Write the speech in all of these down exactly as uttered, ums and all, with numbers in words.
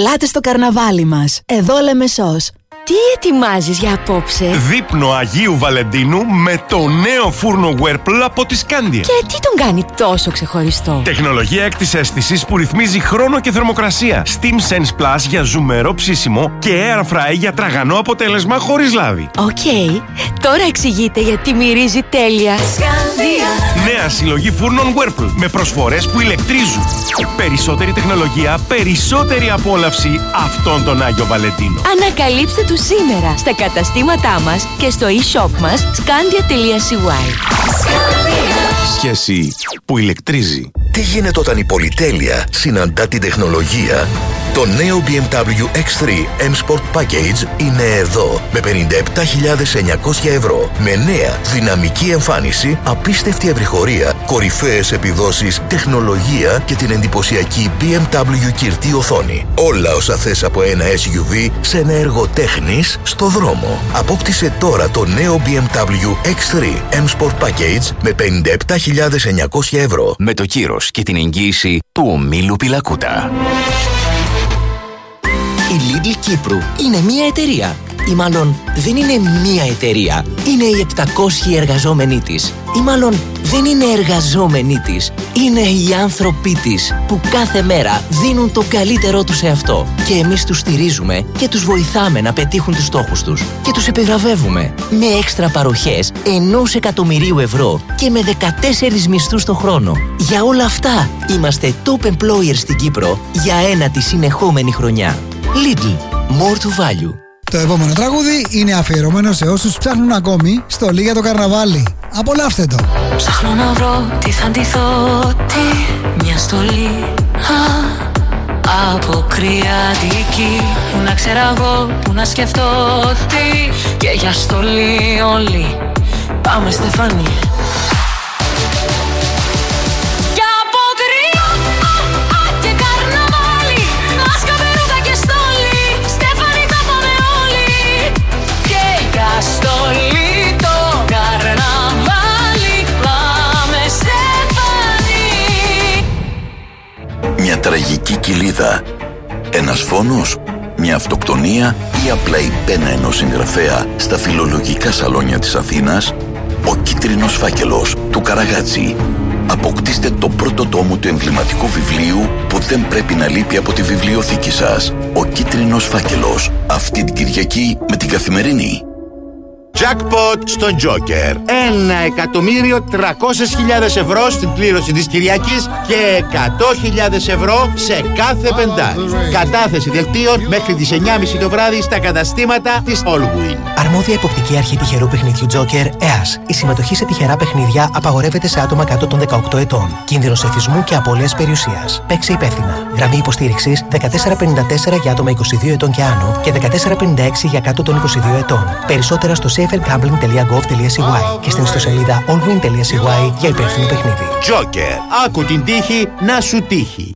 Ελάτε στο καρναβάλι μας. Εδώ Λεμεσός. Τι ετοιμάζεις για απόψε? Δείπνο Αγίου Βαλεντίνου με το νέο φούρνο Whirlpool από τη Scandia. Και τι τον κάνει τόσο ξεχωριστό? Τεχνολογία έκτης αίσθησης που ρυθμίζει χρόνο και θερμοκρασία. Steam Sense Plus για ζουμερό ψήσιμο και Air Fry για τραγανό αποτέλεσμα χωρίς λάδι. Οκ, okay. Τώρα εξηγείτε γιατί μυρίζει τέλεια. Scandia. Νέα συλλογή φούρνων Whirlpool με προσφορές που ηλεκτρίζουν. Περισσότερη τεχνολογία, περισσότερη απόλαυση αυτόν τον Άγιο Βαλεντίνο. Ανακαλύψτε τους σήμερα στα καταστήματά μας και στο e-shop μας scandia τελεία c y. Σχέση που ηλεκτρίζει. Τι γίνεται όταν η πολυτέλεια συναντά την τεχνολογία? Το νέο μπι εμ ντάμπλιου εξ θρι M-Sport Package είναι εδώ με πενήντα επτά χιλιάδες εννιακόσια ευρώ. Με νέα δυναμική εμφάνιση, απίστευτη ευρυχωρία, κορυφαίες επιδόσεις, τεχνολογία και την εντυπωσιακή μπι εμ ντάμπλιου κυρτή οθόνη. Όλα όσα θες από ένα ες γιου βι σε ένα έργο τέχνης στο δρόμο. Απόκτησε τώρα το νέο μπι εμ ντάμπλιου εξ θρι M-Sport Package με πενήντα επτά χιλιάδες εννιακόσια ευρώ. Με το κύρος και την εγγύηση του ομίλου Πιλακούτα. Η Lidl Κύπρου είναι μία εταιρεία. Ή μάλλον δεν είναι μία εταιρεία. Είναι οι επτακόσιοι εργαζόμενοι της. Ή μάλλον δεν είναι εργαζόμενοι της. Είναι οι άνθρωποι της που κάθε μέρα δίνουν το καλύτερό τους σε αυτό. Και εμείς τους στηρίζουμε και τους βοηθάμε να πετύχουν τους στόχους τους. Και τους επιβραβεύουμε με έξτρα παροχές ενός εκατομμυρίου ευρώ και με δεκατέσσερις μισθούς το χρόνο. Για όλα αυτά είμαστε top employer στην Κύπρο για ένατη συνεχόμενη χρονιά. Lidl. More to value. Το επόμενο τραγούδι είναι αφιερωμένο σε όσους ψάχνουν ακόμη στολή για το καρναβάλι. Απολαύστε το. Ψάχνω να βρω τι θα ντυθώ, τι μια στολή α, από κρυατική. Που να ξέρω εγώ, που να σκεφτώ τι. Και για στολή όλοι πάμε Στεφανή. Μια τραγική κοιλίδα, ένας φόνος, μια αυτοκτονία ή απλά η πένα ενός συγγραφέα στα φιλολογικά σαλόνια της Αθήνας? Ο κίτρινος φάκελος του Καραγάτζη. Αποκτήστε το πρώτο τόμο του εμβληματικού βιβλίου που δεν πρέπει να λείπει από τη βιβλιοθήκη σας. Ο κίτρινος φάκελος. Αυτή την Κυριακή με την Καθημερινή. Jackpot στον Joker. Ένα εκατομμύριο τριακόσιες χιλιάδες ευρώ στην κλήρωση της Κυριακής και εκατό χιλιάδες ευρώ σε κάθε πεντάρι. Κατάθεση δελτίων μέχρι τις εννιά και μισή το βράδυ στα καταστήματα της Allwyn. Αρμόδια υποπτική αρχή τυχερού παιχνιδιού Joker, ΕΑΣ. Η συμμετοχή σε τυχερά παιχνίδια απαγορεύεται σε άτομα κάτω των δεκαοκτώ ετών. Κίνδυνος εθισμού και απώλειας περιουσίας. Παίξε υπεύθυνα. Γραμμή υποστήριξης δεκατέσσερα πενήντα τέσσερα για άτομα είκοσι δύο ετών και άνω και δεκατέσσερα πενήντα έξι για κάτω των είκοσι δύο ετών. Περισσότερα στο safer gambling τελεία gov τελεία c y και στην ιστοσελίδα allwyn τελεία c y για υπεύθυνο παιχνίδι. Joker. Άκου την τύχη να σου τύχει.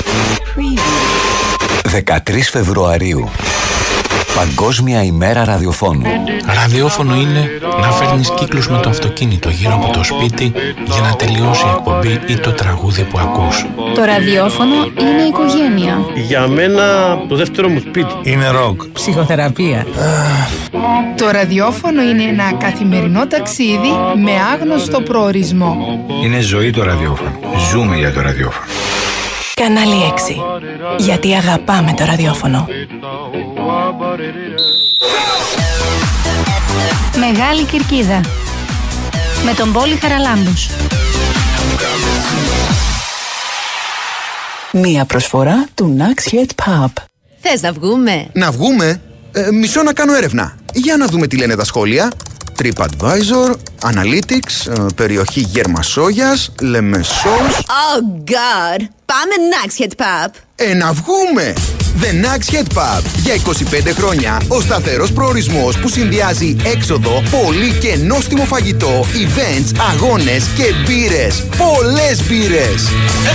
δεκατρείς Φεβρουαρίου. Παγκόσμια ημέρα ραδιοφώνου. Ραδιόφωνο είναι να φέρνεις κύκλους με το αυτοκίνητο γύρω από το σπίτι για να τελειώσει η εκπομπή ή το τραγούδι που ακούς. Το ραδιόφωνο είναι οικογένεια. Για μένα το δεύτερο μου σπίτι. Είναι ροκ. Ψυχοθεραπεία. Το ραδιόφωνο είναι ένα καθημερινό ταξίδι με άγνωστο προορισμό. Είναι ζωή το ραδιόφωνο. Ζούμε για το ραδιόφωνο. Κανάλι έξι. Γιατί αγαπάμε το ραδιόφωνο. Μεγάλη Κερκίδα με τον Πόλη Χαραλάμπους. Μία προσφορά του Naxhead Pub. Θες να βγούμε? Να βγούμε? Ε, μισό να κάνω έρευνα. Για να δούμε τι λένε τα σχόλια. TripAdvisor, Analytics, περιοχή Γερμασόγιας, Λεμεσός. Oh God! Πάμε Naxhead Pub. Ε, να βγούμε! The Naxhead Pub. Για είκοσι πέντε χρόνια ο σταθερός προορισμός που συνδυάζει έξοδο, πολύ και νόστιμο φαγητό, events, αγώνες και μπύρες. Πολλές μπύρες!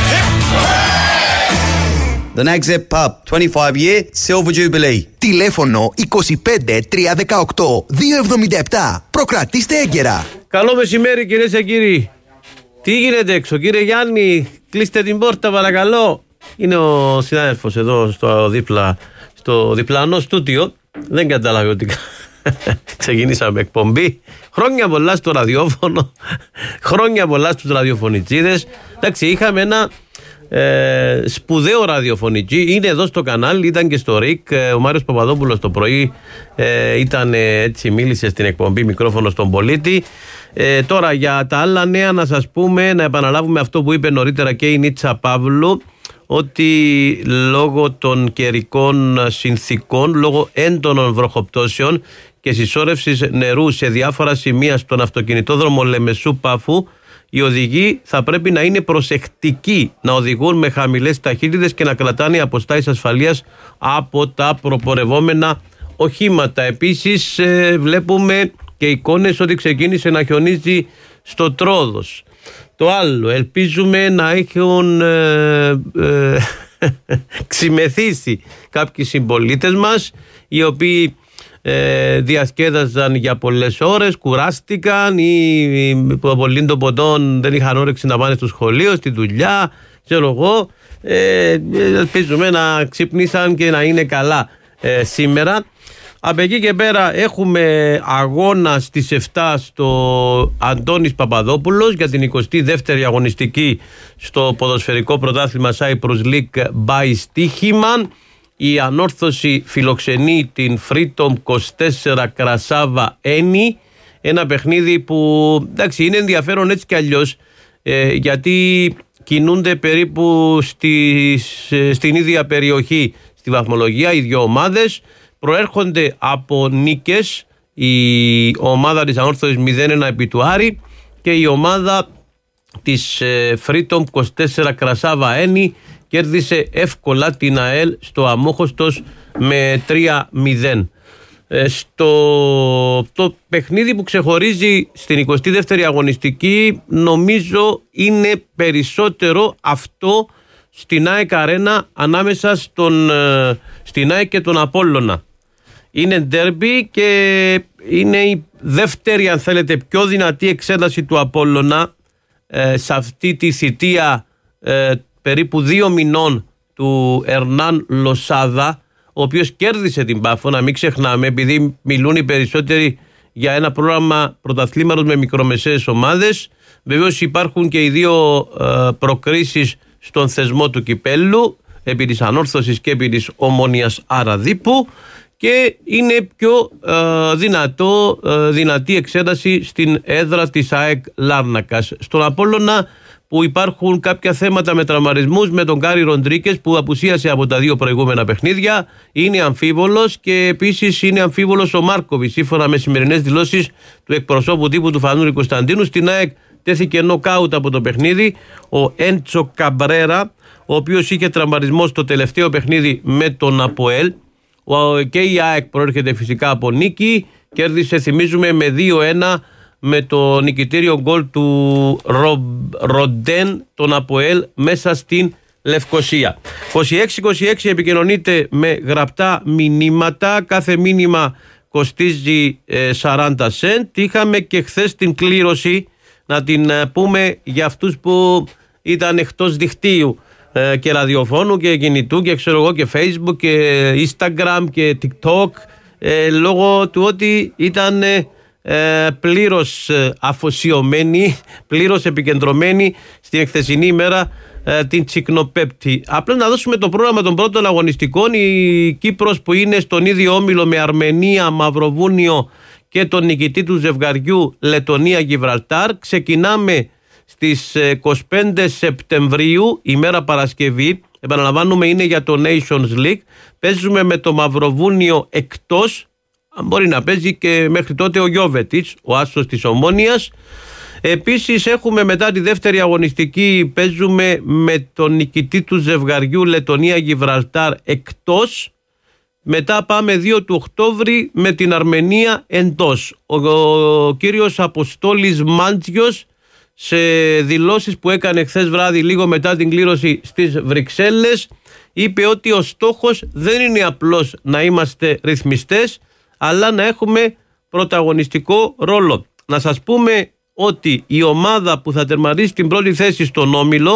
The Naxhead Pub, twenty-five year Silver Jubilee. Τηλέφωνο είκοσι πέντε τρία δεκαοκτώ δύο εβδομήντα επτά. Προκρατήστε έγκαιρα. Καλό μεσημέρι κυρίες και κύριοι. Τι γίνεται έξω, κύριε Γιάννη? Κλείστε την πόρτα παρακαλώ. είναι ο συνάδελφος εδώ στο, δίπλα, στο διπλανό στούτιο. Δεν κατάλαβε ότι ξεκινήσαμε εκπομπή. Χρόνια πολλά στο ραδιόφωνο, χρόνια πολλά στους ραδιοφωνιτσίδες. Εντάξει, είχαμε ένα ε, σπουδαίο ραδιοφωνιτζή. Είναι εδώ στο κανάλι, ήταν και στο ΡΙΚ. Ο Μάριος Παπαδόπουλος το πρωί ε, ήταν έτσι, μίλησε στην εκπομπή Μικρόφωνο στον Πολίτη. Ε, τώρα για τα άλλα νέα να σας πούμε, να επαναλάβουμε αυτό που είπε νωρίτερα και η Νίτσα Παύλου, ότι λόγω των καιρικών συνθήκων, λόγω έντονων βροχοπτώσεων και συσσόρευσης νερού σε διάφορα σημεία στον αυτοκινητόδρομο Λεμεσού Πάφου, οι οδηγοί θα πρέπει να είναι προσεκτικοί, να οδηγούν με χαμηλές ταχύτητες και να κρατάνε αποστάσεις ασφαλείας από τα προπορευόμενα οχήματα. Επίσης ε, βλέπουμε και εικόνες ότι ξεκίνησε να χιονίζει στο Τρόδος. Το άλλο, ελπίζουμε να έχουν ε, ε, ξημεθύσει κάποιοι συμπολίτες μας, οι οποίοι ε, διασκέδαζαν για πολλές ώρες, κουράστηκαν ή που απολύν των ποτών δεν είχαν όρεξη να πάνε στο σχολείο, στη δουλειά, ξέρω εγώ. Ε, ελπίζουμε να ξυπνήσαν και να είναι καλά ε, σήμερα. Από εκεί και πέρα έχουμε αγώνα στις εφτά στο Αντώνης Παπαδόπουλος για την εικοστή δεύτερη αγωνιστική στο ποδοσφαιρικό πρωτάθλημα Cyprus League by Στίχημαν. Η Ανόρθωση φιλοξενεί την Freedom είκοσι τέσσερα Κρασάβα Ένι. Ένα παιχνίδι που εντάξει, είναι ενδιαφέρον έτσι κι αλλιώς ε, γιατί κινούνται περίπου στις, ε, στην ίδια περιοχή στη βαθμολογία οι δύο ομάδες. Προέρχονται από νίκες η ομάδα της Ανόρθωσης μηδέν ένα επί του Άρη και η ομάδα της Freedom είκοσι τέσσερα Κρασάβα Ένι κέρδισε εύκολα την ΑΕΛ στο Αμόχωστος με τρία μηδέν. Ε, στο το παιχνίδι που ξεχωρίζει στην εικοστή δεύτερη αγωνιστική νομίζω είναι περισσότερο αυτό στην ΑΕΚ Αρένα ανάμεσα στον, στην ΑΕΚ και τον Απόλλωνα. Είναι ντέρμπι και είναι η δεύτερη, αν θέλετε, πιο δυνατή εξέταση του Απόλλωνα ε, σε αυτή τη θητεία ε, περίπου δύο μηνών του Ερνάν Λοσάδα, ο οποίος κέρδισε την Πάφο, να μην ξεχνάμε, επειδή μιλούν οι περισσότεροι για ένα πρόγραμμα πρωταθλήματος με μικρομεσαίες ομάδες. Βεβαίως υπάρχουν και οι δύο ε, προκρίσεις στον θεσμό του κυπέλλου, επί της Ανόρθωσης και επί της Ομόνιας Αραδίπου, και είναι πιο ε, δυνατό, ε, δυνατή εξέταση στην έδρα της ΑΕΚ Λάρνακας. Στον Απόλλωνα που υπάρχουν κάποια θέματα με τραυματισμούς, με τον Κάρι Ροντρίκες που απουσίασε από τα δύο προηγούμενα παιχνίδια, είναι αμφίβολος, και επίσης είναι αμφίβολος ο Μάρκοβιτς, σύμφωνα με σημερινές δηλώσεις του εκπροσώπου τύπου του Φανούρη Κωνσταντίνου. Στην ΑΕΚ τέθηκε νοκάουτ από το παιχνίδι ο Έντσο Καμπρέρα, ο οποίος είχε τραυματισμό στο τελευταίο παιχνίδι με τον Αποέλ. Και η ΑΕΚ προέρχεται φυσικά από νίκη, κέρδισε, θυμίζουμε, με δύο ένα με το νικητήριο γκολ του Ρο, Ροντέν τον Αποέλ μέσα στην Λευκοσία. είκοσι έξι είκοσι έξι επικοινωνείτε με γραπτά μηνύματα, κάθε μήνυμα κοστίζει ε, σαράντα σεντ. Είχαμε και χθες την κλήρωση, να την ε, πούμε για αυτούς που ήταν εκτός δικτύου ε, και ραδιοφώνου και κινητού και ξέρω εγώ και Facebook και Instagram και TikTok, ε, λόγω του ότι ήταν ε, ε, πλήρως ε, αφοσιωμένοι, πλήρως επικεντρωμένοι στην εχθεσινή ημέρα, ε, την Τσικνοπέπτη. Απλά να δώσουμε το πρόγραμμα των πρώτων αγωνιστικών. Η Κύπρος που είναι στον ίδιο όμιλο με Αρμενία, Μαυροβούνιο και τον νικητή του ζευγαριού Λετωνία Γιβραλτάρ. Ξεκινάμε στις είκοσι πέντε Σεπτεμβρίου, ημέρα Παρασκευή. Επαναλαμβάνουμε, είναι για το Nations League. Παίζουμε με το Μαυροβούνιο εκτός. Μπορεί να παίζει και μέχρι τότε ο Γιώβετιτς, ο άσος της Ομόνιας. Επίσης έχουμε μετά τη δεύτερη αγωνιστική, παίζουμε με τον νικητή του ζευγαριού Λετωνία Γιβραλτάρ εκτός. Μετά πάμε δύο του Οκτώβρη με την Αρμενία εντός. Ο, ο κύριος Αποστόλης Μάντζιος, σε δηλώσεις που έκανε χθες βράδυ λίγο μετά την κλήρωση στις Βρυξέλλες, είπε ότι ο στόχος δεν είναι απλώς να είμαστε ρυθμιστές, αλλά να έχουμε πρωταγωνιστικό ρόλο. Να σας πούμε ότι η ομάδα που θα τερματίσει την πρώτη θέση στον όμιλο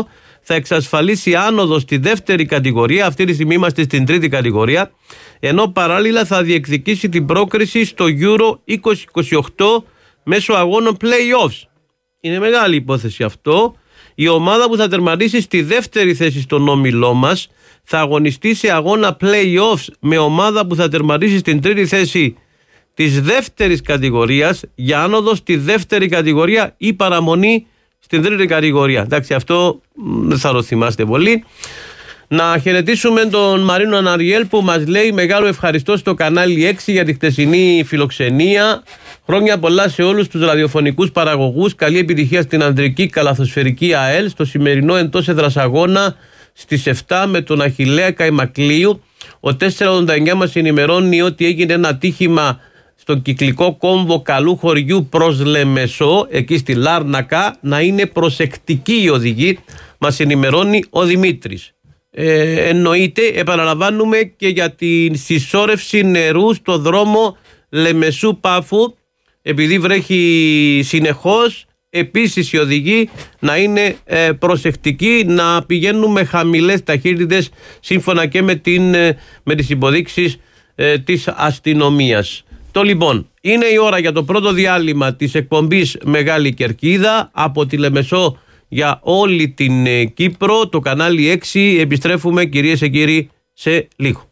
θα εξασφαλίσει άνοδο στη δεύτερη κατηγορία, αυτή τη στιγμή είμαστε στην τρίτη κατηγορία, ενώ παράλληλα θα διεκδικήσει την πρόκριση στο Euro είκοσι είκοσι οκτώ μέσω αγώνων play-offs. Είναι μεγάλη υπόθεση αυτό. Η ομάδα που θα τερματίσει στη δεύτερη θέση στον όμιλό μας θα αγωνιστεί σε αγώνα play-offs με ομάδα που θα τερματίσει στην τρίτη θέση της δεύτερης κατηγορίας για άνοδο στη δεύτερη κατηγορία ή παραμονή στην τρίτη κατηγορία. Εντάξει, αυτό δεν θα το θυμάστε πολύ. Να χαιρετήσουμε τον Μαρίνο Αναριέλ που μας λέει μεγάλο ευχαριστώ στο κανάλι έξι για τη χτεσινή φιλοξενία. Χρόνια πολλά σε όλους τους ραδιοφωνικούς παραγωγούς. Καλή επιτυχία στην ανδρική καλαθοσφαιρική ΑΕΛ στο σημερινό εντός έδρας αγώνα στις επτά με τον Αχιλλέα Καϊμακλείου. Ο τετρακόσια ογδόντα εννιά μας ενημερώνει ότι έγινε ένα ατύχημα στον κυκλικό κόμβο Καλού Χωριού προς Λεμεσό, εκεί στη Λάρνακα. Να είναι προσεκτικοί οι οδηγοί, μας ενημερώνει ο Δημήτρης. Ε, εννοείται, επαναλαμβάνουμε, και για την συσσόρευση νερού στο δρόμο Λεμεσού Πάφου, επειδή βρέχει συνεχώς. Επίσης οι οδηγοί να είναι ε, προσεκτικοί, να πηγαίνουν με χαμηλές ταχύτητες σύμφωνα και με, την, ε, με τις υποδείξεις ε, της αστυνομίας. Το λοιπόν, είναι η ώρα για το πρώτο διάλειμμα της εκπομπής Μεγάλη Κερκίδα από τη Λεμεσό για όλη την ε, Κύπρο, το κανάλι έξι. Επιστρέφουμε, κυρίες και κύριοι, σε λίγο.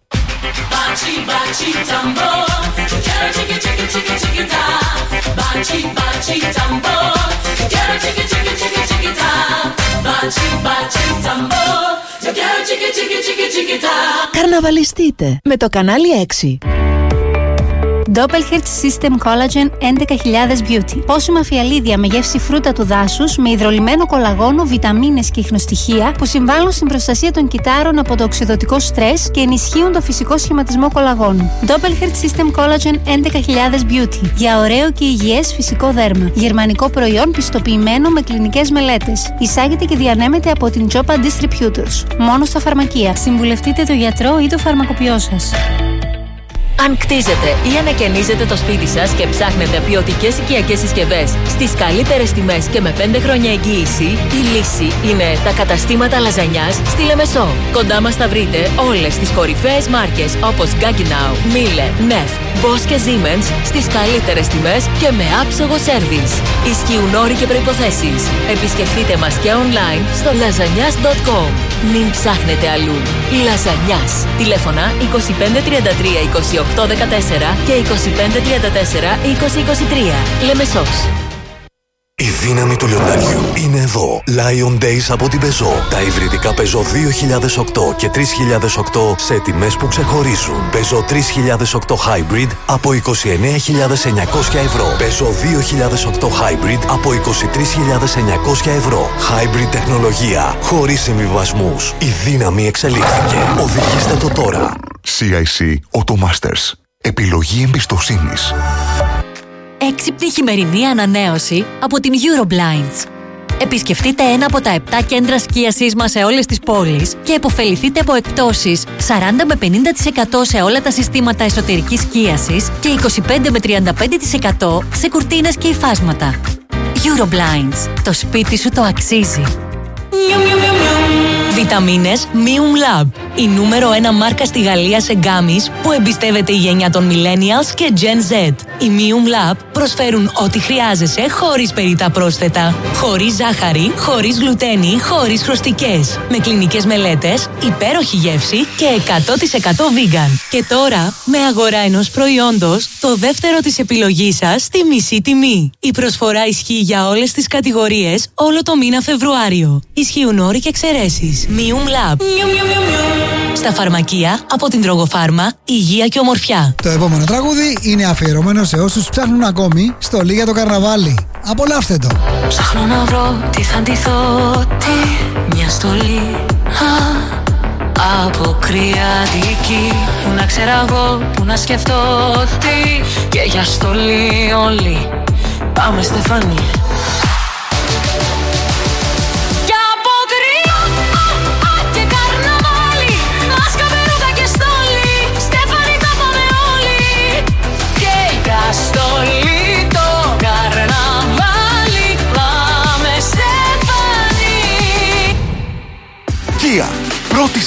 Καρναβαλιστείτε με το κανάλι έξι. Doppelherz System Collagen έντεκα χιλιάδες Beauty. Πόσιμα φιαλίδια με γεύση φρούτα του δάσους, με υδρολυμμένο κολαγόνο, βιταμίνες και ιχνοστοιχεία που συμβάλλουν στην προστασία των κυτάρων από το οξυδωτικό στρες και ενισχύουν το φυσικό σχηματισμό κολαγόνου. Doppelherz System Collagen έντεκα χιλιάδες Beauty. Για ωραίο και υγιές φυσικό δέρμα. Γερμανικό προϊόν πιστοποιημένο με κλινικές μελέτες. Εισάγεται και διανέμεται από την Jopa Distributors. Μόνο στα φαρμακεία. Συμβουλευτείτε τον γιατρό ή το φαρμακοποιό σας. Αν κτίζετε ή ανακαινίζετε το σπίτι σας και ψάχνετε ποιοτικές οικιακές συσκευές στις καλύτερες τιμές και με πέντε χρόνια εγγύηση, η λύση είναι τα καταστήματα λαζανιάς στη Λεμεσό. Κοντά μας θα βρείτε όλες τις κορυφαίες μάρκες όπως Gaggenau, Miele, Neff, Bosch και Siemens στις καλύτερες τιμές και με άψογο σέρβις. Ισχύουν όροι και προϋποθέσεις. Επισκεφτείτε μας και online στο λαζανιάς τελεία κομ. Μην ψάχνετε αλλού. Λαζανιάς. Τηλέφωνα είκοσι πέντε τριάντα τρία είκοσι οκτώ δεκατέσσερα και είκοσι πέντε τριάντα τέσσερα είκοσι είκοσι τρία. Λεμεσός. Η δύναμη του λιονταριού είναι εδώ. Lion Days από την Peugeot. Τα υβριδικά Peugeot δύο χιλιάδες οκτώ και τρεις χιλιάδες οκτώ σε τιμές που ξεχωρίζουν. Peugeot τρεις χιλιάδες οκτώ Hybrid από είκοσι εννέα χιλιάδες εννιακόσια ευρώ. Peugeot δύο χιλιάδες οκτώ Hybrid από είκοσι τρεις χιλιάδες εννιακόσια ευρώ. Hybrid τεχνολογία χωρίς συμβιβασμούς. Η δύναμη εξελίχθηκε. Οδηγήστε το τώρα. σι άι σι Automasters. Επιλογή εμπιστοσύνης. Έξυπνη χειμερινή ανανέωση από την Euroblinds. Επισκεφτείτε ένα από τα επτά κέντρα σκίασης μας σε όλες τις πόλεις και επωφεληθείτε από εκπτώσεις σαράντα με πενήντα τοις εκατό σε όλα τα συστήματα εσωτερικής σκίασης και είκοσι πέντε με τριάντα πέντε τοις εκατό σε κουρτίνες και υφάσματα. Euroblinds. Το σπίτι σου το αξίζει. Βιταμίνες Mium Lab. Η νούμερο ένα μάρκα στη Γαλλία σε γκάμις που εμπιστεύεται η γενιά των Millennials και Gen Z. Οι Mium Lab προσφέρουν ό,τι χρειάζεσαι χωρίς περιττά πρόσθετα. Χωρίς ζάχαρη, χωρίς γλουτένη, χωρίς χρωστικές. Με κλινικές μελέτες, υπέροχη γεύση και εκατό τοις εκατό vegan. Και τώρα, με αγορά ενός προϊόντος, το δεύτερο της επιλογής σας στη μισή τιμή. Η προσφορά ισχύει για όλες τις κατηγορίες όλο το μήνα Φεβρουάριο. Ισχύουν όροι και εξαιρέσεις. Mium Lab. Στα φαρμακεία από την Τρογοφάρμα, υγεία και ομορφιά. Το επόμενο τραγούδι είναι αφιερωμένο σε όσους ψάχνουν ακόμη στολή για το καρναβάλι. Απολαύστε το. Ψάχνω να βρω τι θα ντυθώ, τι μια στολή α, από κρυαδική. Που να ξέρω εγώ, που να σκεφτώ τι. Και για στολή όλοι πάμε Στεφάνι. Στολή το καρναβάλι, πάμε Στεφάνι. Και για στολή το καρναβάλι, πάμε Στεφάνι.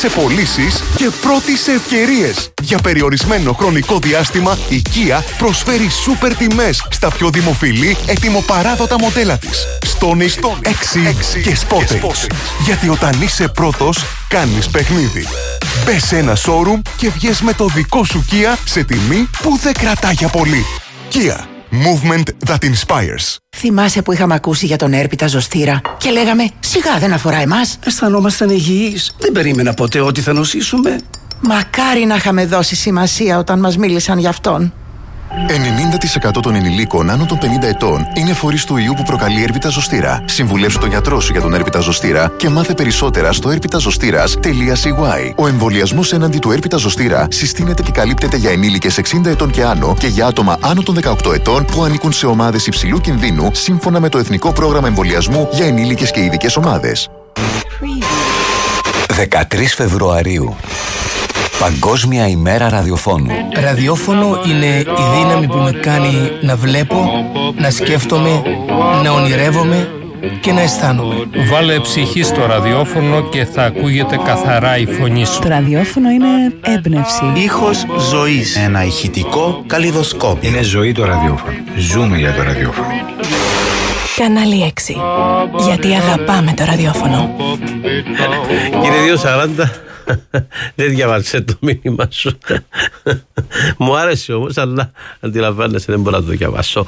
σε πωλήσεις και πρώτη σε ευκαιρίες. Για περιορισμένο χρονικό διάστημα, η Kia προσφέρει σούπερ τιμές στα πιο δημοφιλή ετοιμοπαράδοτα μοντέλα της. Stonic, έξι και Sportage. Γιατί όταν είσαι πρώτος, κάνεις παιχνίδι. Μπες σε ένα showroom και βγες με το δικό σου Kia σε τιμή που δεν κρατά για πολύ. Kia. Movement that inspires. Θυμάσαι που είχαμε ακούσει για τον έρπιτα ζωστήρα και λέγαμε σιγά δεν αφορά εμάς. Αισθανόμασταν υγιείς. Δεν περίμενα ποτέ ότι θα νοσήσουμε. Μακάρι να είχαμε δώσει σημασία όταν μας μίλησαν γι' αυτόν. ενενήντα τοις εκατό των ενηλίκων άνω των πενήντα ετών είναι φορείς του ιού που προκαλεί έρπιτα ζωστήρα. Συμβουλεύσου τον γιατρό σου για τον έρπιτα ζωστήρα και μάθε περισσότερα στο έρπιτα ζωστήρας τελεία σι γουάι. Ο εμβολιασμός έναντι του έρπιτα ζωστήρα συστήνεται και καλύπτεται για ενήλικες εξήντα ετών και άνω και για άτομα άνω των δεκαοκτώ ετών που ανήκουν σε ομάδες υψηλού κινδύνου σύμφωνα με το Εθνικό Πρόγραμμα Εμβολιασμού για ενήλικες και ειδικές ομάδες. δεκατρείς Φεβρουαρίου. Παγκόσμια ημέρα ραδιοφώνου. Ραδιόφωνο είναι η δύναμη που με κάνει να βλέπω, να σκέφτομαι, να ονειρεύομαι και να αισθάνομαι. Βάλε ψυχή στο ραδιόφωνο και θα ακούγεται καθαρά η φωνή σου. Το ραδιόφωνο είναι έμπνευση. Ήχος ζωής. Ένα ηχητικό καλλιδοσκόπιο. Είναι ζωή το ραδιόφωνο. Ζούμε για το ραδιόφωνο. Κανάλι έξι. Γιατί αγαπάμε το ραδιόφωνο. Κύριε δύο σαράντα, δεν διαβάσε το μήνυμα σου. Μου άρεσε όμως, αλλά αντιλαμβάνεσαι, δεν μπορώ να το διαβάσω.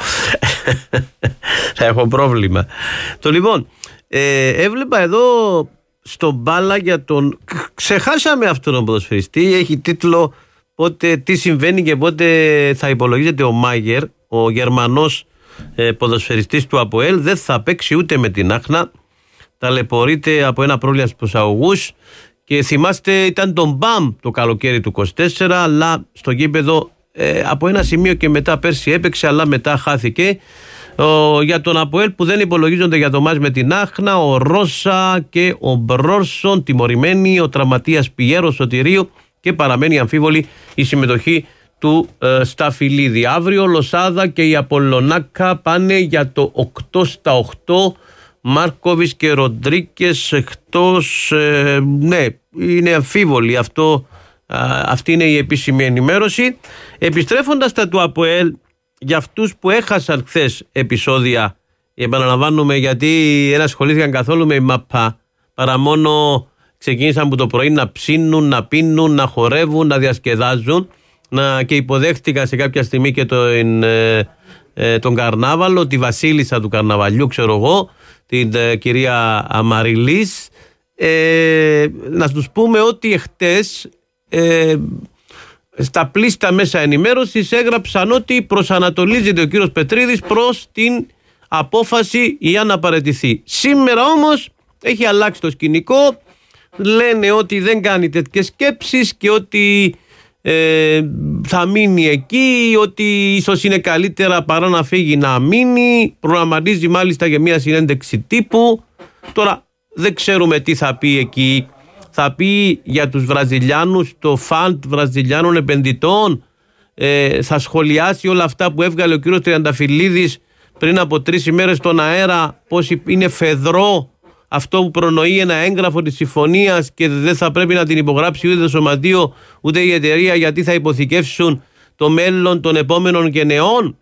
Θα έχω πρόβλημα. Το λοιπόν, ε, έβλεπα εδώ στον μπάλα για τον... Ξεχάσαμε αυτόν τον ποδοσφαιριστή. Έχει τίτλο πότε, τι συμβαίνει και πότε θα υπολογίζεται ο Μάγερ, ο Γερμανός ε, ποδοσφαιριστής του ΑΠΟΕΛ. Δεν θα παίξει ούτε με την Άχνα. Ταλαιπωρείται από ένα πρόβλημα στους προσαγωγούς. Και θυμάστε, ήταν τον Μπαμ το καλοκαίρι του είκοσι τέσσερα, αλλά στο γήπεδο ε, από ένα σημείο και μετά πέρσι έπαιξε, αλλά μετά χάθηκε. Ο, για τον ΑΠΟΕΛ που δεν υπολογίζονται για το μάτς με την Άχνα, ο Ρώσα και ο Μπρόρσον τιμωρημένοι, ο τραυματίας Πιέρο Σωτηρίου, και παραμένει αμφίβολη η συμμετοχή του ε, Σταφυλίδη. Αύριο Λοσάδα και η Απολλωνάκα πάνε για το οκτώ στα οκτώ. Μάρκοβις και Ροντρίκες εκτός, ε, ναι, είναι αμφίβολοι. Αυτό, α, αυτή είναι η επίσημη ενημέρωση. Επιστρέφοντας στα του ΑΠΟΕΛ, για αυτούς που έχασαν χθες επεισόδια, επαναλαμβάνουμε, γιατί δεν ασχολήθηκαν καθόλου με η ΜΑΠΑ, παρά μόνο ξεκίνησαν που το πρωί να ψήνουν, να πίνουν, να χορεύουν, να διασκεδάζουν, να, και υποδέχτηκαν σε κάποια στιγμή και τον, ε, ε, τον καρνάβαλο, τη βασίλισσα του καρναβαλιού, ξέρω εγώ, την ε, κυρία Αμαριλής. Ε, να τους πούμε ότι εχθές ε, στα πλήστα μέσα ενημέρωσης έγραψαν ότι προσανατολίζεται ο κύριος Πετρίδης προς την απόφαση για να παραιτηθεί. Σήμερα όμως έχει αλλάξει το σκηνικό. Λένε ότι δεν κάνει τέτοιες σκέψεις και ότι ε, θα μείνει εκεί, ότι ίσως είναι καλύτερα παρά να φύγει να μείνει. Προγραμματίζει μάλιστα για μια συνέντευξη τύπου. Τώρα δεν ξέρουμε τι θα πει εκεί. Θα πει για τους Βραζιλιάνους, το φαντ Βραζιλιάνων επενδυτών. Ε, θα σχολιάσει όλα αυτά που έβγαλε ο κύριος Τριανταφυλλίδης πριν από τρεις ημέρες στον αέρα, πως είναι φεδρό αυτό που προνοεί ένα έγγραφο της συμφωνίας και δεν θα πρέπει να την υπογράψει ούτε το σωματείο ούτε η εταιρεία, γιατί θα υποθηκεύσουν το μέλλον των επόμενων γενεών.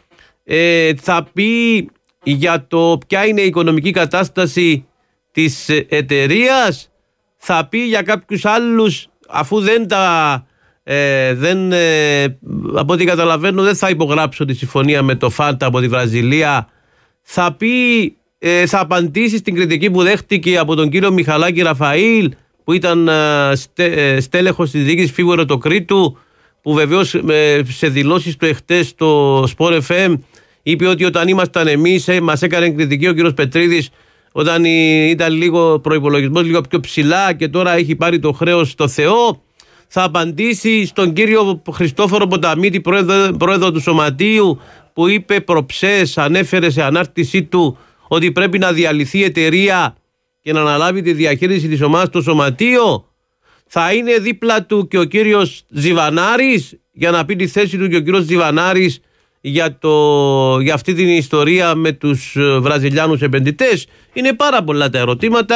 Ε, θα πει για το ποια είναι η οικονομική κατάσταση της εταιρείας. Θα πει για κάποιους άλλους, αφού δεν τα ε, δεν, ε, από ό,τι καταλαβαίνω δεν θα υπογράψω τη συμφωνία με το Φάντα από τη Βραζιλία. Θα πει, ε, θα απαντήσει στην κριτική που δέχτηκε από τον κύριο Μιχαλάκη Ραφαήλ, που ήταν ε, στε, ε, στέλεχος της διοίκησης Φίβου Ερωτοκρήτου, που βεβαίως ε, σε δηλώσεις του εχθές στο Sport εφ εμ είπε ότι όταν ήμασταν εμείς, ε, μας έκανε κριτική ο κύριος Πετρίδης όταν ήταν λίγο προϋπολογισμός λίγο πιο ψηλά και τώρα έχει πάρει το χρέος στο Θεό. Θα απαντήσει στον κύριο Χριστόφορο Ποταμίτη, πρόεδρο, πρόεδρο του Σωματείου, που είπε προψές, ανέφερε σε ανάρτησή του ότι πρέπει να διαλυθεί η εταιρεία και να αναλάβει τη διαχείριση της ομάδας στο Σωματείο. Θα είναι δίπλα του και ο κύριος Ζιβανάρης για να πει τη θέση του και ο κύριος Ζιβανάρης για, το, για αυτή την ιστορία με τους Βραζιλιάνους επενδυτές. Είναι πάρα πολλά τα ερωτήματα.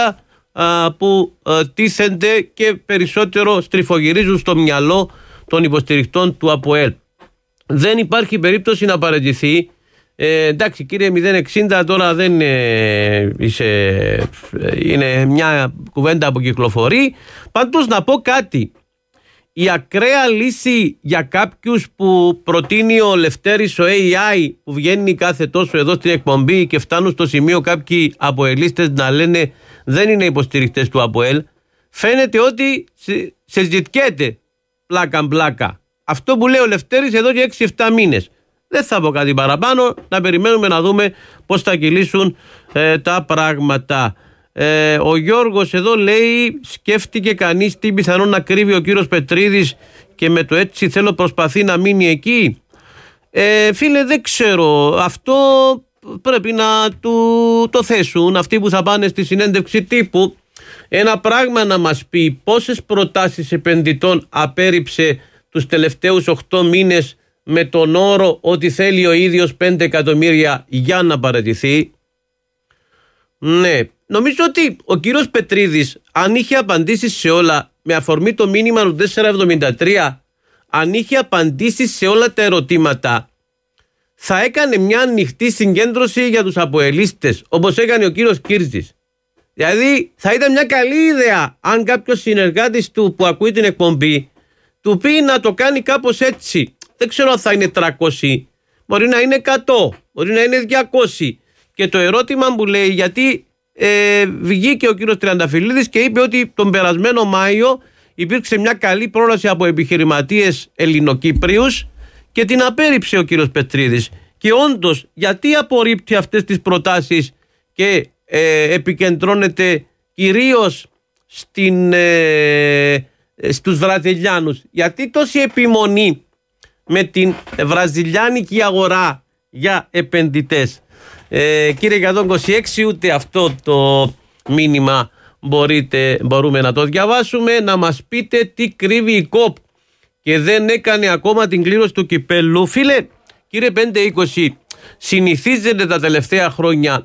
α, που α, τίθενται και περισσότερο στριφογυρίζουν στο μυαλό των υποστηρικτών του ΑΠΟΕΛ. Δεν υπάρχει περίπτωση να παραιτηθεί. Ε, εντάξει κύριε μηδέν εξήντα, τώρα δεν είναι, είσαι, είναι μια κουβέντα που κυκλοφορεί. Πάντως να πω κάτι. Η ακραία λύση για κάποιους που προτείνει ο Λευτέρης ο έι άι, που βγαίνει κάθε τόσο εδώ στην εκπομπή και φτάνουν στο σημείο κάποιοι αποελίστες να λένε δεν είναι υποστηρικτές του ΑΠΟΕΛ, φαίνεται ότι σε, σε ζητιέται πλάκα μπλάκα. Αυτό που λέει ο Λευτέρης εδώ και έξι εφτά μήνες. Δεν θα πω κάτι παραπάνω, να περιμένουμε να δούμε πώς θα κυλήσουν ε, τα πράγματα. Ε, ο Γιώργος εδώ λέει, σκέφτηκε κανείς τι πιθανόν να κρύβει ο κύριος Πετρίδης και με το έτσι θέλω προσπαθεί να μείνει εκεί. Ε, φίλε, δεν ξέρω, αυτό πρέπει να του το θέσουν αυτοί που θα πάνε στη συνέντευξη τύπου. Ένα πράγμα να μας πει, πόσες προτάσεις επενδυτών απέρριψε τους τελευταίους οκτώ μήνες με τον όρο ότι θέλει ο ίδιος πέντε εκατομμύρια για να παραιτηθεί. Ναι, νομίζω ότι ο κύριος Πετρίδης, αν είχε απαντήσει σε όλα με αφορμή το μήνυμα του τετρακόσια εβδομήντα τρία, αν είχε απαντήσει σε όλα τα ερωτήματα, θα έκανε μια ανοιχτή συγκέντρωση για τους αποελίστες, όπως έκανε ο κύριος Κύρτζης. Δηλαδή θα ήταν μια καλή ιδέα αν κάποιος συνεργάτης του που ακούει την εκπομπή του πει να το κάνει κάπως έτσι. Δεν ξέρω αν θα είναι τριακόσια, μπορεί να είναι εκατό, μπορεί να είναι διακόσια. Και το ερώτημα που λέει, γιατί ε, βγήκε ο κύριος Τριανταφυλλίδης και είπε ότι τον περασμένο Μάιο υπήρξε μια καλή πρόλαση από επιχειρηματίες Ελληνοκύπριους και την απέρριψε ο κύριος Πετρίδης. Και όντως, γιατί απορρίπτει αυτές τις προτάσεις και ε, επικεντρώνεται κυρίως στην, ε, στους Βραζιλιάνους? Γιατί τόση επιμονή με την βραζιλιάνικη αγορά για επενδυτές? Ε, κύριε εκατόν είκοσι έξι, ούτε αυτό το μήνυμα μπορείτε, μπορούμε να το διαβάσουμε. Να μας πείτε τι κρύβει η ΚΟΠ και δεν έκανε ακόμα την κλήρωση του κυπέλλου. Φίλε, κύριε πέντε είκοσι, συνηθίζεται τα τελευταία χρόνια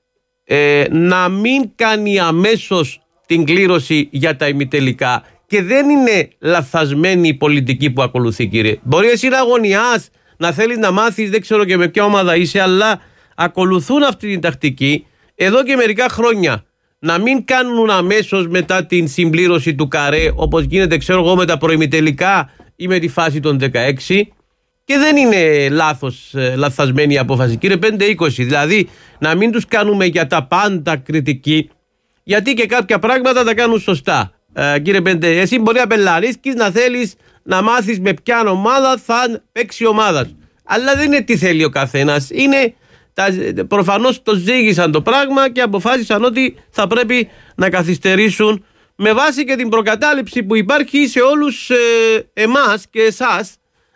ε, να μην κάνει αμέσως την κλήρωση για τα ημιτελικά. Και δεν είναι λαθασμένη η πολιτική που ακολουθεί, κύριε. Μπορεί εσύ να αγωνιάς, να θέλεις να μάθεις, δεν ξέρω και με ποια ομάδα είσαι, αλλά ακολουθούν αυτή την τακτική εδώ και μερικά χρόνια. Να μην κάνουν αμέσως μετά την συμπλήρωση του καρέ, όπως γίνεται, ξέρω εγώ, με τα προημιτελικά ή με τη φάση των δεκαέξι. Και δεν είναι λάθος, λαθασμένη η απόφαση, κύριε πέντε είκοσι. Δηλαδή, να μην τους κάνουμε για τα πάντα κριτική, γιατί και κάποια πράγματα τα κάνουν σωστά. Uh, κύριε Πέντε, εσύ μπορεί να πελαρίσκεις, να θέλεις να μάθεις με ποια ομάδα θα παίξει η ομάδα. Αλλά δεν είναι τι θέλει ο καθένας. Είναι, τα, προφανώς το ζήγησαν το πράγμα και αποφάσισαν ότι θα πρέπει να καθυστερήσουν με βάση και την προκατάληψη που υπάρχει σε όλους ε, εμάς και εσάς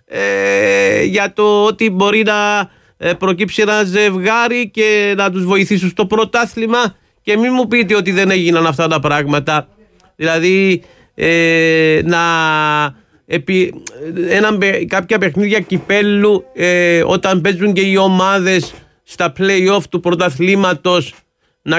ε, για το ότι μπορεί να ε, προκύψει ένα ζευγάρι και να τους βοηθήσουν στο πρωτάθλημα. Και μην μου πείτε ότι δεν έγιναν αυτά τα πράγματα. Δηλαδή ε, να επί, ένα, κάποια παιχνίδια κυπέλλου ε, όταν παίζουν και οι ομάδες στα play-off του πρωταθλήματος να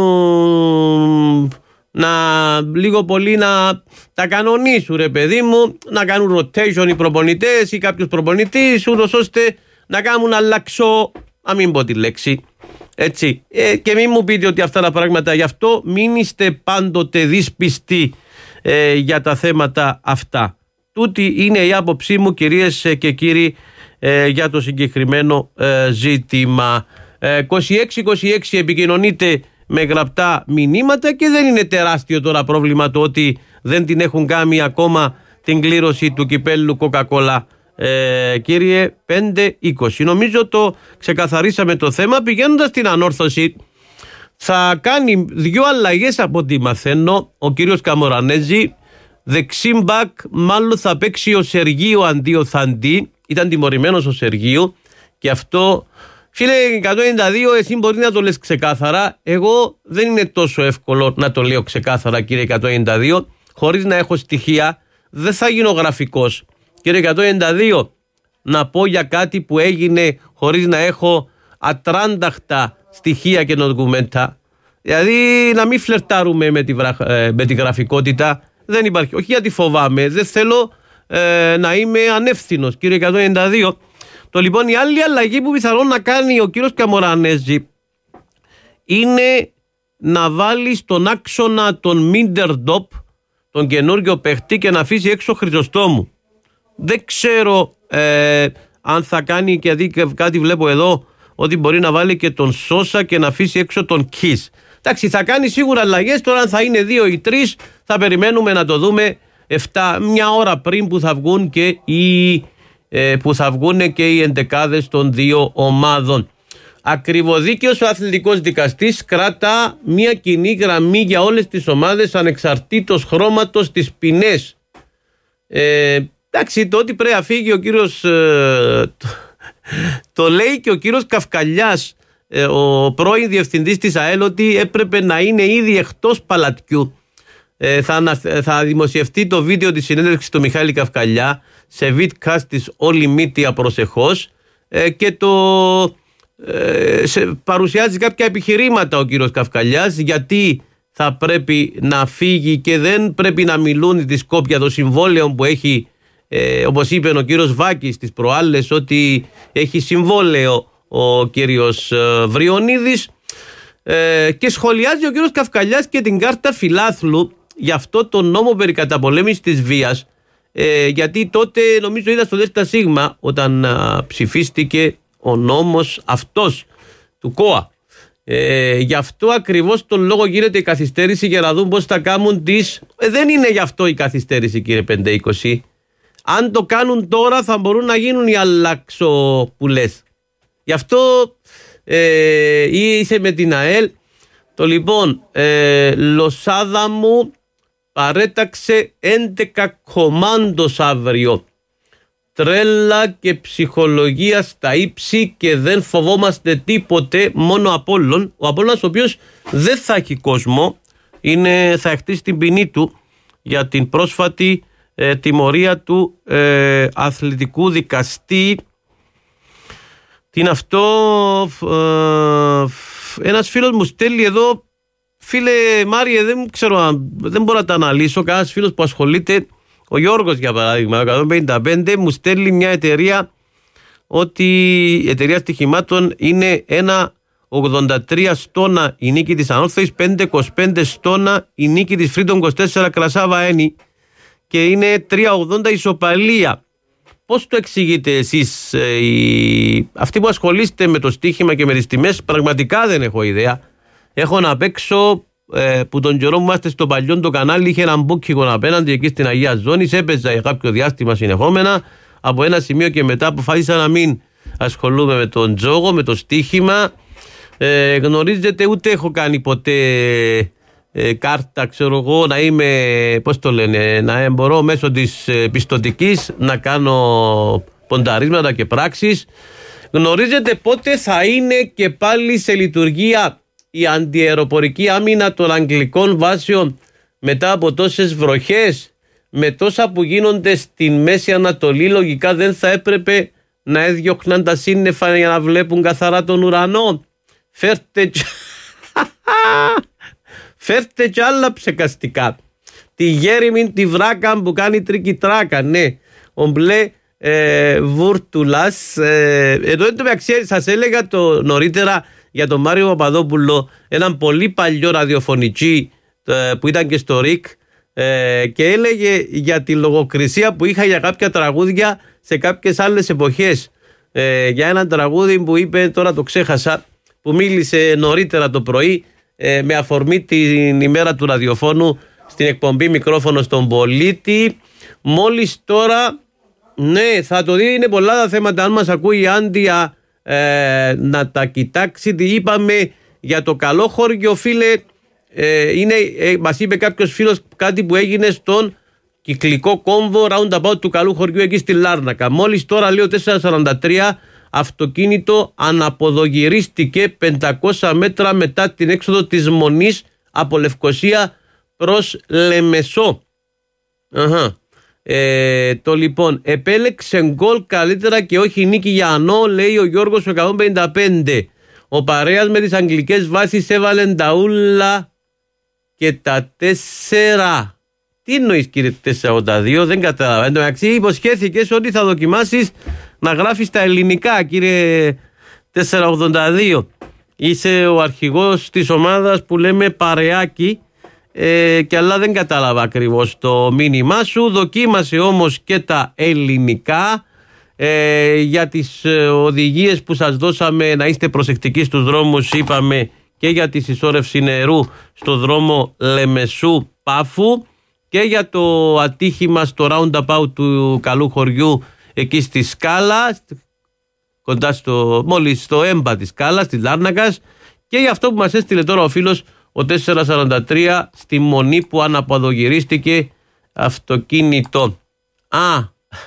κάνουν να, λίγο πολύ να τα κανονίσουν, ρε παιδί μου, να κάνουν rotation οι προπονητές ή κάποιος προπονητής, ούτως ώστε να κάνουν αλλαξό, να μην πω τη λέξη. Έτσι. Ε, και μην μου πείτε ότι αυτά τα πράγματα, γι' αυτό μην είστε πάντοτε δύσπιστοι ε, για τα θέματα αυτά. Τούτη είναι η άποψή μου, κυρίες και κύριοι, ε, για το συγκεκριμένο ε, ζήτημα. ε, είκοσι έξι είκοσι έξι επικοινωνείτε με γραπτά μηνύματα και δεν είναι τεράστιο τώρα πρόβλημα το ότι δεν την έχουν κάνει ακόμα την κλήρωση του κυπέλλου Coca-Cola. Ε, κύριε πέντε είκοσι, νομίζω το ξεκαθαρίσαμε το θέμα. Πηγαίνοντας στην ανόρθωση, θα κάνει δύο αλλαγές από ό,τι μαθαίνω ο κύριος Καμορανέζη. Δεξίμπακ μάλλον θα παίξει ο Σεργίου αντί ο Θαντή. Ήταν τιμωρημένος ο Σεργίου και αυτό, φίλε, εκατόν ενενήντα δύο, εσύ μπορεί να το λες ξεκάθαρα. Εγώ δεν είναι τόσο εύκολο να το λέω ξεκάθαρα, κύριε εκατόν ενενήντα δύο, χωρίς να έχω στοιχεία. Δεν θα γίνω γραφικός. Κύριε εκατόν ενενήντα δύο, να πω για κάτι που έγινε χωρίς να έχω ατράνταχτα στοιχεία και ντοκουμέντα. Δηλαδή να μην φλερτάρουμε με τη, βρα... με τη γραφικότητα. Δεν υπάρχει. Όχι γιατί φοβάμαι, δεν θέλω ε, να είμαι ανεύθυνος, κύριε εκατόν ενενήντα δύο. Το λοιπόν η άλλη αλλαγή που πιθανόν να κάνει ο κύριος Καμορανέζη είναι να βάλει στον άξονα τον Μίντερντοπ, τον καινούργιο παίχτη, και να αφήσει έξω Χρυσοστόμου. Δεν ξέρω ε, αν θα κάνει, και δει κάτι βλέπω εδώ, ότι μπορεί να βάλει και τον Σόσα και να αφήσει έξω τον Κις. Εντάξει, θα κάνει σίγουρα αλλαγές. Τώρα αν θα είναι δύο ή τρεις θα περιμένουμε να το δούμε εφτά, μια ώρα πριν που θα βγουν και οι, ε, που θα βγουν και οι εντεκάδες των δύο ομάδων. Ακριβοδίκαιος ο αθλητικός δικαστής κρατά μια κοινή γραμμή για όλες τις ομάδες ανεξαρτήτως χρώματος τις ποινές. Ε, εντάξει, το ότι πρέπει να φύγει ο κύριος ε, το, το λέει και ο κύριος Καυκαλιάς, ε, ο πρώην διευθυντής της ΑΕΛ, ότι έπρεπε να είναι ήδη εκτός παλατιού. Ε, θα, θα δημοσιευτεί το βίντεο της συνέντευξης του Μιχάλη Καυκαλιά σε vidcast της Όλη Μήτια προσεχώς, ε, και το ε, σε, παρουσιάζει κάποια επιχειρήματα ο κύριος Καυκαλιάς γιατί θα πρέπει να φύγει και δεν πρέπει να μιλούν τη Σκόπια το συμβόλαιο που έχει, ε, όπως είπε ο κύριος Βάκης τις προάλλες, ότι έχει συμβόλαιο ο κύριος ε, Βριονίδης, ε, και σχολιάζει ο κύριος Καυκαλιάς και την κάρτα φιλάθλου για αυτό το νόμο περί καταπολέμησης της βίας, ε, γιατί τότε νομίζω είδα στο ΔΣ όταν α, ψηφίστηκε ο νόμος αυτός του ΚΟΑ. Ε, γι' αυτό ακριβώς τον λόγο γίνεται η καθυστέρηση, για να δουν πώς θα κάνουν τις... Ε, δεν είναι γι' αυτό η καθυστέρηση, κύριε πέντε είκοσι. Αν το κάνουν τώρα θα μπορούν να γίνουν οι αλλαξοπουλές. Γι' αυτό ε, είσαι με την ΑΕΛ. Το λοιπόν, ε, Λοσάδα μου παρέταξε έντεκα κομάντος αύριο. Τρέλα και ψυχολογία στα ύψη και δεν φοβόμαστε τίποτε, μόνο Απόλλων. Ο Απόλλωνας, ο οποίος δεν θα έχει κόσμο, είναι, θα εκτίσει την ποινή του για την πρόσφατη ε, τιμωρία του ε, αθλητικού δικαστή. Τι είναι αυτό? Ε, ένας φίλος μου στέλνει εδώ, φίλε Μάριε, δεν ξέρω, δεν μπορώ να τα αναλύσω. Κανένας φίλος που ασχολείται, ο Γιώργος για παράδειγμα, εκατόν πενήντα πέντε, μου στέλνει μια εταιρεία, ότι η εταιρεία στοιχημάτων είναι ένα ογδόντα τρία στόνα η νίκη της Ανόρθωσης, πέντε είκοσι πέντε στόνα η νίκη της Φρύντον είκοσι τέσσερα Κρασάβα Ένι, και είναι τρία ογδόντα ισοπαλία. Πώς το εξηγείτε εσείς, ε, οι... αυτοί που ασχολείστε με το στοίχημα και με τις τιμές? Πραγματικά δεν έχω ιδέα. Έχω να παίξω, ε, που τον καιρό που είμαστε στο παλιό το κανάλι, είχε έναν μπούκικο απέναντι εκεί στην Αγία Ζώνη, έπαιζα για κάποιο διάστημα συνεχόμενα. Από ένα σημείο και μετά αποφάσισα να μην ασχολούμαι με τον τζόγο, με το στοίχημα. Ε, γνωρίζετε, ούτε έχω κάνει ποτέ ε, κάρτα, ξέρω εγώ, να είμαι, πώς το λένε, να μπορώ μέσω της ε, πιστωτικής να κάνω πονταρίσματα και πράξεις. Γνωρίζετε πότε θα είναι και πάλι σε λειτουργία η αντιαεροπορική άμυνα των αγγλικών βάσεων μετά από τόσες βροχές? Με τόσα που γίνονται στην Μέση Ανατολή, λογικά δεν θα έπρεπε να έδιωχναν τα σύννεφα για να βλέπουν καθαρά τον ουρανό? Φέρτε Φέρτε κι άλλα ψεκαστικά. Τη Γέριμιν τη βράκα που κάνει τρίκι-τράκα, ναι. Ο μπλε ε, Βούρτουλας. Ε, εδώ εν τω μεταξύ σας έλεγα το νωρίτερα για τον Μάριο Παπαδόπουλο, έναν πολύ παλιό ραδιοφωνική ε, που ήταν και στο ΡΙΚ, ε, και έλεγε για τη λογοκρισία που είχα για κάποια τραγούδια σε κάποιες άλλες εποχές. Ε, για έναν τραγούδι που είπε, τώρα το ξέχασα, που μίλησε νωρίτερα το πρωί, ε, με αφορμή την ημέρα του ραδιοφώνου στην εκπομπή Μικρόφωνο στον Πολίτη. Μόλις τώρα, ναι, θα το δει, είναι πολλά τα θέματα. Αν μας ακούει η Άντια, ε, να τα κοιτάξει. Τι είπαμε για το καλό χωριό, φίλε, ε, είναι, ε, μας είπε κάποιος φίλος κάτι που έγινε στον κυκλικό κόμβο roundabout του καλού χωριού εκεί στη Λάρνακα. Μόλις τώρα, λέει, ο τετρακόσια σαράντα τρία αυτοκίνητο αναποδογυρίστηκε πεντακόσια μέτρα μετά την έξοδο της Μονής από Λευκοσία προς Λεμεσό. Αχα. Ε, το λοιπόν, επέλεξε γκολ καλύτερα και όχι νίκη για Ανώ, λέει ο Γιώργος εκατόν πενήντα πέντε. Ο παρέας με τις αγγλικές βάσεις έβαλε τα ούλα και τα τέσσερα. Τι εννοείς κύριε τετρακόσια ογδόντα δύο, δεν κατάλαβα. Εν τω μεταξύ υποσχέθηκες ότι θα δοκιμάσεις να γράφεις τα ελληνικά κύριε τετρακόσια ογδόντα δύο. Είσαι ο αρχηγός της ομάδας που λέμε παρεάκι ε, και αλλά δεν κατάλαβα ακριβώς το μήνυμά σου. Δοκίμασε όμως και τα ελληνικά. Ε, για τις ε, οδηγίες που σας δώσαμε να είστε προσεκτικοί στους δρόμους, είπαμε και για τη συσσόρευση νερού στο δρόμο Λεμεσού Πάφου και για το ατύχημα στο roundabout του Καλού Χωριού εκεί στη Σκάλα, κοντά στο, μόλις στο έμπα της Σκάλας, της Λάρνακας, και για αυτό που μας έστειλε τώρα ο φίλος ο τετρακόσια σαράντα τρία στη Μονή που αναποδογυρίστηκε αυτοκίνητο. Α,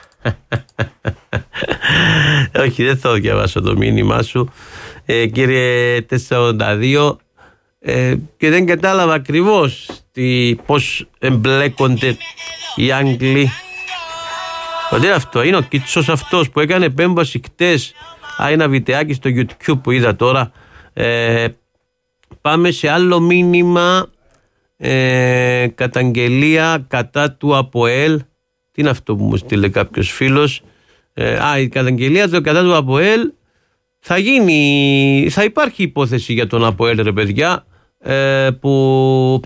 όχι, δεν θα διαβάσω το μήνυμά σου ε, κύριε τετρακόσια ογδόντα δύο ε, και δεν κατάλαβα ακριβώς τι, πώς εμπλέκονται οι Άγγλοι. Ότι αυτό είναι ο Κίτσος αυτός που έκανε επέμβαση χτες. Α, ένα βιντεάκι στο YouTube που είδα τώρα. ε, Πάμε σε άλλο μήνυμα. ε, Καταγγελία κατά του ΑΠΟΕΛ. Τι είναι αυτό που μου στείλε κάποιος φίλος. Ε, α, η καταγγελία του κατά του ΑΠΟΕΛ θα γίνει, θα υπάρχει υπόθεση για τον ΑΠΟΕΛ, ρε παιδιά, ε, που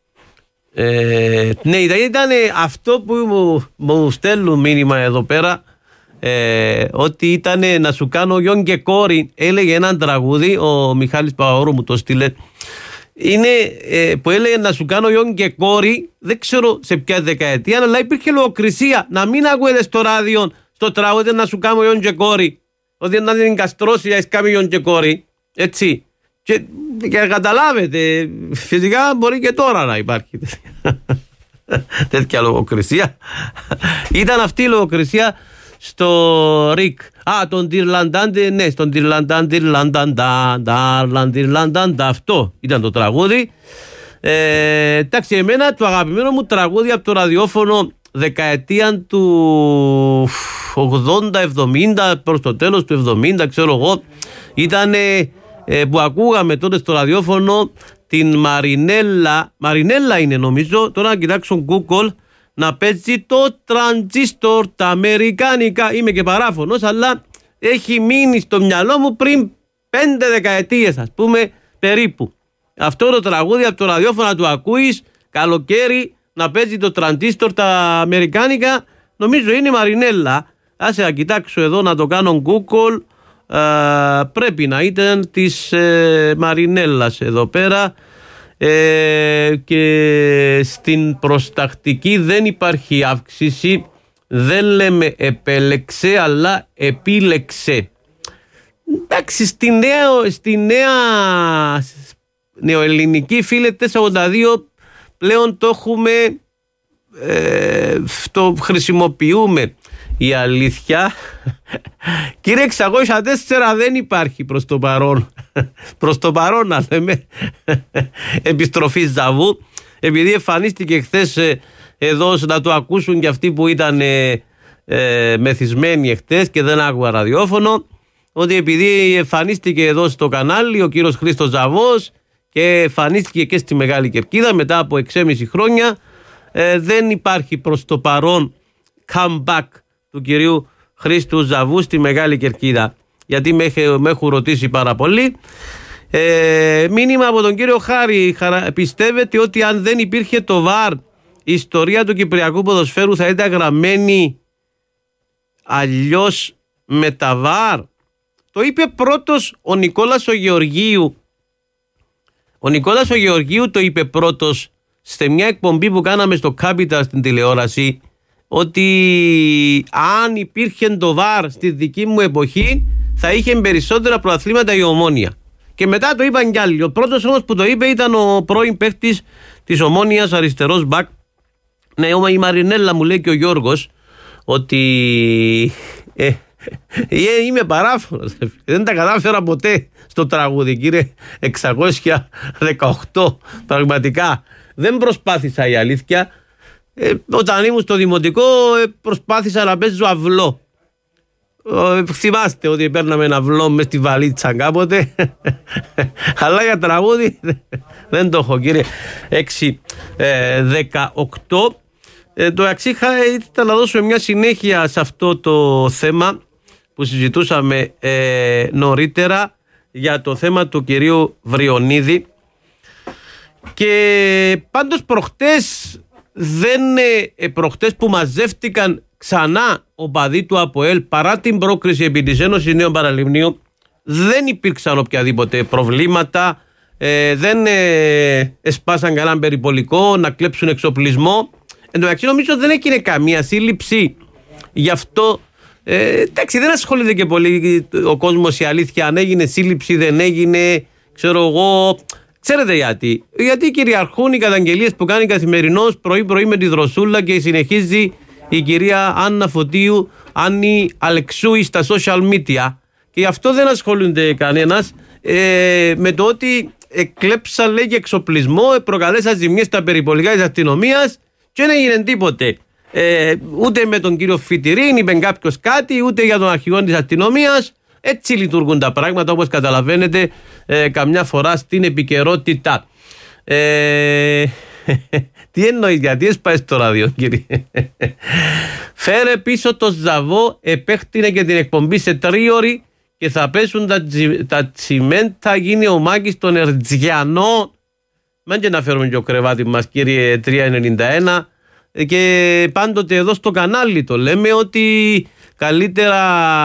ε, ναι, ήταν αυτό που μου, μου στέλνουν μήνυμα εδώ πέρα, ε, ότι ήταν να σου κάνω γιον και κόρη, έλεγε έναν τραγούδι, ο Μιχάλης Παπαγόρου μου το στείλε. Είναι ε, που έλεγε να σου κάνω γιον και κόρη, δεν ξέρω σε ποια δεκαετία, αλλά υπήρχε λογοκρισία. Να μην ακούετε στο ράδιο, στο τραγούδι, να σου κάνω γιον και κόρη. Ότι να την καστρώσει, να κάνει γιον και κόρη. Έτσι. Και, και καταλάβετε, φυσικά μπορεί και τώρα να υπάρχει τέτοια λογοκρισία. Ήταν αυτή η λογοκρισία στο Ρικ. Α, τον Τιρλαντάντε, ναι, στον Τιρλαντάν, Τιρλαντάντα, Ντάρλαν, Τιρλαντάντα, αυτό ήταν το τραγούδι. Ε, εντάξει, εμένα το αγαπημένο μου τραγούδι από το ραδιόφωνο δεκαετία του ογδόντα εβδομήντα προς το τέλος του εβδομήντα, ξέρω εγώ, ήταν ε, που ακούγαμε τότε στο ραδιόφωνο την Μαρινέλα. Μαρινέλα είναι νομίζω, τώρα να κοιτάξω Google, να παίζει το τραντζίστορ, τα αμερικάνικα. Είμαι και παράφωνος, αλλά έχει μείνει στο μυαλό μου πριν πέντε δεκαετίες, ας πούμε, περίπου. Αυτό το τραγούδι από το ραδιόφωνο του ακούεις καλοκαίρι να παίζει το τραντζίστορ, τα αμερικάνικα, νομίζω είναι Μαρινέλα. Άσε να κοιτάξω εδώ, να το κάνω Google. Α, πρέπει να ήταν της ε, Μαρινέλας εδώ πέρα. Ε, και στην προστακτική δεν υπάρχει αύξηση, δεν λέμε επέλεξε αλλά επίλεξε. Εντάξει, στη νέα, στη νέα νεοελληνική, φίλε, τετρακόσια ογδόντα δύο πλέον το έχουμε, ε, το χρησιμοποιούμε. Η αλήθεια, κύριε εξακόσια τέσσερα, δεν υπάρχει προς το παρόν. Προς το παρόν, να λέμε, επιστροφή Ζαβού. Επειδή εμφανίστηκε χθες ε, εδώ να το ακούσουν και αυτοί που ήταν ε, ε, μεθυσμένοι χθες και δεν άκουγα ραδιόφωνο, ότι επειδή εμφανίστηκε εδώ στο κανάλι ο κύριος Χρήστος Ζαβός και εμφανίστηκε και στη Μεγάλη Κερκίδα μετά από έξι και μισό χρόνια, ε, δεν υπάρχει προς το παρόν comeback του κυρίου Χρήστου Ζαβού στη Μεγάλη Κερκίδα, γιατί με, με έχουν ρωτήσει πάρα πολύ. Ε, μήνυμα από τον κύριο Χάρη. Πιστεύετε ότι αν δεν υπήρχε το βαρ, η ιστορία του κυπριακού ποδοσφαίρου θα ήταν γραμμένη αλλιώς με τα βαρ? Το είπε πρώτος ο Νικόλας ο Γεωργίου. Ο Νικόλας ο Γεωργίου το είπε πρώτος σε μια εκπομπή που κάναμε στο Capital στην τηλεόραση, ότι αν υπήρχε το βαρ στη δική μου εποχή θα είχε περισσότερα προαθλήματα η Ομόνοια. Και μετά το είπαν κι άλλοι. Ο πρώτος όμως που το είπε ήταν ο πρώην παίχτης της Ομόνοιας, αριστερός μπακ. Ναι, η Μαρινέλα, μου λέει και ο Γιώργος, ότι ε, ε, είμαι παράφωνος. Δεν τα κατάφερα ποτέ στο τραγούδι, κύριε εξακόσια δεκαοκτώ. Πραγματικά δεν προσπάθησα, η αλήθεια. Ε, όταν ήμουν στο δημοτικό ε, προσπάθησα να παίζω αυλό. θυμάστε ότι παίρναμε ένα βλόμ μες στη βαλίτσα κάποτε. Αλλά για τραγούδι δεν το έχω, κύριε. έξι δεκαοκτώ. Ε, το αξίχα ήταν να δώσουμε μια συνέχεια σε αυτό το θέμα που συζητούσαμε ε, νωρίτερα για το θέμα του κυρίου Βριονίδη. Και πάντως προχτές, δεν, ε, προχτές που μαζεύτηκαν ξανά οπαδοί του ΑΠΟΕΛ παρά την πρόκριση επί της Ένωσης Νέων Παραλιμνίων, δεν υπήρξαν οποιαδήποτε προβλήματα, ε, δεν ε, εσπάσαν κανέναν περιπολικό να κλέψουν εξοπλισμό. Εν τω μεταξύ νομίζω δεν έγινε καμία σύλληψη. Γι' αυτό ε, εντάξει, δεν ασχολείται και πολύ ο κόσμος, η αλήθεια, αν έγινε σύλληψη, δεν έγινε, ξέρω εγώ. Ξέρετε γιατί? Γιατί κυριαρχούν οι καταγγελίες που κάνει καθημερινώς πρωί-πρωί με τη Δροσούλα και συνεχίζει η κυρία Άννα Φωτίου, Άννη Αλεξούη στα social media. Και γι' αυτό δεν ασχολούνται κανένας ε, με το ότι εκλέψαν, λέγει, εξοπλισμό, προκαλέσαν ζημιές στα περιπολικά της αστυνομίας και δεν έγινε τίποτε. Ε, ούτε με τον κύριο Φιτιρίν είπε κάποιος κάτι, ούτε για τον αρχηγό της αστυνομίας. Έτσι λειτουργούν τα πράγματα, όπως καταλαβαίνετε, ε, καμιά φορά στην επικαιρότητα. Ε, τι εννοείς, γιατί έσπαες στο ράδιο, κύριε? Φέρε πίσω το Ζαβό, επέκτηνε και την εκπομπή σε τρίωρη και θα πέσουν τα, τα τσιμέντα, γίνει ο Μάκης των Ερτζιανών. Μεν και να φέρουμε και ο κρεβάτι μας, κύριε τρία ενενήντα ένα. Και πάντοτε εδώ στο κανάλι το λέμε ότι καλύτερα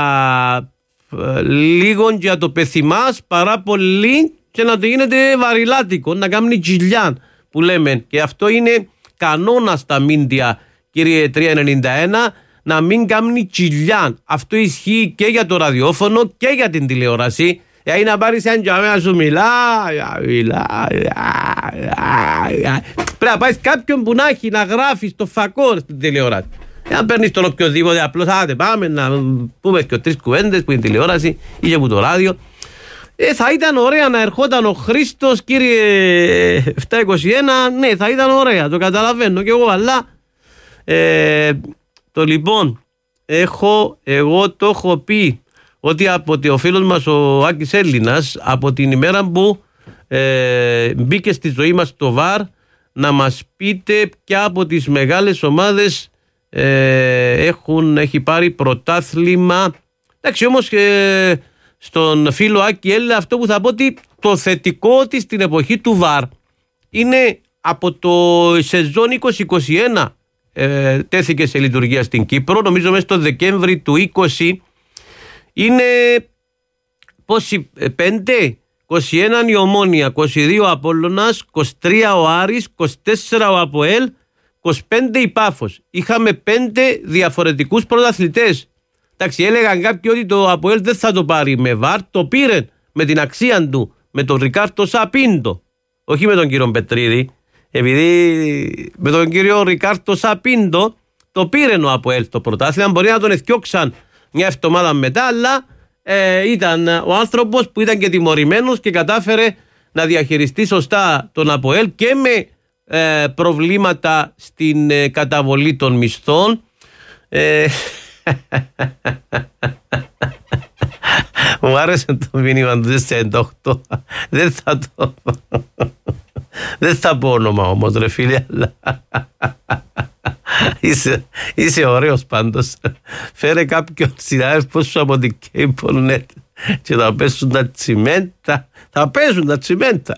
λίγο για το πεθυμάς παρά πολύ και να το γίνεται βαριλάτικο, να κάνει τζιλιάν που λέμε. Και αυτό είναι κανόνα στα μίντια, κύριε τρία ενενήντα ένα, να μην κάνει τζιλιάν. Αυτό ισχύει και για το ραδιόφωνο και για την τηλεόραση. Δηλαδή να πάρεις ένα τζαμέα σου μιλά, μιλά, πρέπει να πάρεις κάποιον που να έχει να γράφει στο φακό στην τηλεόραση. Αν παίρνεις τον οποιοδήποτε, απλώς άντε πάμε να πούμε και τρεις κουβέντες που είναι τηλεόραση ή και που το ράδιο. Ε, θα ήταν ωραία να ερχόταν ο Χρήστος, κύριε επτακόσια είκοσι ένα, ναι, θα ήταν ωραία, το καταλαβαίνω κι εγώ, αλλά ε, το λοιπόν, έχω, εγώ το έχω πει ότι από ο φίλος μας ο Άκης Έλληνας, από την ημέρα που ε, μπήκε στη ζωή μας το ΒΑΡ, να μας πείτε ποια από τις μεγάλες ομάδες ε, έχουν, έχει πάρει πρωτάθλημα. Εντάξει, όμως ε, στον φίλο Άκη Έλληνα αυτό που θα πω, ότι το θετικό ότι στην εποχή του ΒΑΡ είναι από το σεζόν είκοσι είκοσι ένα ε, τέθηκε σε λειτουργία στην Κύπρο, νομίζω μέσα στο Δεκέμβρη του είκοσι. Είναι πόσοι, πέντε, είκοσι ένα η Ομόνια, είκοσι δύο ο Απόλλωνας, είκοσι τρία ο Άρης, είκοσι τέσσερα ο ΑΠΟΕΛ, είκοσι πέντε η Πάφος. Είχαμε πέντε διαφορετικούς πρωταθλητές. Εντάξει, έλεγαν κάποιοι ότι το ΑΠΟΕΛ δεν θα το πάρει με ΒΑΡ, το πήρε με την αξία του, με τον Ρικάρτο Σαπίντο. Όχι με τον κύριο Πετρίδη, επειδή με τον κύριο Ρικάρτο Σαπίντο το πήρε ο ΑΠΟΕΛ το πρωτάθλημα. Μπορεί να τον εθιώξαν μια εβδομάδα μετά, αλλά ε, ήταν ο άνθρωπος που ήταν και τιμωρημένος και κατάφερε να διαχειριστεί σωστά τον ΑΠΟΕΛ και με ε, προβλήματα στην ε, καταβολή των μισθών. Ε, μου άρεσε το μήνυμα του σαράντα οκτώ. Δεν θα το δεν θα πω όνομα όμως, ρε φίλε, αλλά Είσαι, είσαι ωραίος πάντως. Φέρε κάποιον συνάδελφο σου από την CableNet και θα πέσουν τα τσιμέντα. Θα πέσουν τα τσιμέντα.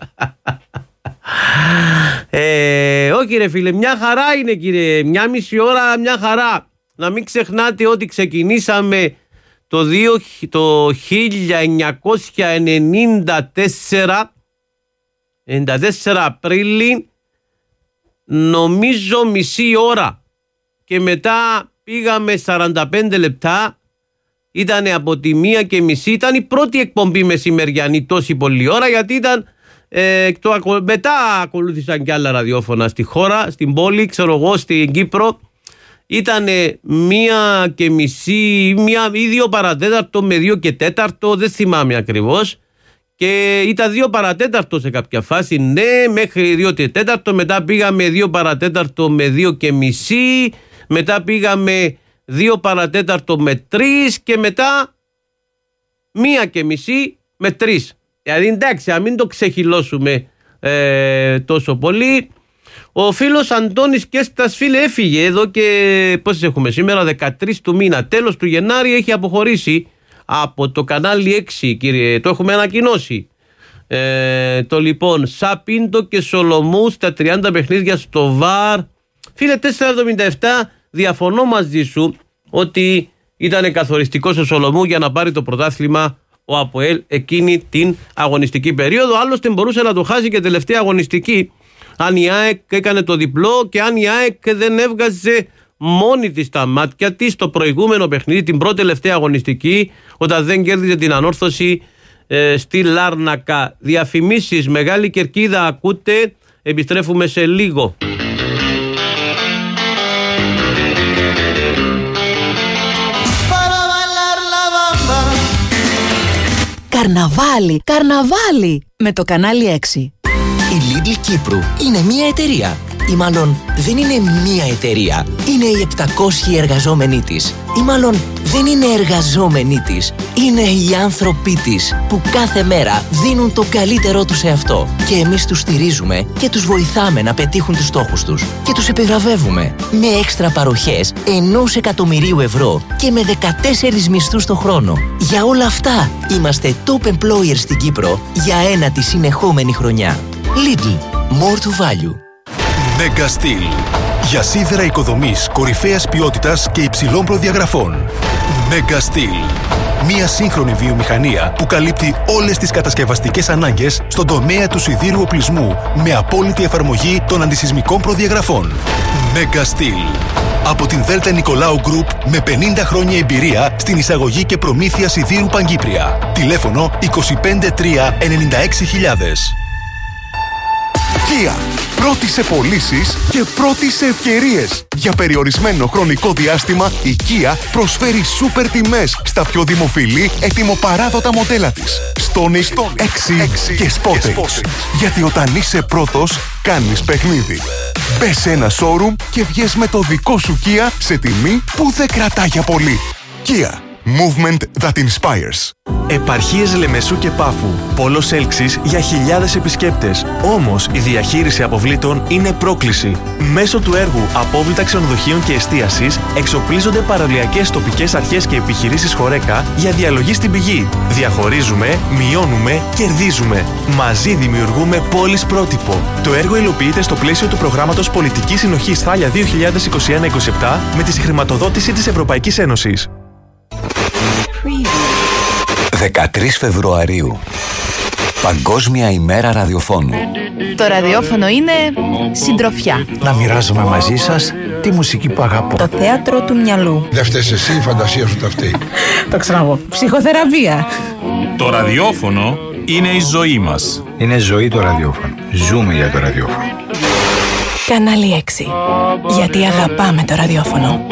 ε, όχι ρε φίλε, μια χαρά είναι, κύριε. Μια μισή ώρα, μια χαρά. Να μην ξεχνάτε ότι ξεκινήσαμε το, δύο, το χίλια εννιακόσια ενενήντα τέσσερα ενενήντα τέσσερα Απρίλη, νομίζω μισή ώρα, και μετά πήγαμε σαράντα πέντε λεπτά, ήταν από τη μία και μισή, ήταν η πρώτη εκπομπή μεσημεριανή τόση πολλή ώρα, γιατί ήταν ε, το, μετά ακολούθησαν και άλλα ραδιόφωνα στη χώρα, στην πόλη, ξέρω εγώ, στην Κύπρο. Ήταν μία και μισή, μία ή δύο παρατέταρτο με δύο και τέταρτο, δεν θυμάμαι ακριβώς. Και ήταν δύο παρατέταρτο σε κάποια φάση, ναι, μέχρι δύο και τέταρτο. Μετά πήγαμε δύο παρατέταρτο με δύο και μισή. Μετά πήγαμε δύο παρατέταρτο με τρεις και μετά μία και μισή με τρεις. Δηλαδή εντάξει, να μην το ξεχυλώσουμε ε, τόσο πολύ. Ο φίλος Αντώνης Κέστας, φίλε, έφυγε εδώ και πόσες έχουμε σήμερα, δεκατρείς του μήνα, τέλος του Γενάρη έχει αποχωρήσει από το κανάλι έξι, κύριε, το έχουμε ανακοινώσει. Ε, το λοιπόν Σαπίντο και Σολομού στα τριάντα παιχνίδια στο ΒΑΡ. Φίλε, τέσσερα εβδομήντα επτά, διαφωνώ μαζί σου ότι ήταν καθοριστικός ο Σολομού για να πάρει το πρωτάθλημα ο ΑΠΟΕΛ εκείνη την αγωνιστική περίοδο. Άλλωστε μπορούσε να το χάσει και τελευταία αγωνιστική αν η ΑΕΚ έκανε το διπλό και αν η ΑΕΚ δεν έβγαζε μόνη της τα μάτια της το προηγούμενο παιχνίδι, την πρώτη τελευταία αγωνιστική, όταν δεν κέρδιζε την Ανόρθωση ε, στη Λάρνακα. Διαφημίσεις, Μεγάλη Κερκίδα ακούτε, επιστρέφουμε σε λίγο. Καρναβάλι, καρναβάλι με το κανάλι έξι. Η Lidl Κύπρου είναι μια εταιρεία. Ή μάλλον δεν είναι μια εταιρεία. Είναι οι επτακόσιοι εργαζόμενοι της. Ή μάλλον δεν είναι εργαζόμενοι της. Είναι οι άνθρωποι της που κάθε μέρα δίνουν το καλύτερό τους σε αυτό. Και εμείς τους στηρίζουμε και τους βοηθάμε να πετύχουν τους στόχους τους. Και τους επιβραβεύουμε με έξτρα παροχές ενός εκατομμυρίου ευρώ και με δεκατέσσερις μισθούς το χρόνο. Για όλα αυτά είμαστε top employer στην Κύπρο για ένατη συνεχόμενη χρονιά. Lidl. More to value. Mega Steel. Για σίδερα οικοδομής κορυφαίας ποιότητας και υψηλών προδιαγραφών. Mega Steel. Μια σύγχρονη βιομηχανία που καλύπτει όλες τις κατασκευαστικές ανάγκες στον τομέα του σιδήρου οπλισμού με απόλυτη εφαρμογή των αντισυσμικών προδιαγραφών. Mega Steel. Από την Δέλτα Νικολάου Group με πενήντα χρόνια εμπειρία στην εισαγωγή και προμήθεια σιδήρου Παγκύπρια. Τηλέφωνο είκοσι πέντε τρία ενενήντα έξι χιλιάδες. Kia. Πρώτη σε πωλήσεις και πρώτη σε ευκαιρίες. Για περιορισμένο χρονικό διάστημα, η Kia προσφέρει σούπερ τιμές στα πιο δημοφιλή ετοιμοπαράδοτα μοντέλα της. Stonic, έξι και Sportage. Γιατί όταν είσαι πρώτος, κάνεις παιχνίδι. Μπες σε ένα showroom και βγες με το δικό σου Kia σε τιμή που δεν κρατά για πολύ. Kia. Movement that inspires. Επαρχίες Λεμεσού και Πάφου. Πόλος έλξης για χιλιάδες επισκέπτες. Όμως η διαχείριση αποβλήτων είναι πρόκληση. Μέσω του έργου Απόβλητα Ξενοδοχείων και Εστίασης εξοπλίζονται παραλιακές τοπικές αρχές και επιχειρήσεις Χορέκα για διαλογή στην πηγή. Διαχωρίζουμε, μειώνουμε, κερδίζουμε. Μαζί δημιουργούμε πόλεις πρότυπο. Το έργο υλοποιείται στο πλαίσιο του προγράμματος Πολιτικής Συνοχής Θάλια δύο χιλιάδες είκοσι ένα είκοσι επτά με τη συγχρηματοδότηση της Ευρωπαϊκής Ένωσης. δεκατρείς Φεβρουαρίου. Παγκόσμια ημέρα ραδιοφώνου. Το ραδιόφωνο είναι συντροφιά. Να μοιράζομαι μαζί σας τη μουσική που αγαπώ. Το θέατρο του μυαλού. Δεν φταίς εσύ, η φαντασία σου τα φταίει. Το ξαναγώ. Ψυχοθεραπεία. Το ραδιόφωνο είναι η ζωή μας. Είναι ζωή το ραδιόφωνο. Ζούμε για το ραδιόφωνο. Κανάλι έξι. Γιατί αγαπάμε το ραδιόφωνο.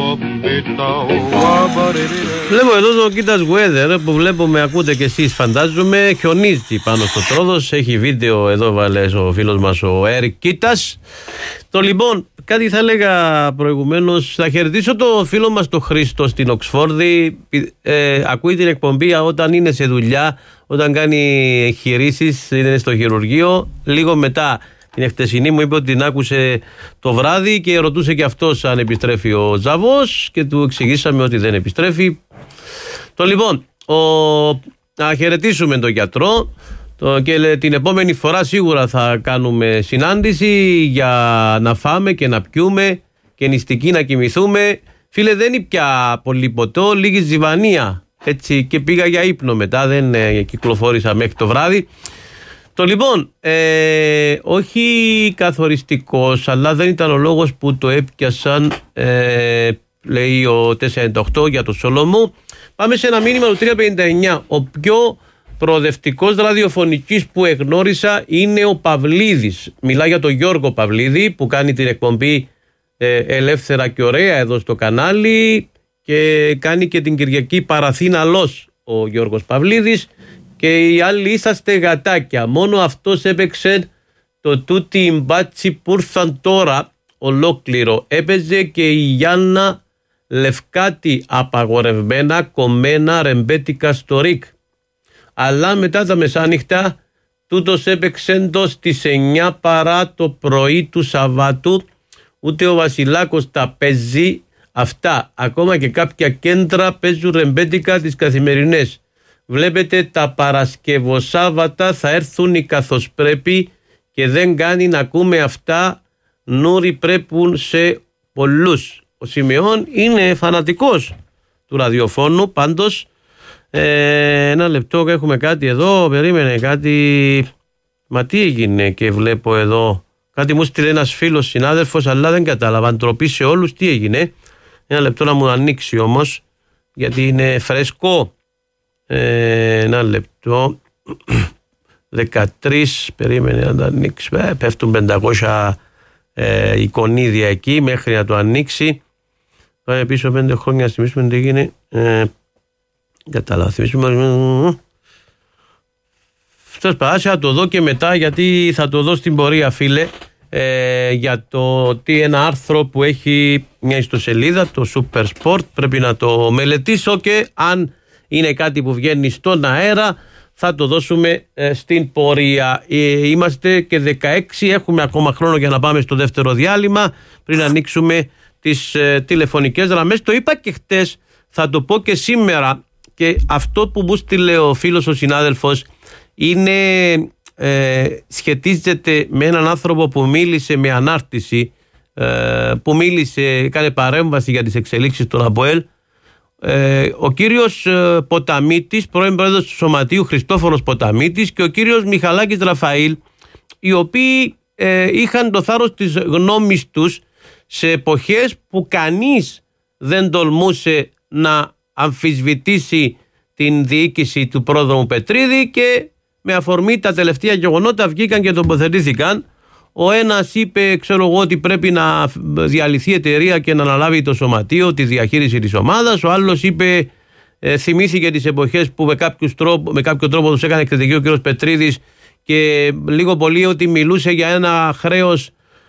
Βλέπω εδώ το Κίτας Weather που βλέπουμε, ακούτε και εσείς φαντάζομαι, χιονίζει πάνω στο Τρόδος. Έχει βίντεο εδώ, βάλε ο φίλος μας ο Έρικ Κίτας. Το λοιπόν, κάτι θα έλεγα προηγουμένως, θα χαιρετήσω το φίλο μας το Χρήστο στην Οξφόρδη. ε, Ακούει την εκπομπή όταν είναι σε δουλειά, όταν κάνει εγχειρήσεις, είναι στο χειρουργείο. Λίγο μετά την εχτεσινή μου είπε ότι την άκουσε το βράδυ και ρωτούσε και αυτός αν επιστρέφει ο Ζαβός και του εξηγήσαμε ότι δεν επιστρέφει. Το λοιπόν, ο... να χαιρετήσουμε τον γιατρό το... και την επόμενη φορά σίγουρα θα κάνουμε συνάντηση για να φάμε και να πιούμε και νηστικοί να κοιμηθούμε. Φίλε, δεν είναι πια πολύ ποτό, λίγη ζυβανία. Έτσι, και πήγα για ύπνο μετά, δεν ε, κυκλοφόρησα μέχρι το βράδυ. Το λοιπόν, ε, όχι καθοριστικός, αλλά δεν ήταν ο λόγος που το έπιασαν, ε, λέει ο τετρακόσια ενενήντα οκτώ για το Σολομού. Πάμε σε ένα μήνυμα του τριακόσια πενήντα εννιά. Ο πιο προοδευτικός ραδιοφωνικής που εγνώρισα είναι ο Παυλίδης. Μιλά για τον Γιώργο Παυλίδη που κάνει την εκπομπή ε, ελεύθερα και ωραία εδώ στο κανάλι και κάνει και την Κυριακή Παραθήνα Λος ο Γιώργος Παυλίδης. Και οι άλλοι είσαστε γατάκια. Μόνο αυτός έπαιξε το τούτι μπάτσι που ήρθαν τώρα ολόκληρο. Έπαιζε και η Γιάννα λευκάτι απαγορευμένα κομμένα ρεμπέτικα στο ΡΙΚ. Αλλά μετά τα μεσάνυχτα τούτος έπαιξε το στις εννιά παρά το πρωί του Σαββάτου. Ούτε ο Βασιλάκος τα παίζει αυτά. Ακόμα και κάποια κέντρα παίζουν ρεμπέτικα τις καθημερινές. Βλέπετε τα Παρασκευοσάββατα θα έρθουν οι καθώς πρέπει και δεν κάνει να ακούμε αυτά. Νούρι πρέπουν σε πολλούς. Ο Σιμεών είναι φανατικός του ραδιοφώνου. Πάντως ε, ένα λεπτό, έχουμε κάτι εδώ. Περίμενε κάτι. Μα τι έγινε και βλέπω εδώ. Κάτι μου στείλε ένας φίλος συνάδελφος, αλλά δεν κατάλαβα. Ντροπή σε όλους, τι έγινε. Ένα λεπτό να μου ανοίξει όμως, γιατί είναι φρέσκο. Ε, ένα λεπτό. δεκατρείς, περίμενε να το ανοίξει. Ε, πέφτουν πεντακόσια ε, εικονίδια εκεί μέχρι να το ανοίξει. Πάμε πίσω πέντε χρόνια, θυμίσουμε τι έγινε. Ε, κατάλαβα, θυμίσουμε. Σας παράσει να το δω και μετά, γιατί θα το δω στην πορεία, φίλε, ε, για το ότι ένα άρθρο που έχει μια ιστοσελίδα, το Super Sport, πρέπει να το μελετήσω και αν είναι κάτι που βγαίνει στον αέρα θα το δώσουμε ε, στην πορεία. Ε, είμαστε και δεκαέξι, έχουμε ακόμα χρόνο για να πάμε στο δεύτερο διάλειμμα πριν ανοίξουμε τις ε, τηλεφωνικές γραμμές. Το είπα και χτες, θα το πω και σήμερα, και αυτό που μου στείλε ο φίλος ο συνάδελφος είναι, ε, σχετίζεται με έναν άνθρωπο που μίλησε με ανάρτηση, ε, που μίλησε, έκανε παρέμβαση για τις εξελίξεις του ΑΠΟΕΛ. Ε, ο κύριος ε, Ποταμίτης, πρώην πρόεδρος του Σωματείου Χριστόφορος Ποταμίτης, και ο κύριος Μιχαλάκης Ραφαήλ, οι οποίοι ε, είχαν το θάρρος της γνώμης τους σε εποχές που κανείς δεν τολμούσε να αμφισβητήσει την διοίκηση του πρόδρομου Πετρίδη, και με αφορμή τα τελευταία γεγονότα βγήκαν και τοποθετήθηκαν. Ο ένας είπε, ξέρω εγώ, ότι πρέπει να διαλυθεί η εταιρεία και να αναλάβει το σωματείο τη διαχείριση της ομάδας. Ο άλλος είπε, ε, θυμήθηκε τις εποχές που με, τρόπο, με κάποιο τρόπο τους έκανε κριτική ο κ. Πετρίδης, και λίγο πολύ ότι μιλούσε για ένα χρέος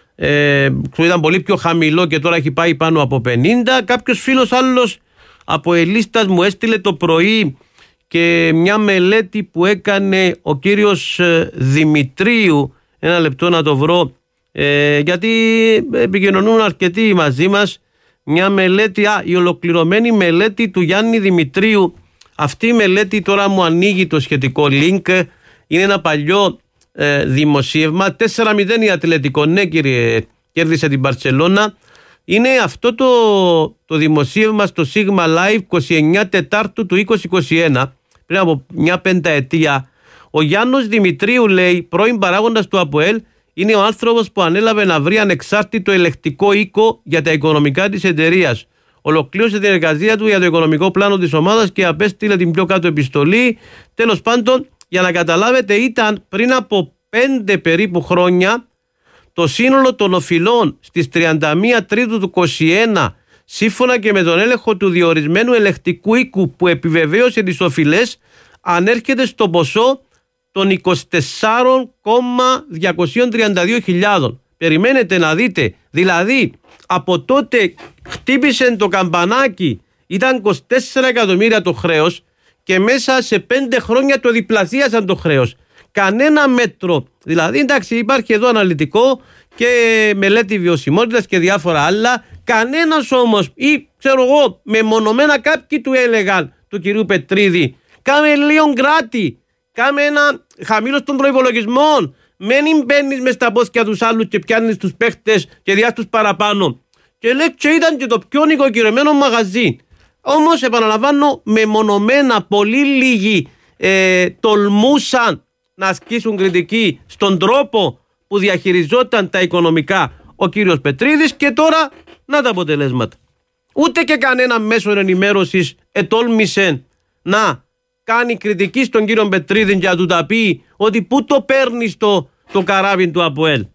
ε, που ήταν πολύ πιο χαμηλό και τώρα έχει πάει πάνω από πενήντα. Κάποιος φίλος άλλος από Ελίστας μου έστειλε το πρωί και μια μελέτη που έκανε ο κύριος Δημητρίου. Ένα λεπτό να το βρω, ε, γιατί επικοινωνούν αρκετοί μαζί μας. Μια μελέτη, α, η ολοκληρωμένη μελέτη του Γιάννη Δημητρίου. Αυτή η μελέτη τώρα μου ανοίγει το σχετικό link. Είναι ένα παλιό ε, δημοσίευμα. τέσσερα μηδέν η Ατλετικό, ναι κύριε, κέρδισε την Μπαρτσελώνα. Είναι αυτό το, το δημοσίευμα στο Sigma Live είκοσι εννιά Τετάρτου του είκοσι είκοσι ένα, πριν από μια πενταετία. Ο Γιάννος Δημητρίου, λέει, πρώην παράγοντας του ΑΠΟΕΛ, είναι ο άνθρωπος που ανέλαβε να βρει ανεξάρτητο ελεκτικό οίκο για τα οικονομικά της εταιρείας. Ολοκλήρωσε την εργασία του για το οικονομικό πλάνο της ομάδας και απέστειλε την πιο κάτω επιστολή. Τέλος πάντων, για να καταλάβετε, ήταν πριν από πέντε περίπου χρόνια το σύνολο των οφειλών στις τριάντα μία Τρίτου του είκοσι ένα, σύμφωνα και με τον έλεγχο του διορισμένου ελεκτικού οίκου που επιβεβαίωσε τις οφειλές, ανέρχεται στο ποσό των είκοσι τέσσερα χιλιάδες διακόσιες τριάντα δύο. Περιμένετε να δείτε, δηλαδή από τότε χτύπησε το καμπανάκι, ήταν είκοσι τέσσερα εκατομμύρια το χρέος και μέσα σε πέντε χρόνια το διπλασίασαν το χρέος. Κανένα μέτρο, δηλαδή εντάξει υπάρχει εδώ αναλυτικό και μελέτη βιωσιμότητας και διάφορα άλλα, κανένας όμως, ή ξέρω εγώ μεμονωμένα κάποιοι του έλεγαν του κυρίου Πετρίδη, κάμε λίγο κράτη, κάμε ένα χαμήλο των προϋπολογισμών, μην μπαίνεις μες στα πόθηκια τους άλλους και πιάνεις τους παίχτες και διάς τους παραπάνω. Και λέει και ήταν και το πιο νοικοκυρωμένο μαγαζί. Όμως επαναλαμβάνω, μεμονωμένα πολύ λίγοι ε, τολμούσαν να ασκήσουν κριτική στον τρόπο που διαχειριζόταν τα οικονομικά ο κύριος Πετρίδης, και τώρα να τα αποτελέσματα. Ούτε και κανένα μέσο ενημέρωσης ετόλμησε να κάνει κριτική στον κύριο Πετρίδη για να του τα πει ότι πού το παίρνει το, το καράβι του ΑΠΟΕΛ.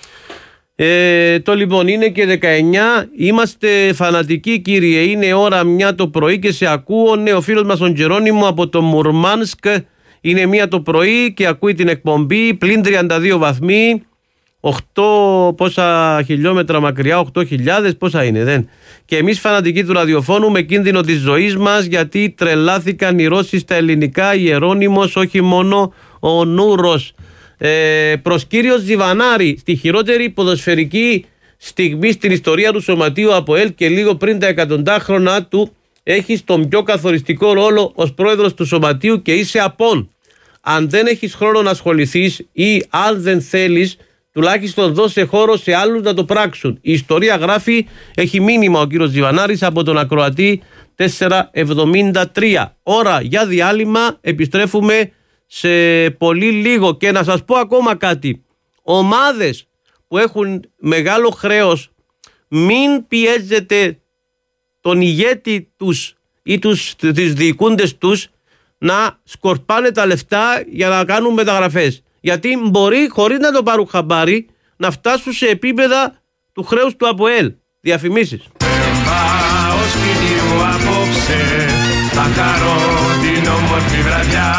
Ε, το λοιπόν είναι και δεκαεννιά, είμαστε φανατικοί κύριε, είναι ώρα μια το πρωί και σε ακούω. Ναι, ο φίλος μας ο Τζερόνιμο από το Μουρμάνσκ, είναι μία το πρωί και ακούει την εκπομπή, πλην τριάντα δύο βαθμοί. οκτώ πόσα χιλιόμετρα μακριά, οκτώ χιλιάδες, πόσα είναι, δεν. Και εμείς φανατικοί του ραδιοφώνου με κίνδυνο της ζωής μας, γιατί τρελάθηκαν οι Ρώσοι στα ελληνικά, Ιερώνυμος, όχι μόνο ο Νούρος. Ε, προς κύριο Ζιβανάρη, στη χειρότερη ποδοσφαιρική στιγμή στην ιστορία του σωματείου ΑΠΟΕΛ και λίγο πριν τα εκατοντάχρονα του, έχεις τον πιο καθοριστικό ρόλο ως πρόεδρος του σωματείου και είσαι απόν. Αν δεν έχεις χρόνο να ασχοληθείς ή αν δεν θέλεις, τουλάχιστον δώσε χώρο σε άλλους να το πράξουν. Η ιστορία γράφει, έχει μήνυμα ο κύριος Ζιβανάρης από τον ακροατή τετρακόσια εβδομήντα τρία. Ώρα για διάλειμμα, επιστρέφουμε σε πολύ λίγο. Και να σας πω ακόμα κάτι. Ομάδες που έχουν μεγάλο χρέος, μην πιέζετε τον ηγέτη τους ή τους, τις διοικούντες τους να σκορπάνε τα λεφτά για να κάνουν μεταγραφές. Γιατί μπορεί, χωρίς να το πάρουν χαμπάρι, να φτάσουν σε επίπεδα του χρέους του ΑΠΟΕΛ. Διαφημίσεις. Πάω σπίτι μου απόψε, θα χαρώ την όμορφη βραδιά.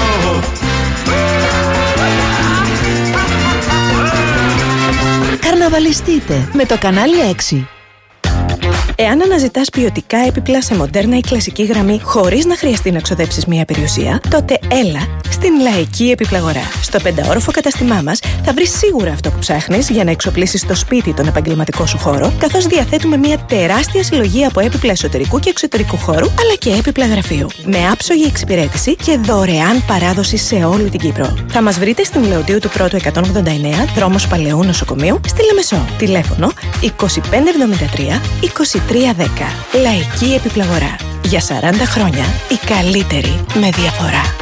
Καρναβαλιστείτε με το κανάλι έξι. Εάν αναζητάς ποιοτικά έπιπλα σε μοντέρνα ή κλασική γραμμή χωρίς να χρειαστεί να ξοδέψεις μία περιουσία, τότε έλα στην Λαϊκή Επιπλαγορά. Στο πενταόροφο καταστημά μας θα βρεις σίγουρα αυτό που ψάχνεις για να εξοπλίσεις στο σπίτι τον επαγγελματικό σου χώρο, καθώς διαθέτουμε μία τεράστια συλλογή από έπιπλα εσωτερικού και εξωτερικού χώρου, αλλά και έπιπλα γραφείου. Με άψογη εξυπηρέτηση και δωρεάν παράδοση σε όλη την Κύπρο. Θα μας βρείτε στην Λεωδίου του Πρώτου εκατόν ογδόντα εννέα, δρόμος Παλαιού Νοσοκομείου, στη Λεμεσό. Τηλέφωνο είκοσι πέντε εβδομήντα τρία είκοσι τρία δέκα. Λαϊκή Επιπλαγορά. Για σαράντα χρόνια η καλύτερη με διαφορά.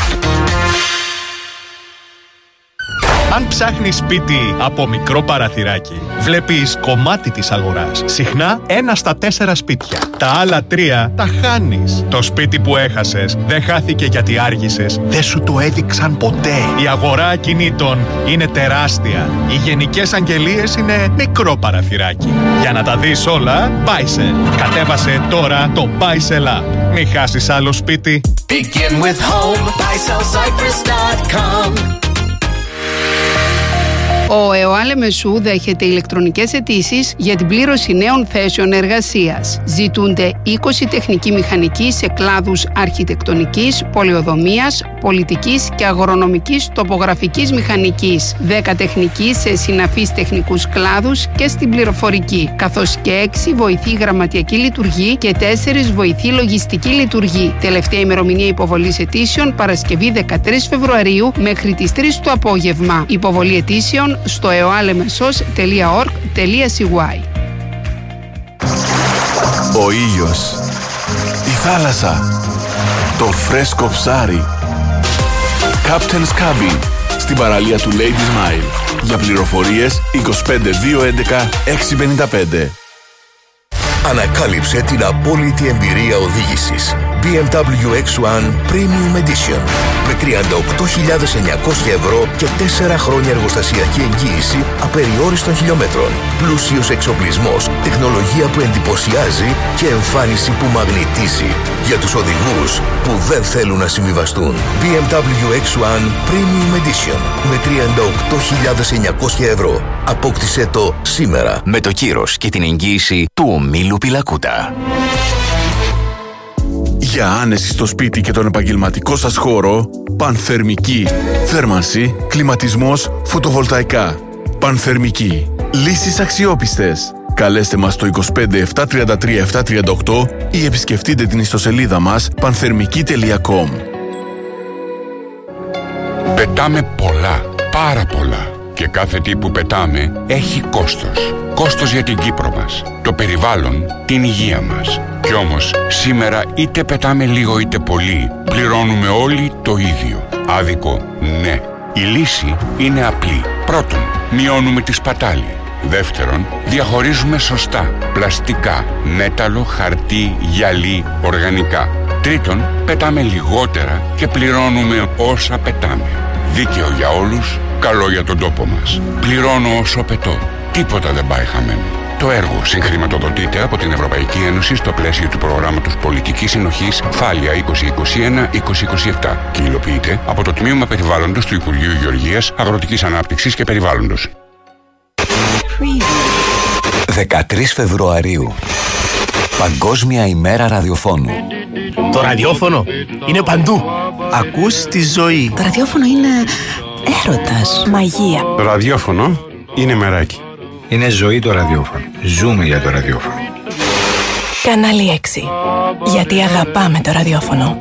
Αν ψάχνεις σπίτι από μικρό παραθυράκι, βλέπεις κομμάτι της αγοράς. Συχνά ένα στα τέσσερα σπίτια. Τα άλλα τρία τα χάνεις. Το σπίτι που έχασες δεν χάθηκε γιατί άργησες. Δεν σου το έδειξαν ποτέ. Η αγορά ακινήτων είναι τεράστια. Οι γενικές αγγελίες είναι μικρό παραθυράκι. Για να τα δεις όλα, Buysell. Κατέβασε τώρα το Buysell App. Μην χάσεις άλλο σπίτι. Begin with home, buy sell cypress dot com. Ο ΕΟΑΛ Μεσού δέχεται ηλεκτρονικές αιτήσεις για την πλήρωση νέων θέσεων εργασίας. Ζητούνται είκοσι τεχνικοί μηχανικοί σε κλάδους αρχιτεκτονικής, πολεοδομίας, πολιτικής και αγρονομικής τοπογραφικής μηχανικής, δέκα τεχνικοί σε συναφείς τεχνικούς κλάδους και στην πληροφορική, καθώς και έξι βοηθοί γραμματιακή λειτουργή και τέσσερις βοηθοί λογιστική λειτουργή. Τελευταία ημερομηνία υποβολής αιτήσεων Παρασκευή δεκατρείς Φεβρουαρίου μέχρι τις τρεις το απόγευμα. Υποβολή αιτήσεων στο eoalemesos τελεία org τελεία c y. Ο ήλιος, η θάλασσα, το φρέσκο ψάρι. Captain's Cabin, στην παραλία του Ladies Mile. Για πληροφορίες είκοσι πέντε δύο έντεκα έξι πενήντα πέντε. Ανακάλυψε την απόλυτη εμπειρία οδήγησης μπι εμ ντάμπλιου εξ ουάν Premium Edition με τριάντα οκτώ χιλιάδες εννιακόσια ευρώ και τέσσερα χρόνια εργοστασιακή εγγύηση απεριόριστων χιλιόμετρων. Πλούσιος εξοπλισμός, τεχνολογία που εντυπωσιάζει και εμφάνιση που μαγνητίζει για τους οδηγούς που δεν θέλουν να συμβιβαστούν. μπι εμ ντάμπλιου εξ ουάν Premium Edition με τριάντα οκτώ χιλιάδες εννιακόσια ευρώ. Απόκτησε το σήμερα. Με το κύρος και την εγγύηση του ομίλου Πιλακούτα. Για άνεση στο σπίτι και τον επαγγελματικό σας χώρο, Πανθερμική. Θέρμανση, κλιματισμός, φωτοβολταϊκά. Πανθερμική. Λύσεις αξιόπιστες. Καλέστε μας στο είκοσι πέντε επτακόσια τριάντα τρία επτακόσια τριάντα οκτώ ή επισκεφτείτε την ιστοσελίδα μας πανθερμική τελεία κομ. Πετάμε πολλά, πάρα πολλά. Και κάθε τι που πετάμε έχει κόστος. Κόστος για την Κύπρο μας, το περιβάλλον, την υγεία μας. Κι όμως σήμερα είτε πετάμε λίγο είτε πολύ, πληρώνουμε όλοι το ίδιο. Άδικο, ναι. Η λύση είναι απλή. Πρώτον, μειώνουμε τη σπατάλη. Δεύτερον, διαχωρίζουμε σωστά πλαστικά, μέταλλο, χαρτί, γυαλί, οργανικά. Τρίτον, πετάμε λιγότερα και πληρώνουμε όσα πετάμε. Δίκαιο για όλους, καλό για τον τόπο μας. Πληρώνω όσο πετώ. Τίποτα δεν πάει χαμένο. Το έργο συγχρηματοδοτείται από την Ευρωπαϊκή Ένωση στο πλαίσιο του προγράμματος Πολιτικής Συνοχής Θάλια είκοσι είκοσι ένα είκοσι είκοσι επτά και υλοποιείται από το Τμήμα Περιβάλλοντος του Υπουργείου Γεωργίας, Αγροτικής Ανάπτυξης και Περιβάλλοντος. δεκατρείς Φεβρουαρίου. Παγκόσμια ημέρα ραδιοφώνου. Το ραδιόφωνο είναι παντού. Ακούς τη ζωή. Το ραδιόφωνο είναι έρωτας, μαγεία. Το ραδιόφωνο είναι μεράκι. Είναι ζωή το ραδιόφωνο. Ζούμε για το ραδιόφωνο. Κανάλι έξι. Γιατί αγαπάμε το ραδιόφωνο.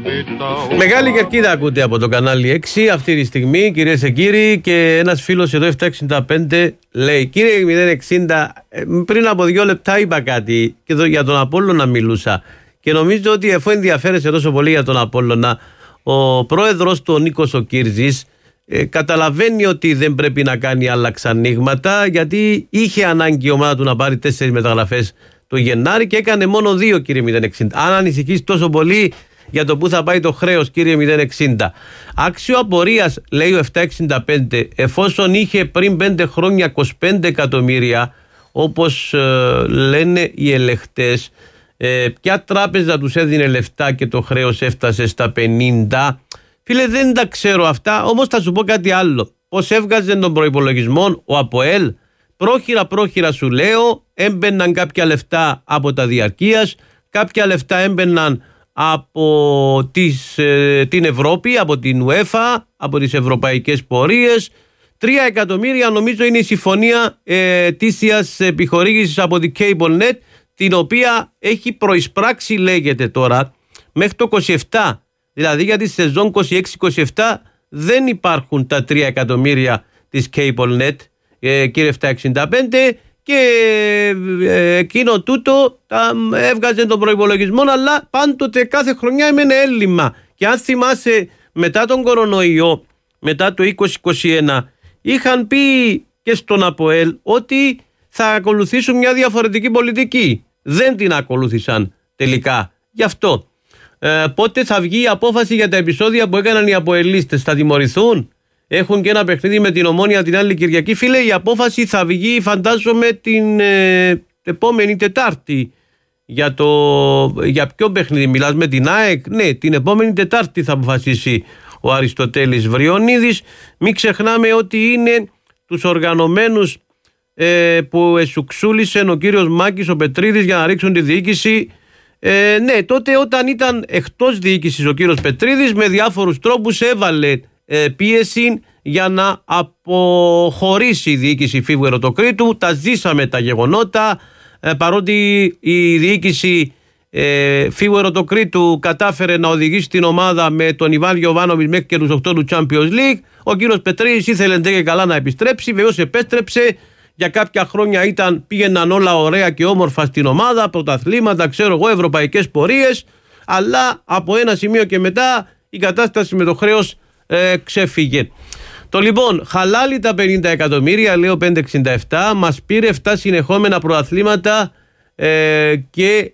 Μεγάλη κερκίδα ακούτε από το κανάλι έξι αυτή τη στιγμή, κυρίες και κύριοι, και ένας φίλος εδώ επτακόσια εξήντα πέντε λέει: Κύριε μηδέν εξήντα, πριν από δύο λεπτά είπα κάτι και εδώ για τον Απόλλωνα μιλούσα. Και νομίζω ότι αφού ενδιαφέρεσαι τόσο πολύ για τον Απόλλωνα, ο πρόεδρος του, ο Νίκος ο Κύρζης, ε, καταλαβαίνει ότι δεν πρέπει να κάνει άλλα ξανήγματα, γιατί είχε ανάγκη η ομάδα του να πάρει τέσσερις μεταγραφές το Γενάρη και έκανε μόνο δύο, κύριε μηδέν εξήντα. Αν ανησυχείς τόσο πολύ για το που θα πάει το χρέος, κύριε μηδέν εξήντα, άξιο απορίας, λέει ο επτακόσια εξήντα πέντε, εφόσον είχε πριν πέντε χρόνια είκοσι πέντε εκατομμύρια, όπως ε, λένε οι ελεγκτές, ε, ποια τράπεζα τους έδινε λεφτά και το χρέος έφτασε στα πενήντα? Φίλε, δεν τα ξέρω αυτά, όμως θα σου πω κάτι άλλο. Πώς έβγαζε τον προϋπολογισμό ο ΑΠΟΕΛ? Πρόχειρα πρόχειρα σου λέω, έμπαιναν κάποια λεφτά από τα διαρκείας, κάποια λεφτά έμπαιναν από τις, ε, την Ευρώπη, από την UEFA, από τις ευρωπαϊκές πορείες. Τρία εκατομμύρια νομίζω είναι η συμφωνία ε, τήσιας επιχορήγησης από την CableNet, την οποία έχει προεισπράξει, λέγεται τώρα, μέχρι το είκοσι επτά. Δηλαδή για τη σεζόν είκοσι έξι είκοσι επτά δεν υπάρχουν τα τρία εκατομμύρια της CableNet, ε, κύριε επτακόσια εξήντα πέντε, και ε, εκείνο τούτο τα έβγαζε τον προϋπολογισμό, αλλά πάντοτε κάθε χρονιά έμενε έλλειμμα. Και αν θυμάσαι, μετά τον κορονοϊό, μετά το είκοσι είκοσι ένα, είχαν πει και στον ΑΠΟΕΛ ότι θα ακολουθήσουν μια διαφορετική πολιτική. Δεν την ακολούθησαν τελικά. Γι' αυτό ε, πότε θα βγει η απόφαση για τα επεισόδια που έκαναν οι αποελίστες? Θα τιμωρηθούν? Έχουν και ένα παιχνίδι με την Ομόνια την άλλη Κυριακή. Φίλε, η απόφαση θα βγει, φαντάζομαι, την ε, επόμενη Τετάρτη. Για, το, για ποιο παιχνίδι μιλάς, με την ΑΕΚ? Ναι, την επόμενη Τετάρτη θα αποφασίσει ο Αριστοτέλης Βριονίδης. Μην ξεχνάμε ότι είναι τους οργανωμένους ε, που εσουξούλησε ο κύριος Μάκης ο Πετρίδης για να ρίξουν τη διοίκηση. Ε, ναι, τότε όταν ήταν εκτός διοίκησης ο κύριος Πετρίδης, με διάφορους τρόπους έβαλε πίεση για να αποχωρήσει η διοίκηση Φίβου Ερωτοκρήτου. Τα ζήσαμε τα γεγονότα, ε, παρότι η διοίκηση ε, Φίβου Ερωτοκρήτου κατάφερε να οδηγήσει την ομάδα με τον Ιβάν Γιοβάνοβιτς μέχρι και τους οκτώ του Champions League. Ο κύριος Πετρίδης ήθελε ντε και καλά να επιστρέψει, βεβαίως επέστρεψε. Για κάποια χρόνια ήταν, πήγαιναν όλα ωραία και όμορφα στην ομάδα, πρωταθλήματα, ξέρω εγώ, ευρωπαϊκές πορείες, αλλά από ένα σημείο και μετά η κατάσταση με το χρέος Ε, ξέφυγε. Το λοιπόν, χαλάλι τα πενήντα εκατομμύρια, λέω πεντακόσια εξήντα επτά, μας πήρε επτά συνεχόμενα πρωταθλήματα ε, και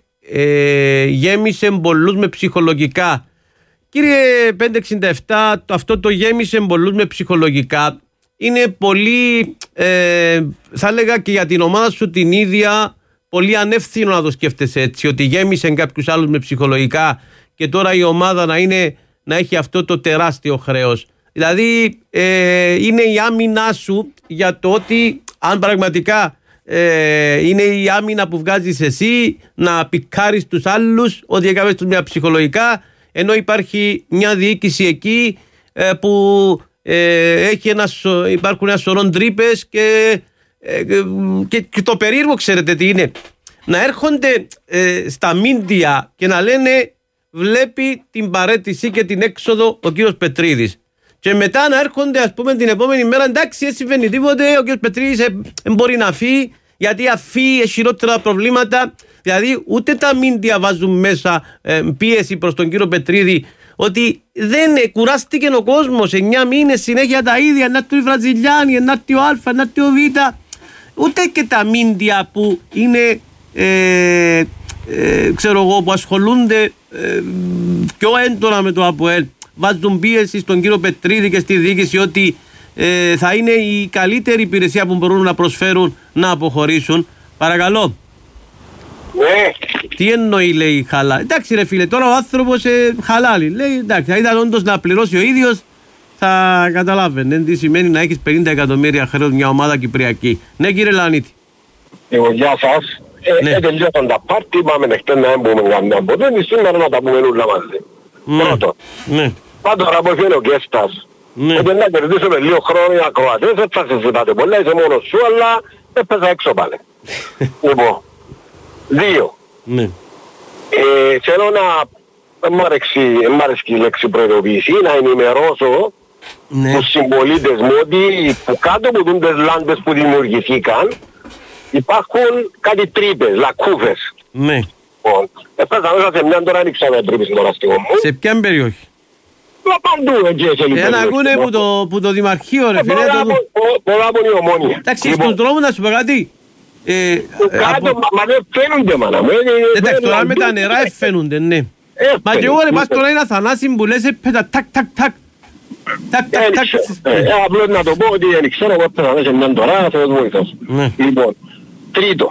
ε, γέμισε πολλούς με ψυχολογικά. Κύριε πεντακόσια εξήντα επτά, αυτό το γέμισε πολλούς με ψυχολογικά είναι πολύ, ε, θα έλεγα και για την ομάδα σου την ίδια, πολύ ανεύθυνο να το σκέφτεσαι έτσι, ότι γέμισε κάποιους άλλους με ψυχολογικά και τώρα η ομάδα να είναι, να έχει αυτό το τεράστιο χρέος. Δηλαδή ε, είναι η άμυνά σου για το ότι αν πραγματικά ε, είναι η άμυνα που βγάζεις εσύ να πικάρεις τους άλλους ότι έκαβες τους μια ψυχολογικά, ενώ υπάρχει μια διοίκηση εκεί ε, που ε, έχει ένα, υπάρχουν ένα σωρό τρύπες και, ε, και, και το περίεργο ξέρετε τι είναι, να έρχονται ε, στα μίντια και να λένε βλέπει την παρέτηση και την έξοδο ο κύριος Πετρίδης. Και μετά να έρχονται, ας πούμε, την επόμενη μέρα, εντάξει, δεν συμβαίνει τίποτε, ο κύριος Πετρίδης δεν μπορεί να φύγει, γιατί αφή έχει χειρότερα προβλήματα. Δηλαδή, ούτε τα μίντια βάζουν μέσα ε, πίεση προς τον κύριο Πετρίδη, ότι δεν ε, κουράστηκε ο κόσμος, εννιά μήνες συνέχεια τα ίδια, να έρθει οι Βραζιλιάνοι, να έρθει ο Α, να έρθει ο Β. Ούτε και τα μίντια που είναι, ε, ε, ξέρω εγώ, που ασχολούνται ε, πιο έντονα με το ΑΠΟΕΛ, βάζουν πίεση στον κύριο Πετρίδη και στη διοίκηση ότι ε, θα είναι η καλύτερη υπηρεσία που μπορούν να προσφέρουν να αποχωρήσουν. Παρακαλώ. Ναι. Τι εννοεί, λέει, χαλά. Εντάξει ρε φίλε, τώρα ο άνθρωπος ε, χαλάλι. Λέει εντάξει, θα ήταν όντως να πληρώσει ο ίδιος θα καταλάβαινε τι σημαίνει να έχεις πενήντα εκατομμύρια χρέος μια ομάδα κυπριακή. Ναι, κύριε Λανίτη. Εγώ, γεια σας. Ε, ναι. ε, τελειώσαν τα πάρτι, πάμε νεχτές να έμπουμε καμιά ποτέ, σήμερα να τα πούμε όλα μαζί. Ναι. Πρώτον, ναι. πάντως από είναι ο Κέστας. Ναι. Ότι να κερδίσουμε λίγο χρόνο οι ακροατές, δεν θα συζητάτε πολλά, είσαι μόνος σου, αλλά έπαιζα έξω πάλι. Λοιπόν, δύο. Ναι. Ε, θέλω να, μ' αρέσει η λέξη προειδοποίηση, να ενημερώσω ναι. τους συμπολίτες μου ότι που κάτω από τις λάντες που δημιουργηθήκαν υπάρχουν κάτι τρύπες, λακκούφες. Ναι. Λοιπόν, έφτασα μέσα σε μια τώρα άνοιξα με τρύπες στο λαστικό μου. Σε ποια περιοχή? Μα παντού εκεί σε λίγο. Ένα ακούνε που το, που το δημαρχείο ρε φίλε. Πολλά από η Ομόνια. Εντάξει, στους δρόμους να σου πω κάτι. Κάτω, μα δεν φαίνονται μάνα μου. Εντάξει, τώρα με τα νερά εφαίνονται, ναι. Μα και εγώ ρε πας τώρα είναι Αθανάση που λες έπαιζα τάκ τάκ τάκ. Τάκ τάκ τάκ. Απλώς να το πω ότι δεν ξέρω εγώ έπαιζα μέσα μια τώρα, θα το βοηθώ. Λοιπόν, τρίτο.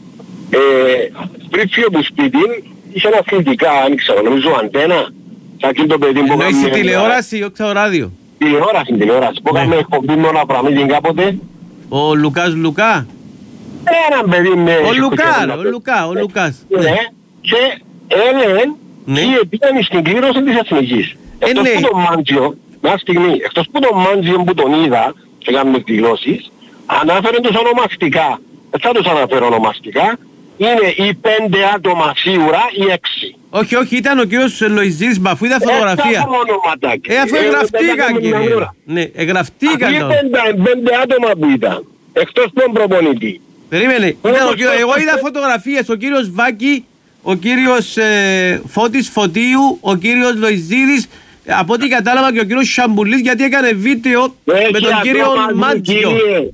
Πριν φύγω από σπίτι, είχε ένα αθλητικά, άνοιξα, νομίζω αντένα. Εννοείς η τηλεόραση ή όχι το ράδιο? Τηλεόραση, τηλεόραση. Που έκαμε εκπομπή μόνο πραμίδιν κάποτε. Ο Λουκάς Λουκά? Έναν παιδί με... Ο Λουκά, ο Λουκά, ο Λουκάς. Ναι, και έλεγαν και πήγαν στην κλήρωση της Εθνικής. Εκτός που τον Μάντζιο, μια στιγμή, εκτός που τον Μάντζιο που τον είδα και έκαμε κληρώσεις, ανάφεραν τους ονομαστικά. Δεν θα τους αναφέρω ονομαστικά. Είναι οι πέντε άτομα σίγουρα ή έξι. Όχι, όχι, ήταν ο κύριος Λοϊζής, μα αφού είδα φωτογραφία. Ε, αφού εγγραφτήκαν κύριε. Ναι, εγγραφτήκαν. Αυτοί πέντε άτομα που ήταν, εκτός τον προπονητή. Περίμενε, ήταν ο κύριος, εγώ είδα φωτογραφίες, ο κύριος Βάκη, ο κύριος ε, Φώτης Φωτίου, ο κύριος Λοϊζίδης, από ό,τι κατάλαβα και ο κύριος Σαμπουλής, γιατί έκανε βίντεο με τον κύριο Μάντζιο.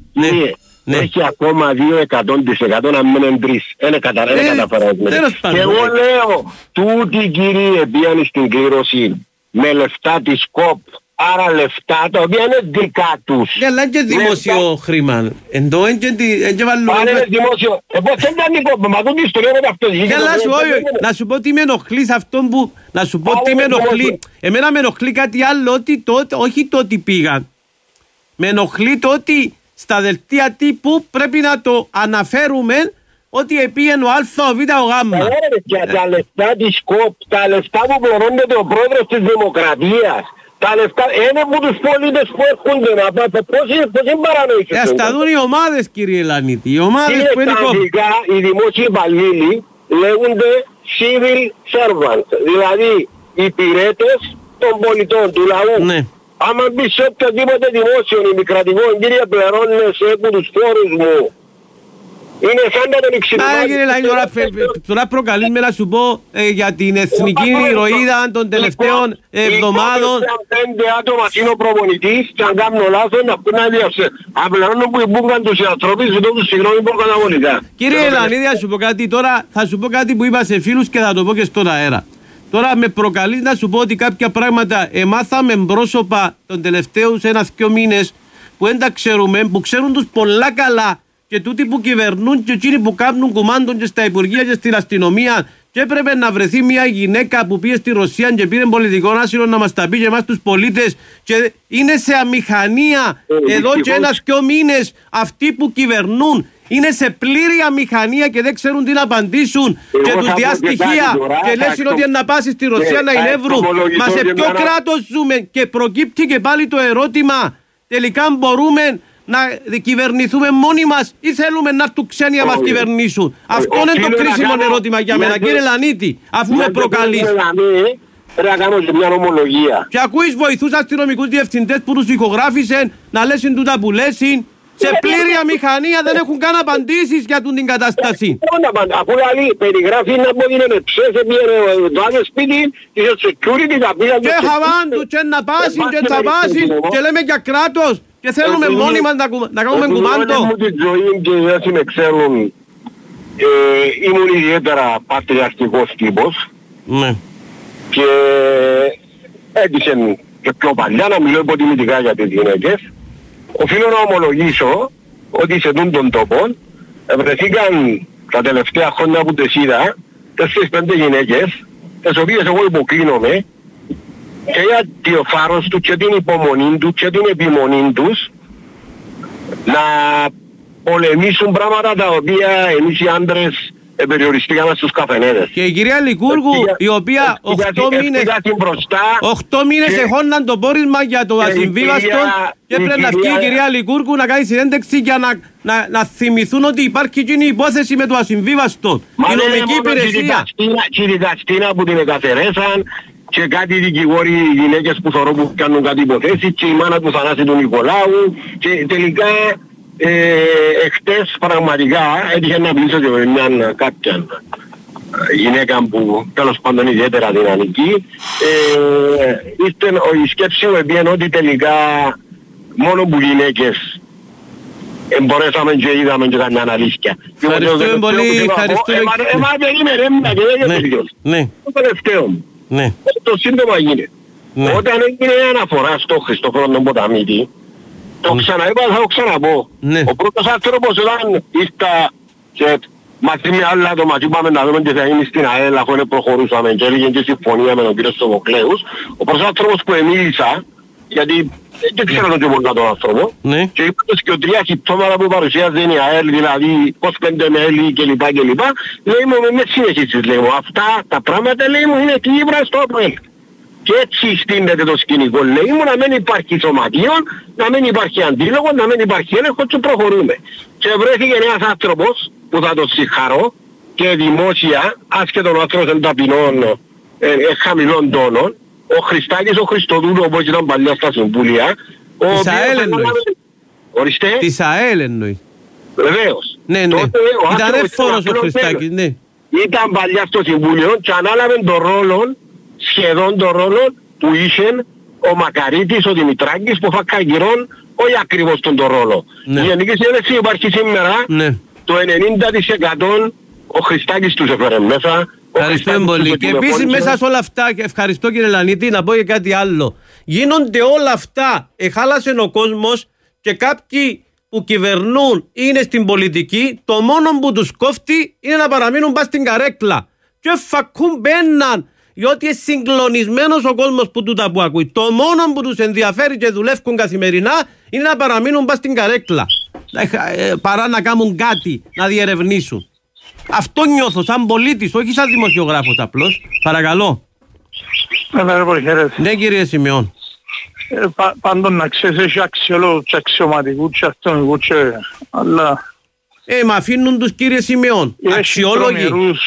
Ναι. Έχει ακόμα δύο εκατό τοις εκατό να μην είναι τρεις. Είναι καταφέρασμένο. Και εγώ λέω, τούτοι κύριοι πήγαν στην κλήρωση με λεφτά της ΚΟΠ, άρα λεφτά τα οποία είναι δικά τους. Ναι, αλλά και δημόσιο χρήμα. Εντό και βάλουμε... Πάνε είναι δημόσιο. Εγώ δεν ήταν η ΚΟΠ, μα δουν ιστορία με αυτό. Να σου πω τι με ενοχλεί σε αυτόν που... Να σου πω τι με ενοχλεί. Εμένα με ενοχλεί κάτι άλλο, όχι το ότι πήγαν. Με ενοχλεί το ότι... Στα δελτία τύπου πρέπει να το αναφέρουμε ότι επήγαινε ο Α, ο Β, ο Γ. Και τα λεφτά της ΚΟΠ, τα λεφτά που πληρώνεται ο πρόεδρος της Δημοκρατίας, τα λεφτά είναι από τους πολίτες που έρχονται να πάτε. Πώς είναι παρανοήσεις. Ας τα δουν οι ομάδες κύριε Λανίτη. Οι ομάδες που είναι κόμπ. Οι δημόσιοι υπαλλήλοι λέγονται civil servants, δηλαδή υπηρέτες των πολιτών, του λαού. Ναι. Άμα μπεις σε οποιοδήποτε δημόσιο ημικρατικό, κύριε, πληρώνεσαι από τους φόρους μου. Είναι σαν να τον εξυπηρετήσει. Άρα κύριε Λαϊ, τώρα προκαλείς με να σου πω ε, για την εθνική ηρωίδα των τελευταίων εβδομάδων. Αν πέντε άτομα είναι ο προπονητής και αν κάνω λάθος να πούν να διαψε. Απλά που υπούγαν τους ανθρώπους ζητώ τους συγγνώμη προκαταβολικά. Κύριε Λανίδη, θα σου πω κάτι τώρα, θα σου πω κάτι που είπα σε φίλους και θα το πω και στον αέρα. Τώρα με προκαλείς να σου πω ότι κάποια πράγματα εμάθαμε πρόσωπα τον τελευταίους ένα-δυο μήνες που δεν τα ξέρουμε, που ξέρουν τους πολλά καλά και τούτοι που κυβερνούν και εκείνοι που κάνουν κουμάντων και στα Υπουργεία και στην αστυνομία και έπρεπε να βρεθεί μια γυναίκα που πήγε στη Ρωσία και πήρε πολιτικό άσυλο να μας τα πει και εμάς τους πολίτες και είναι σε αμηχανία ε, εδώ και ένα-δυο μήνες αυτοί που κυβερνούν. Είναι σε πλήρη αμηχανία και δεν ξέρουν τι να απαντήσουν εγώ και τους διαστοιχεία και λες ότι να πάσει στη Ρωσία να ενεύρουν. Μα σε ποιο κράτος ζούμε και προκύπτει και πάλι το ερώτημα τελικά μπορούμε να κυβερνηθούμε μόνοι μας ή θέλουμε να του ξένοι να μας κυβερνήσουν. Αυτό είναι το κρίσιμο ερώτημα για μένα κύριε Λανίτη, αφού με προκαλείς. Πρέπει να κάνω και μια ομολογία. Και ακούεις βοηθούς αστυνομικούς διευθυντές που τους ηχογράφησαν να λέσουν τούτα που λέσουν. Σε πλήρη αμηχανία δεν έχουν καν απαντήσεις για την κατάσταση. Αφού άλλοι περιγράφει να μπορεί να με ψέσε το άλλο σπίτι και σε security τα πήγαν. Και χαβάν του και να πάσουν και θα πάσουν και λέμε για κράτος και θέλουμε μόνοι μας να κάνουμε κουμάντο. Μου την ζωή και όσοι με ξέρουν ήμουν ιδιαίτερα πατριαρχικός τύπος και έτυχε και πιο παλιά να μιλώ υποτιμητικά για τις γυναίκες. Οφείλω να ομολογήσω ότι σε τούν των τόπων βρεθήκαν τα τελευταία χρόνια που τις είδα τέσσερις πέντε γυναίκες τις οποίες εγώ υποκλίνομαι και για το φάρος του και την υπομονή του και την επιμονή τους να πολεμήσουν πράγματα τα οποία εμείς οι άντρες περιοριστήκαμε στους καφενέδες. Και η κυρία Λικούργου, η οποία οκτώ μήνες οκτώ μήνες εχώναν το πόρισμα για το ασυμβίβαστο και πρέπει να βγει η κυρία Λικούργου να κάνει συνέντευξη για να, να, να θυμηθούν ότι υπάρχει εκείνη η υπόθεση με το ασυμβίβαστο. Η νομική υπηρεσία. Και η δικαστήνα που την εκαθαρέσαν και κάτι δικηγόροι γυναίκες που θεωρώ που κάνουν κάτι υποθέσεις και η μάνα του Θανάση του Νικολάου και τελικά Ε, εχτες πραγματικά έτυχε να μιλήσω και με μια κάποια γυναίκα που τέλος πάντων ιδιαίτερα δυναμική. Ε, ήρθε, η σκέψη μου επίεν ότι τελικά μόνο που γυναίκες εμπορέσαμε και είδαμε και καμιά αλήθεια. Ευχαριστούμε πολύ, ευχαριστούμε. Ε, μα περίμενε μια και δεν τελειώσει. Το τελευταίο μου. Το σύντομα γίνεται. Όταν έγινε αναφορά στο Χριστόφορο Ποταμίτη, το ξαναείπα, θα το ξαναπώ. Ναι. Ο πρώτος άνθρωπος όταν ήρθα και μαζί με άλλα το μαζί πάμε να δούμε τι θα γίνει στην ΑΕΛ αφού προχωρούσαμε και έλεγε και συμφωνία με τον κύριο Σοβοκλέους. Ο πρώτος άνθρωπος που εμίλησα, γιατί δεν ξέρω τον και πολλά τον άνθρωπο, ναι. Και είπα και ο τρία συμπτώματα που παρουσιάζει η ΑΕΛ, δηλαδή είκοσι πέντε μέλη κλπ. κλπ. Λέει μου με συνεχίσεις, λέει μου, αυτά τα πράγματα λέει μου είναι κύβρα στο ΑΕΛ. Και έτσι στείνεται το σκηνικό, λέει μου, να μην υπάρχει σωματείο, να μην υπάρχει αντίλογο, να μην υπάρχει έλεγχο και προχωρούμε. Και βρέθηκε ένας άνθρωπος που θα τον συγχαρώ και δημόσια, άσχετον ο άνθρωπος των ταπεινών ε, ε, χαμηλών τόνων, ο Χριστάκης ο Χριστοδούλου όπως ήταν παλιά στα συμβούλια. Της ΑΕΛ εννοείς. Ορίστε. Της ΑΕΛ εννοείς. Βεβαίως. Ναι, ναι. Ήταν εύφορος ο Χριστάκης, ναι. Ήταν παλιά στο συμβούλιο και ανάλαβε τον ρόλο, σχεδόν τον ρόλο που είχε ο Μακαρίτης, ο Δημητράκης που θα καγγυρών όχι ακριβώς τον, τον ρόλο. Ναι. Η Γενική Συνέλευση υπάρχει σήμερα, ναι. Το ενενήντα τοις εκατό ο Χριστάκης τους έφερε μέσα. Ευχαριστούμε πολύ. Και επίσης μέσα σε όλα αυτά, και ευχαριστώ κύριε Λανίτη, να πω και κάτι άλλο. Γίνονται όλα αυτά, εχάλασε ο κόσμος και κάποιοι που κυβερνούν είναι στην πολιτική, το μόνο που τους κόφτει είναι να παραμείνουν πας στην καρέκλα. Και φακούν μπαίναν. Διότι είναι συγκλονισμένος ο κόσμος που τούτα που ακούει. Το μόνο που τους ενδιαφέρει και δουλεύουν καθημερινά είναι να παραμείνουν πας στην καρέκλα. Παρά να κάνουν κάτι, να διερευνήσουν. Αυτό νιώθω σαν πολίτης, όχι σαν δημοσιογράφος απλώς. Παρακαλώ. Ναι κύριε Σημειών. Ε, πα, πάντων να ξέρεις έχει αξιολόγους και αξιωματικούς και αστυνομικούς και αλλά... Ε, μα αφήνουν τους κύριε Σημειών. Αξιόλογοι.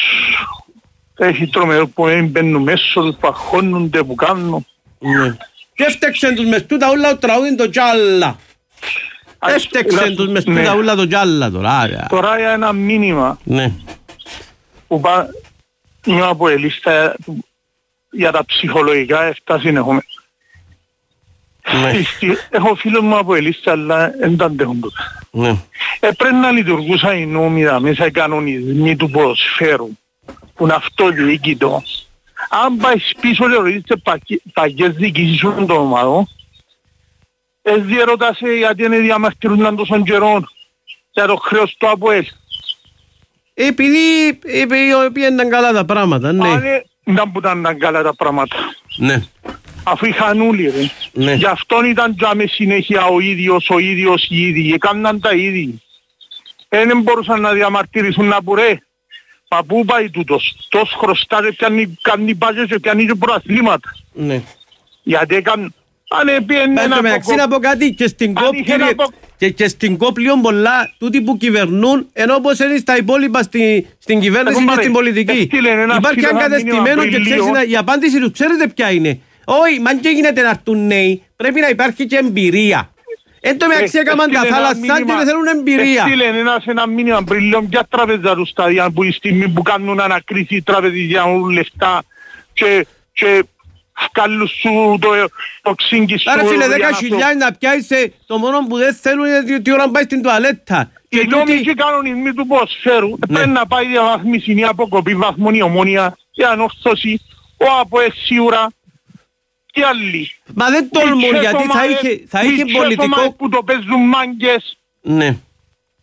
Έχει τρομερό που έμπαινουν μέσω τους, που αγχώνονται, που κάνουν. Ναι. Και έφτεξαν τους μες τούτα ούλα ο τραγούδιν το τζάλα. Έφτεξαν τους μες τούτα ούλα το τζάλα τώρα. Τώρα για ένα μήνυμα. Ναι. Που πά... Είμαι από ελίστα για τα ψυχολογικά έφταση έχουμε. Ναι. Έχω φίλος μου από ελίστα αλλά δεν τα αντέχουν τούτα. Ναι. Ε, πρέπει να λειτουργούσαν οι νόμοι μέσα οι κανονισμοί του ποδοσφαίρου. Που είναι αυτοδιοίκητο. Αν πάει πίσω λεωρίζεις παγιές διοικήσεις των ομάδων, εσύ διερωτάσαι γιατί είναι διαμαρτυρούνταν τόσων καιρών για το χρέος του ΑΠΟΕΛ. Επειδή ήταν καλά τα πράγματα, ναι. Άρα ήταν που ήταν καλά τα πράγματα. Ναι. Αφού είχαν όλοι ρε. Ναι. Γι' αυτόν ήταν και με συνέχεια ο ίδιος, ο ίδιος, οι ίδιοι. Έκαναν τα ίδιοι. Δεν μπορούσαν να διαμαρτυρηθούν να πουρέ. Μα πού πάει τούτος, τόσο χρωστάται πιάνει, κάνει πάγες και πιάνει και προαθλήματα. Ναι. Γιατί έκανε, αν έπιανε ένα... μεταξύ να πω κάτι και στην ΚΟΠ, κύριε, πο... και, και στην ΚΟΠ λίγο πολλά, τούτοι που κυβερνούν, ενώ όπως είναι στα υπόλοιπα στη, στην κυβέρνηση και στην πολιτική. Υπάρχει εγκατεστημένο και ξέρεις, η απάντηση τους ξέρετε ποια είναι. Όχι, μαν και γίνεται να έρθουν νέοι, πρέπει να υπάρχει και εμπειρία. Εν τω μεταξύ έκαναν τα θάλασσα και δεν θέλουν εμπειρία. Έστειλεν ένας ένα μήνυμα πριν λέω ποια τραπεζά του στάδια που η στιγμή που κάνουν ανακρίση τραπεζής για όλους λεφτά και βγάλουν σου το ξύγκι σου. Άρα φίλε δέκα χιλιάδες να πιάσεις το μόνο που δεν θέλουν είναι τι ώρα πάει στην τουαλέτα. Οι νόμοι και οι κανονισμοί του ποδοσφαίρου πρέπει να πάει διαβάθμιση η αποκοπή βαθμών η Ομόνια, η ανόρθωση, ο ΑΠΟΕ σίγουρα. Και άλλοι. Μα δεν τολμούν γιατί θα είχε, θα είχε πολιτικό... που το παίζουν μάγκες. Ναι.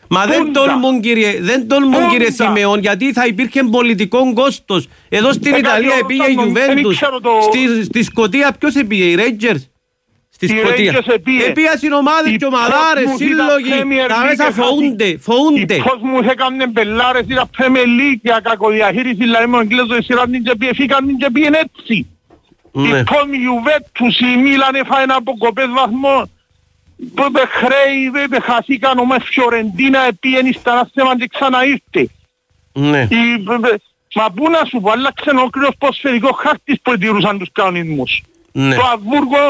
Μα δεν τολμούν, κύριε, δεν τολμούν, κύριε Σιμεών, γιατί θα υπήρχε πολιτικό κόστος. Εδώ στην Ιταλία πήγε η Γιουβέντους. Στη, στη Σκωτία ποιος πήγε, οι Rangers. Στη Σκωτία. Επίασαν ομάδες και ομαδάρες, σύλλογοι, τα μέσα φοούνται, φοούνται. Η πώς μου έκαναν πελάρες, ήταν πεμελίκια, κακοδιαχείριση, δηλαδή με ο Εγγλέζος εσύραν και πήγαν και πήγαν έτσι. Η πώς η Γιουβέντους, η Μίλαν έφαγε ένα αποκοπές βαθμό. Τότε χρέη, δεν χαθήκαν όμως Φιωρεντίνα, πήγαινε στα ένα θέμα και ξαναήρθε. Ναι. Μα πού να σου πω, άλλαξε ολόκληρος ποσφαιρικό χάρτης που εντηρούσαν τους κανονισμούς. Ναι. Το Αβούργο...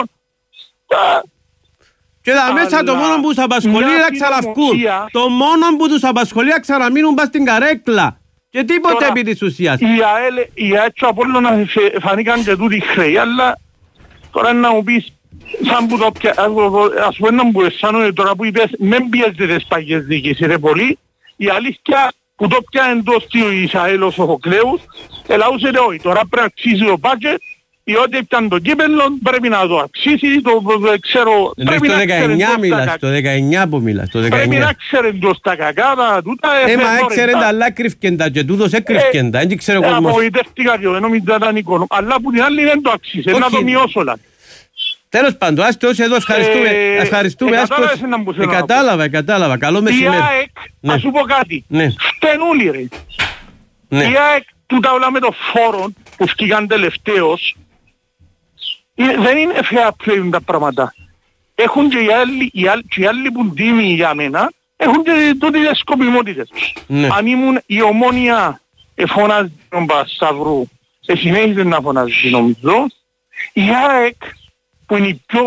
Και τα μέσα το μόνο που τους απασχολεί να ξαναυκούν. Το μόνο που τους απασχολεί να ξαναμείνουν πας στην καρέκλα. Και τίποτε επί της ουσίας. Η ΑΕΛ, η ΑΕΛ του Απόλλωνα φανήκαν και τούτοι χρέη, αλλά τώρα να μου πεις, σαν που το πια, ας πω να μου αισθάνομαι τώρα που είπες, μεν πιέζεται τις παγιές διοίκησης ρε πολύ, η αλήθεια που το πια εντός της ΑΕΛ ο Σοφοκλέους, ελαούσε ρε όχι, τώρα πρέπει να αξίζει το budget, ή ό,τι έπιαν το κύπελλο πρέπει να το αξίσει, το ξέρω, πρέπει να ξέρει το δεκαεννιά που μιλάς, το δεκαεννιά. Πρέπει να ξέρει το στα κακά, τα τούτα... Ε, μα έξερε τα άλλα κρυφκέντα και τούτος έκρυφκέντα, δεν ξέρω κόσμος. Ε, απογοητεύτηκα και νομίζω ήταν εικόνο, αλλά που την άλλη δεν το αξίζει, να το μειώσω όλα. Τέλος πάντων, άστε όσοι εδώ ευχαριστούμε, ευχαριστούμε, άσκος. Ε, κατάλαβα, κατάλαβα, καλό μεσημέρι. Η ΑΕΚ, να σου πω κάτι, φτενούλη ρε. Η ΑΕΚ, τούτα όλα με το φόρο που φκήκαν τελευταίως, δεν είναι fair play τα πράγματα. Έχουν και οι άλλοι, οι άλλοι, και οι άλλοι που ντύμοι για μένα, έχουν και τότε τις σκοπιμότητες τους. Ναι. Αν ήμουν η Ομόνια εφώναζε τον Πασταυρού, συνέχιζε να φωνάζει νομίζω, η ΑΕΚ που είναι η πιο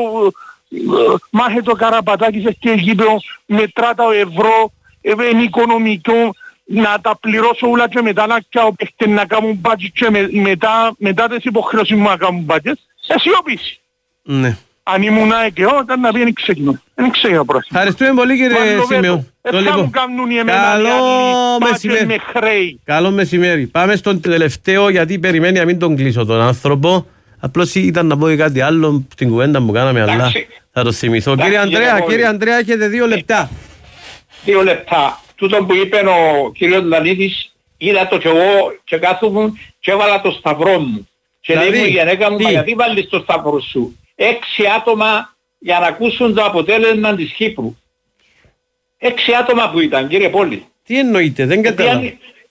μάχε το Καραπατάκης και γήπεδο μετρά τα ευρώ, είναι οικονομικό, να τα πληρώσω όλα και μετά να πιάω παίχτες να κάνουν μπάτζες και με, μετά, μετά τις υποχρεώσεις μου να κάνουν μπάτζες, αισιόπιση. Ναι. Αν ήμουν και όταν να πει δεν ξεκινώ. Δεν ξέρω πρόεδρε. Ευχαριστούμε πολύ κύριε Σιμεώ. Θα μου κάνουν οι εμένα οι άλλοι μπάτζες με χρέη. Καλό μεσημέρι. Πάμε στον τελευταίο γιατί περιμένει να μην τον κλείσω τον άνθρωπο. Απλώς ήταν να πω κάτι άλλο στην κουβέντα που κάναμε, αλλά θα το θυμηθώ. Κύριε Ανδρέα, κύριε Ανδρέα, έχετε δύο λεπτά. Δύο λεπτά. Τούτο που είπε ο κύριος Λανίδης, είδα το και εγώ και κάθομαι και έβαλα το σταυρό μου. Και λέει μου η γυναίκα μου, μα γιατί βάλεις το σταυρό σου. Έξι άτομα για να ακούσουν το αποτέλεσμα της Κύπρου. Έξι άτομα που ήταν, κύριε Πόλη. Τι εννοείτε, δεν κατάλαβα.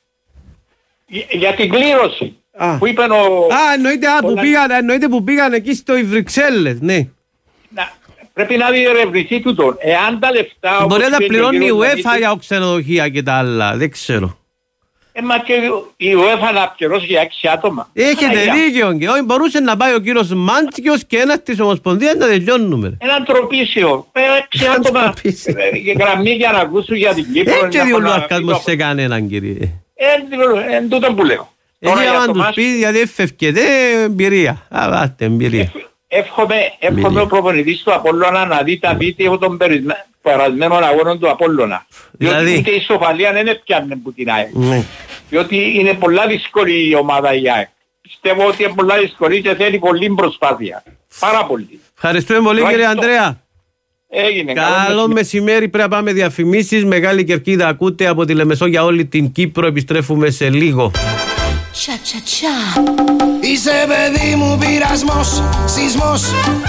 Για, για την κλήρωση. Α, που είπαν ο... Α εννοείται, α, που πήγαν, εννοείται που πήγαν εκεί στο Βρυξέλλες, ναι. Να, πρέπει να διερευνηθεί τούτο. Εάν τα λεφτά... Μπορεί να τα πληρώνει η UEFA για ξενοδοχεία και τα άλλα, δεν ξέρω. Ε, μα και η UEFA να πληρώσει για έξι άτομα. Έχετε δίκιο και όχι μπορούσε να πάει ο κύριος Μάντσικιος και ένας της Ομοσπονδίας να τελειώνουμε. Έναν τροπίσιο. Έξι άτομα γραμμή για να ακούσουν για την Κύπρο. Έτσι διόλου αρκάσμος σε κανέναν κύριε. Εν τούτο που λέω. Έτσι άμα τους πει γιατί εφευκεται εμπειρία. Άτε εμπειρία. Εύχομαι ο προπονητής του Απόλλωνα να δει τα βίντεο των περασμένων αγώνων του Απόλλωνα. Διότι ούτε η ισοφαλία δεν έπιανε που την ΑΕΚ. Διότι είναι πολλά δύσκολη η ομάδα η ΑΕΚ. Πιστεύω ότι είναι πολλά δύσκολη και θέλει πολύ προσπάθεια. Πάρα πολύ. Ευχαριστούμε πολύ κύριε Ανδρέα. Έγινε. Καλό μεσημέρι, πρέπει να πάμε διαφημίσεις. Μεγάλη Κερκίδα ακούτε από τη Λεμεσό για όλη την Κύπρο. Επιστρέφουμε σε λίγο. Τσα τσα τσα. Είσαι παιδί μου πειρασμός, σεισμός.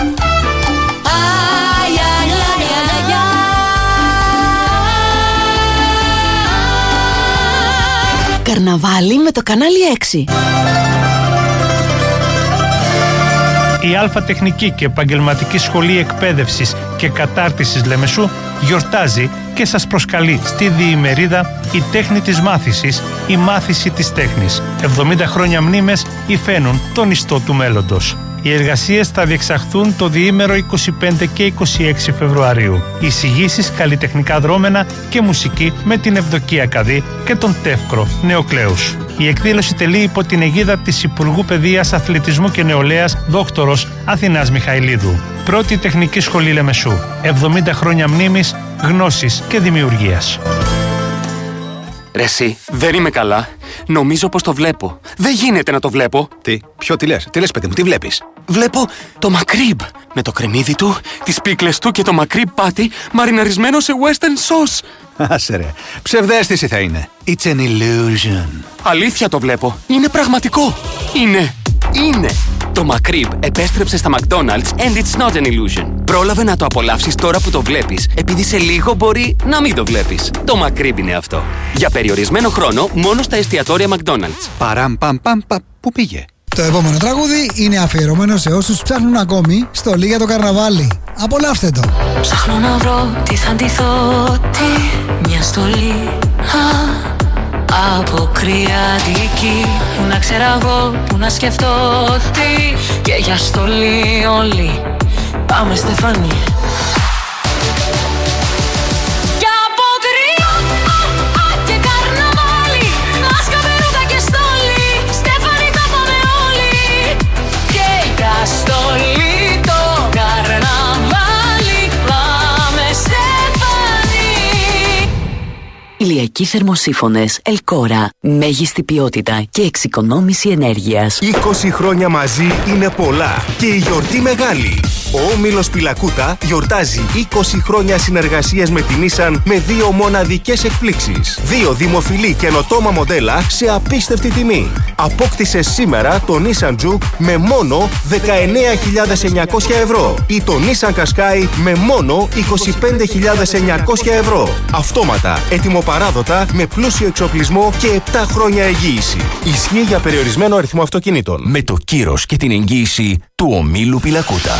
Αι, αι, αι, αι, αι. Καρναβάλι με το κανάλι έξι. Η Α Τεχνική και Επαγγελματική Σχολή Εκπαίδευσης και Κατάρτισης Λεμεσού γιορτάζει και σας προσκαλεί στη διημερίδα «Η τέχνη της μάθησης, η μάθηση της τέχνης». εβδομήντα χρόνια μνήμες υφαίνουν τον ιστό του μέλλοντος. Οι εργασίες θα διεξαχθούν το διήμερο είκοσι πέντε και είκοσι έξι Φεβρουαρίου. Εισηγήσεις, καλλιτεχνικά δρόμενα και μουσική με την Ευδοκία Καδί και τον Τεύκρο Νεοκλέους. Η εκδήλωση τελεί υπό την αιγίδα της Υπουργού Παιδείας, Αθλητισμού και Νεολαίας Δόκτωρος Αθηνάς Μιχαηλίδου. Πρώτη Τεχνική Σχολή Λεμεσού. εβδομήντα χρόνια μνήμης, γνώσης και δημιουργίας. Ρε εσύ, δεν είμαι καλά. νομίζω πως το βλέπω. Δεν γίνεται να το βλέπω. Τι, ποιο τι λες, τι λες παιδί μου, τι βλέπεις? Βλέπω το μακρύμπ με το κρεμμύδι του, τις πίκλες του και το μακρύμπ πάτη μαριναρισμένο σε western sauce. Άσε ρε, ψευδαίσθηση θα είναι. It's an illusion. Αλήθεια το βλέπω, είναι πραγματικό. Είναι, είναι. Το μακρύμπ επέστρεψε στα McDonald's and it's not an illusion. Πρόλαβε να το απολαύσεις τώρα που το βλέπεις, επειδή σε λίγο μπορεί να μην το βλέπεις. Το μακρύμπ είναι αυτό. Για περιορισμένο χρόνο μόνο στα εστιατόρια McDonald's. Παραμ παμ παμ παμ. Πού πήγε? Το επόμενο τραγούδι είναι αφιερωμένο σε όσους ψάχνουν ακόμη στολή για το καρναβάλι. Απολαύστε το. Ψάχνω να βρω τι θα ντυθώ, τι, μια στολή α, από κρυατική. Που να ξέρω εγώ, που να σκεφτώ τι, και για στολή όλοι. Πάμε Στεφάνη. Ηλιακοί θερμοσύφωνες Ελκόρα. Μέγιστη ποιότητα και εξοικονόμηση ενέργειας. είκοσι χρόνια μαζί είναι πολλά και η γιορτή μεγάλη. Ο Όμιλος Πιλακούτα γιορτάζει είκοσι χρόνια συνεργασίας με την Nissan με δύο μοναδικές εκπλήξεις. Δύο δημοφιλή καινοτόμα μοντέλα σε απίστευτη τιμή. Απόκτησε σήμερα το Nissan Juke με μόνο δεκαεννέα χιλιάδες εννιακόσια ευρώ ή το Nissan Qashqai με μόνο είκοσι πέντε χιλιάδες εννιακόσια ευρώ. Αυτόματα, ετοιμοπαράδοτα, με πλούσιο εξοπλισμό και επτά χρόνια εγγύηση. Ισχύει για περιορισμένο αριθμό αυτοκινήτων. Με το κύρος και την εγγύηση του Ομίλου Πιλακούτα.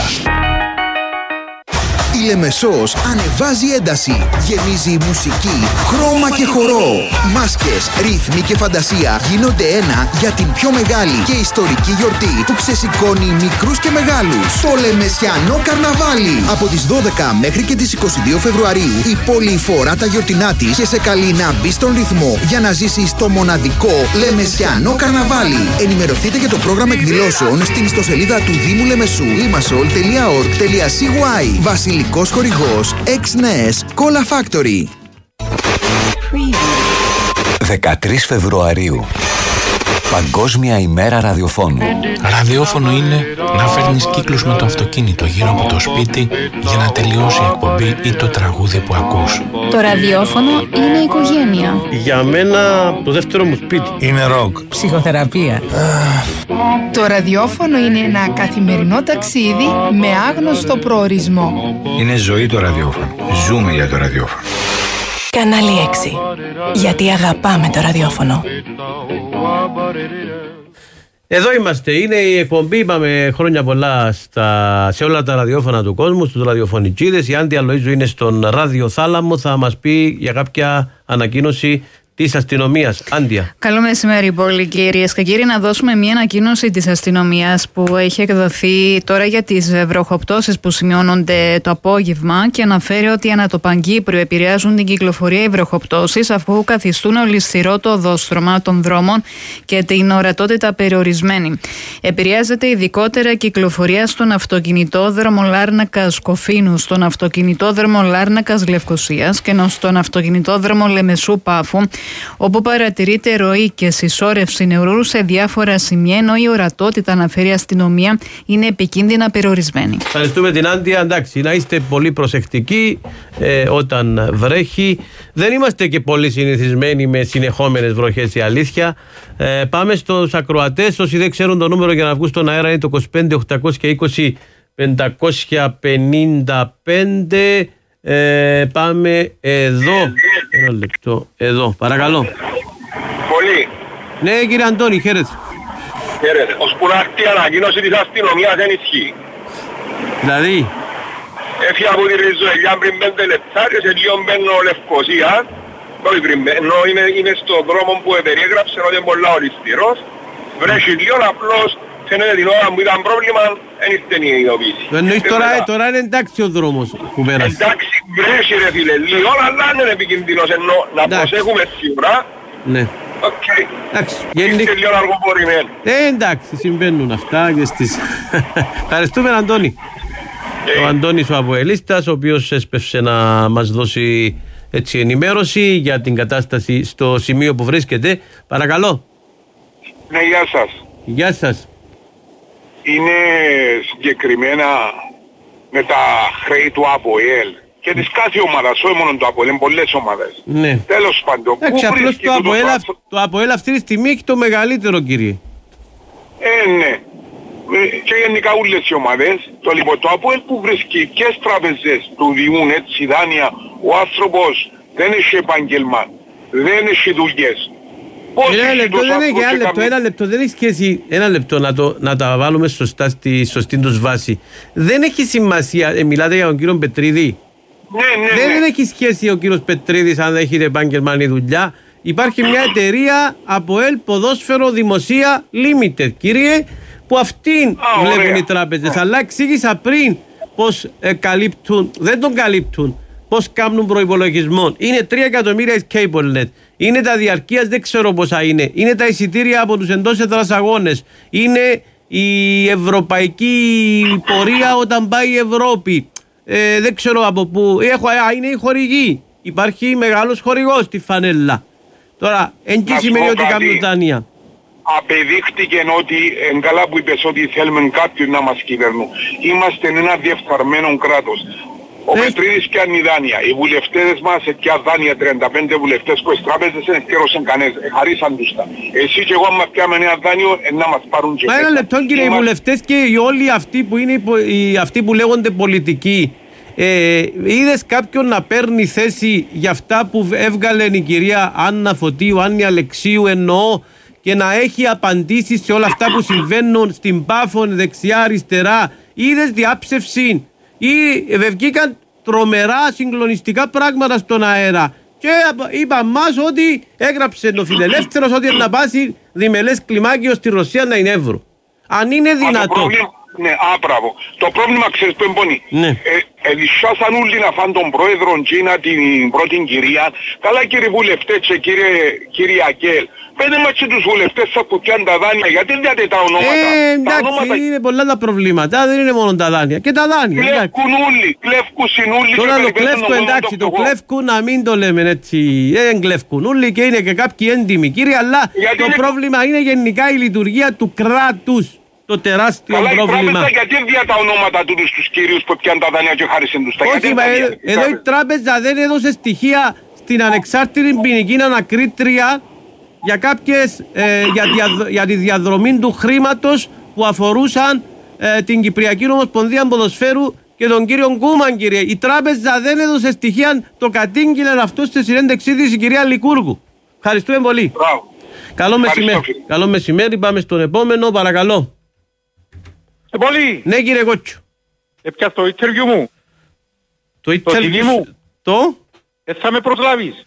Η Λεμεσός ανεβάζει ένταση, γεμίζει μουσική, χρώμα και χορό. Μάσκες, ρύθμοι και φαντασία γίνονται ένα για την πιο μεγάλη και ιστορική γιορτή που ξεσηκώνει μικρούς και μεγάλους. Το Λεμεσιανό Καρναβάλι. Από τις δώδεκα μέχρι και τις είκοσι δύο Φεβρουαρίου η πόλη φορά τα γιορτινά της και σε καλεί να μπει στον ρυθμό για να ζήσεις το μοναδικό Λεμεσιανό Καρναβάλι. Ενημερωθείτε για το πρόγραμμα εκδηλώσεων στην ιστοσελίδα του Δήμου Λεμεσού limassol τελεία org τελείαcy. Βασιλικός χορηγός Ex-Nes Cola Factory. δεκατρείς Φεβρουαρίου. Παγκόσμια ημέρα ραδιοφώνου. Ραδιόφωνο είναι να φέρνεις κύκλους με το αυτοκίνητο γύρω από το σπίτι για να τελειώσει η εκπομπή ή το τραγούδι που ακούς. Το ραδιόφωνο είναι οικογένεια. Για μένα το δεύτερο μου σπίτι. Είναι ροκ. Ψυχοθεραπεία. Το ραδιόφωνο είναι ένα καθημερινό ταξίδι με άγνωστο προορισμό. Είναι ζωή το ραδιόφωνο. Ζούμε για το ραδιόφωνο. Κανάλι έξι. Γιατί αγαπάμε το ραδιόφωνο. Εδώ είμαστε. Είναι η εκπομπή. Είπαμε χρόνια πολλά στα, σε όλα τα ραδιόφωνα του κόσμου, στους ραδιοφωνικίδες. Η Άντια Λοΐζου είναι στον ραδιοθάλαμο. Θα μας πει για κάποια ανακοίνωση της αστυνομίας. Άντια. Καλό μεσημέρι, πολύ κυρίες και κύριοι. Να δώσουμε μια ανακοίνωση της αστυνομίας που έχει εκδοθεί τώρα για τις βροχοπτώσεις που σημειώνονται το απόγευμα και αναφέρει ότι ανά το Παγκύπριο επηρεάζουν την κυκλοφορία οι βροχοπτώσεις αφού καθιστούν ολισθηρό το οδόστρωμα των δρόμων και την ορατότητα περιορισμένη. Επηρεάζεται ειδικότερα κυκλοφορία στον αυτοκινητόδρομο Λάρνακας Κοφίνου, στον αυτοκινητόδρομο Λάρνακας Λευκοσίας και στον αυτοκινητόδρομο Λεμεσού Πάφου, όπου παρατηρείται ροή και συσσόρευση νερού σε διάφορα σημεία, ενώ η ορατότητα, αναφέρει η αστυνομία, είναι επικίνδυνα περιορισμένη. Ευχαριστούμε την Άντια. Εντάξει, να είστε πολύ προσεκτικοί ε, όταν βρέχει. Δεν είμαστε και πολύ συνηθισμένοι με συνεχόμενες βροχές, η αλήθεια. Ε, πάμε στους ακροατές. Όσοι δεν ξέρουν το νούμερο για να βγουν στον αέρα είναι το είκοσι πέντε οκτακόσια είκοσι πεντακόσια πενήντα πέντε. Ε, πάμε εδώ. Ένα λεπτό. Εδώ, παρακαλώ. Πολύ. Ναι, κύριε Αντώνη, χαίρετε. Χαίρετε. Ως που να έρθει η ανακοίνωση της αστυνομίας δεν ισχύει. Δηλαδή. Έφυγα από τη Ριζοελιά πριν πέντε λεπτά και σε λίγο μπαίνω Λευκοσία. Όχι πριν, ενώ είμαι, είμαι στον δρόμο που περιέγραψε ότι είναι πολλά ολιστηρός. Βρέχει λίγο, απλώς φαίνεται την ώρα που ήταν πρόβλημα, δεν ήρθε η ειδοποίηση. Εννοείς τώρα, τώρα είναι εντάξει ο δρόμος που πέρασε. Εντάξει, βρέχει ρε φίλε, λίγο, αλλά δεν είναι επικίνδυνος, ενώ να προσέχουμε σίγουρα. Ναι. Οκ. Εντάξει, Είστε λίγο αργοπορημένοι. Ε, εντάξει, συμβαίνουν αυτά και στις... Ευχαριστούμε, Αντώνη. Ο Αντώνης ο Αποελίστας, ο οποίος έσπευσε να μας δώσει έτσι, ενημέρωση για την κατάσταση στο σημείο που βρίσκεται. Παρακαλώ. Ναι, γεια σας. Γεια σας. Είναι συγκεκριμένα με τα χρέη του ΑΠΟΕΛ και της κάθε ομάδας, όχι μόνο του ΑΠΟΕΛ, είναι πολλές ομάδες. Ναι. Τέλος πάντων, Εντάξει, πού απλώς βρίσκεται το ΑΠΟΕΛ, το... το ΑΠΟΕΛ αυτή τη στιγμή έχει το μεγαλύτερο, κύριε. Ε, ναι. Και γενικά όλες οι ομάδες, το λοιπόν το ΑΠΟΕΛ που βρίσκει και στις τράπεζες του διούν έτσι δάνεια, ο άνθρωπος δεν έχει επάγγελμα, δεν έχει δουλειές. Ένα λεπτό, δεν έχει, ένα λεπτό, ένα λεπτό, δεν έχει σχέση, ένα λεπτό να, το, να τα βάλουμε σωστά στη σωστή τους βάση. Δεν έχει σημασία, ε, μιλάτε για τον κύριο Πετρίδη. Ναι, ναι, δεν, ναι. δεν έχει σχέση ο κύριος Πετρίδης αν έχετε επάγγελμα ή δουλειά. Υπάρχει μια εταιρεία ΑΠΟΕΛ Ποδόσφαιρο Δημοσία Limited, κύριε, που αυτήν Α, βλέπουν ωραία. οι τράπεζες. Α. Αλλά εξήγησα πριν πως ε, καλύπτουν, δεν τον καλύπτουν, πως κάνουν προϋπολογισμό. Είναι τρία εκατομμύρια η CableNet. Είναι τα διαρκείας, δεν ξέρω πόσα είναι. Είναι τα εισιτήρια από τους εντός έδρας αγώνες. Είναι η ευρωπαϊκή πορεία όταν πάει η Ευρώπη. Ε, δεν ξέρω από πού. Έχω, α, είναι η χορηγή. Υπάρχει μεγάλος χορηγός στη φανέλα. Τώρα, εν τι σημαίνει ότι κάνουν δάνεια. Απεδείχτηκε ότι, εν καλά που είπες ότι θέλουμε κάποιον να μας κυβερνούν. Είμαστε ένα διεφθαρμένο κράτος. Ο ε... Πετρίδης πιάνει δάνεια. Οι βουλευτές μας πια δάνεια, τριάντα πέντε βουλευτές που στις τράπεζες δεν κέρωσαν κανένας. Χαρίσαν τους τα. Εσύ και εγώ άμα πιάμε ένα δάνειο να μας πάρουν και πέρα. Ένα λεπτό κύριε, Είμαστε... οι βουλευτές και όλοι αυτοί που, είναι, οι, αυτοί που λέγονται πολιτικοί. Ε, είδες κάποιον να παίρνει θέση για αυτά που έβγαλε η κυρία Άννα Φωτίου, Άννη Αλεξίου εννοώ, και να έχει απαντήσεις σε όλα αυτά που συμβαίνουν στην Πάφων δεξιά-αριστερά. Είδες διάψευση ή βγήκαν τρομερά συγκλονιστικά πράγματα στον αέρα και είπαν μας ότι έγραψε το Φιλελεύθερος ότι να πάσει διμελές κλιμάκιο στη Ρωσία να είναι ευρώ. Αν είναι δυνατό. Ναι, άπραβο. Το πρόβλημα ξέρεις που εμπονεί. Ναι. Ε, Ελισσάσαν όλοι να φάνε τον πρόεδρο Τζίνα την πρώτη κυρία. Καλά κύριε βουλευτές και κύριε, κύριε Ακέλ. Πέντε μας και τους βουλευτές θα κουτιάν τα δάνεια. Γιατί διάτε τα ονόματα. Ε, εντάξει, τα ονόματα... είναι πολλά τα προβλήματα. Δεν είναι μόνο τα δάνεια. Και τα δάνεια. Κλέφκουν όλοι. Κλέφκουν συνούλοι. Τώρα το κλέφκουν, εντάξει, το, το κλέφκουν να μην το λέμε έτσι. Δεν κλέφκουν όλοι και είναι και κάποιοι έντιμοι κύριε. Αλλά γιατί το είναι... πρόβλημα είναι γενικά η λειτουργία του κράτους. Το τεράστιο καλά, πρόβλημα. Η τράπεζα γιατί διά τα ονόματα του στους κύριους που πιάνουν τα δάνεια και χάρισαν τους τα. Όχι, μα εδώ, εδώ η τράπεζα δεν έδωσε στοιχεία στην ανεξάρτητη ποινική ανακρίτρια για, κάποιες, ε, για, δια, για τη διαδρομή του χρήματος που αφορούσαν ε, την Κυπριακή Ομοσπονδία Ποδοσφαίρου και τον κύριο Κούμαν, κύριε. Η τράπεζα δεν έδωσε στοιχεία, το κατήγγειλε αυτό στη συνέντευξή της η κυρία Λικούργου. Ευχαριστούμε πολύ. Καλό μεσημέρι. Καλό μεσημέρι, πάμε στον επόμενο, παρακαλώ. Ε, πολύ. Ναι κύριε Κότσο. Έπιας το interview μου. Το interview μου. Το. Ε, θα με προσλάβεις.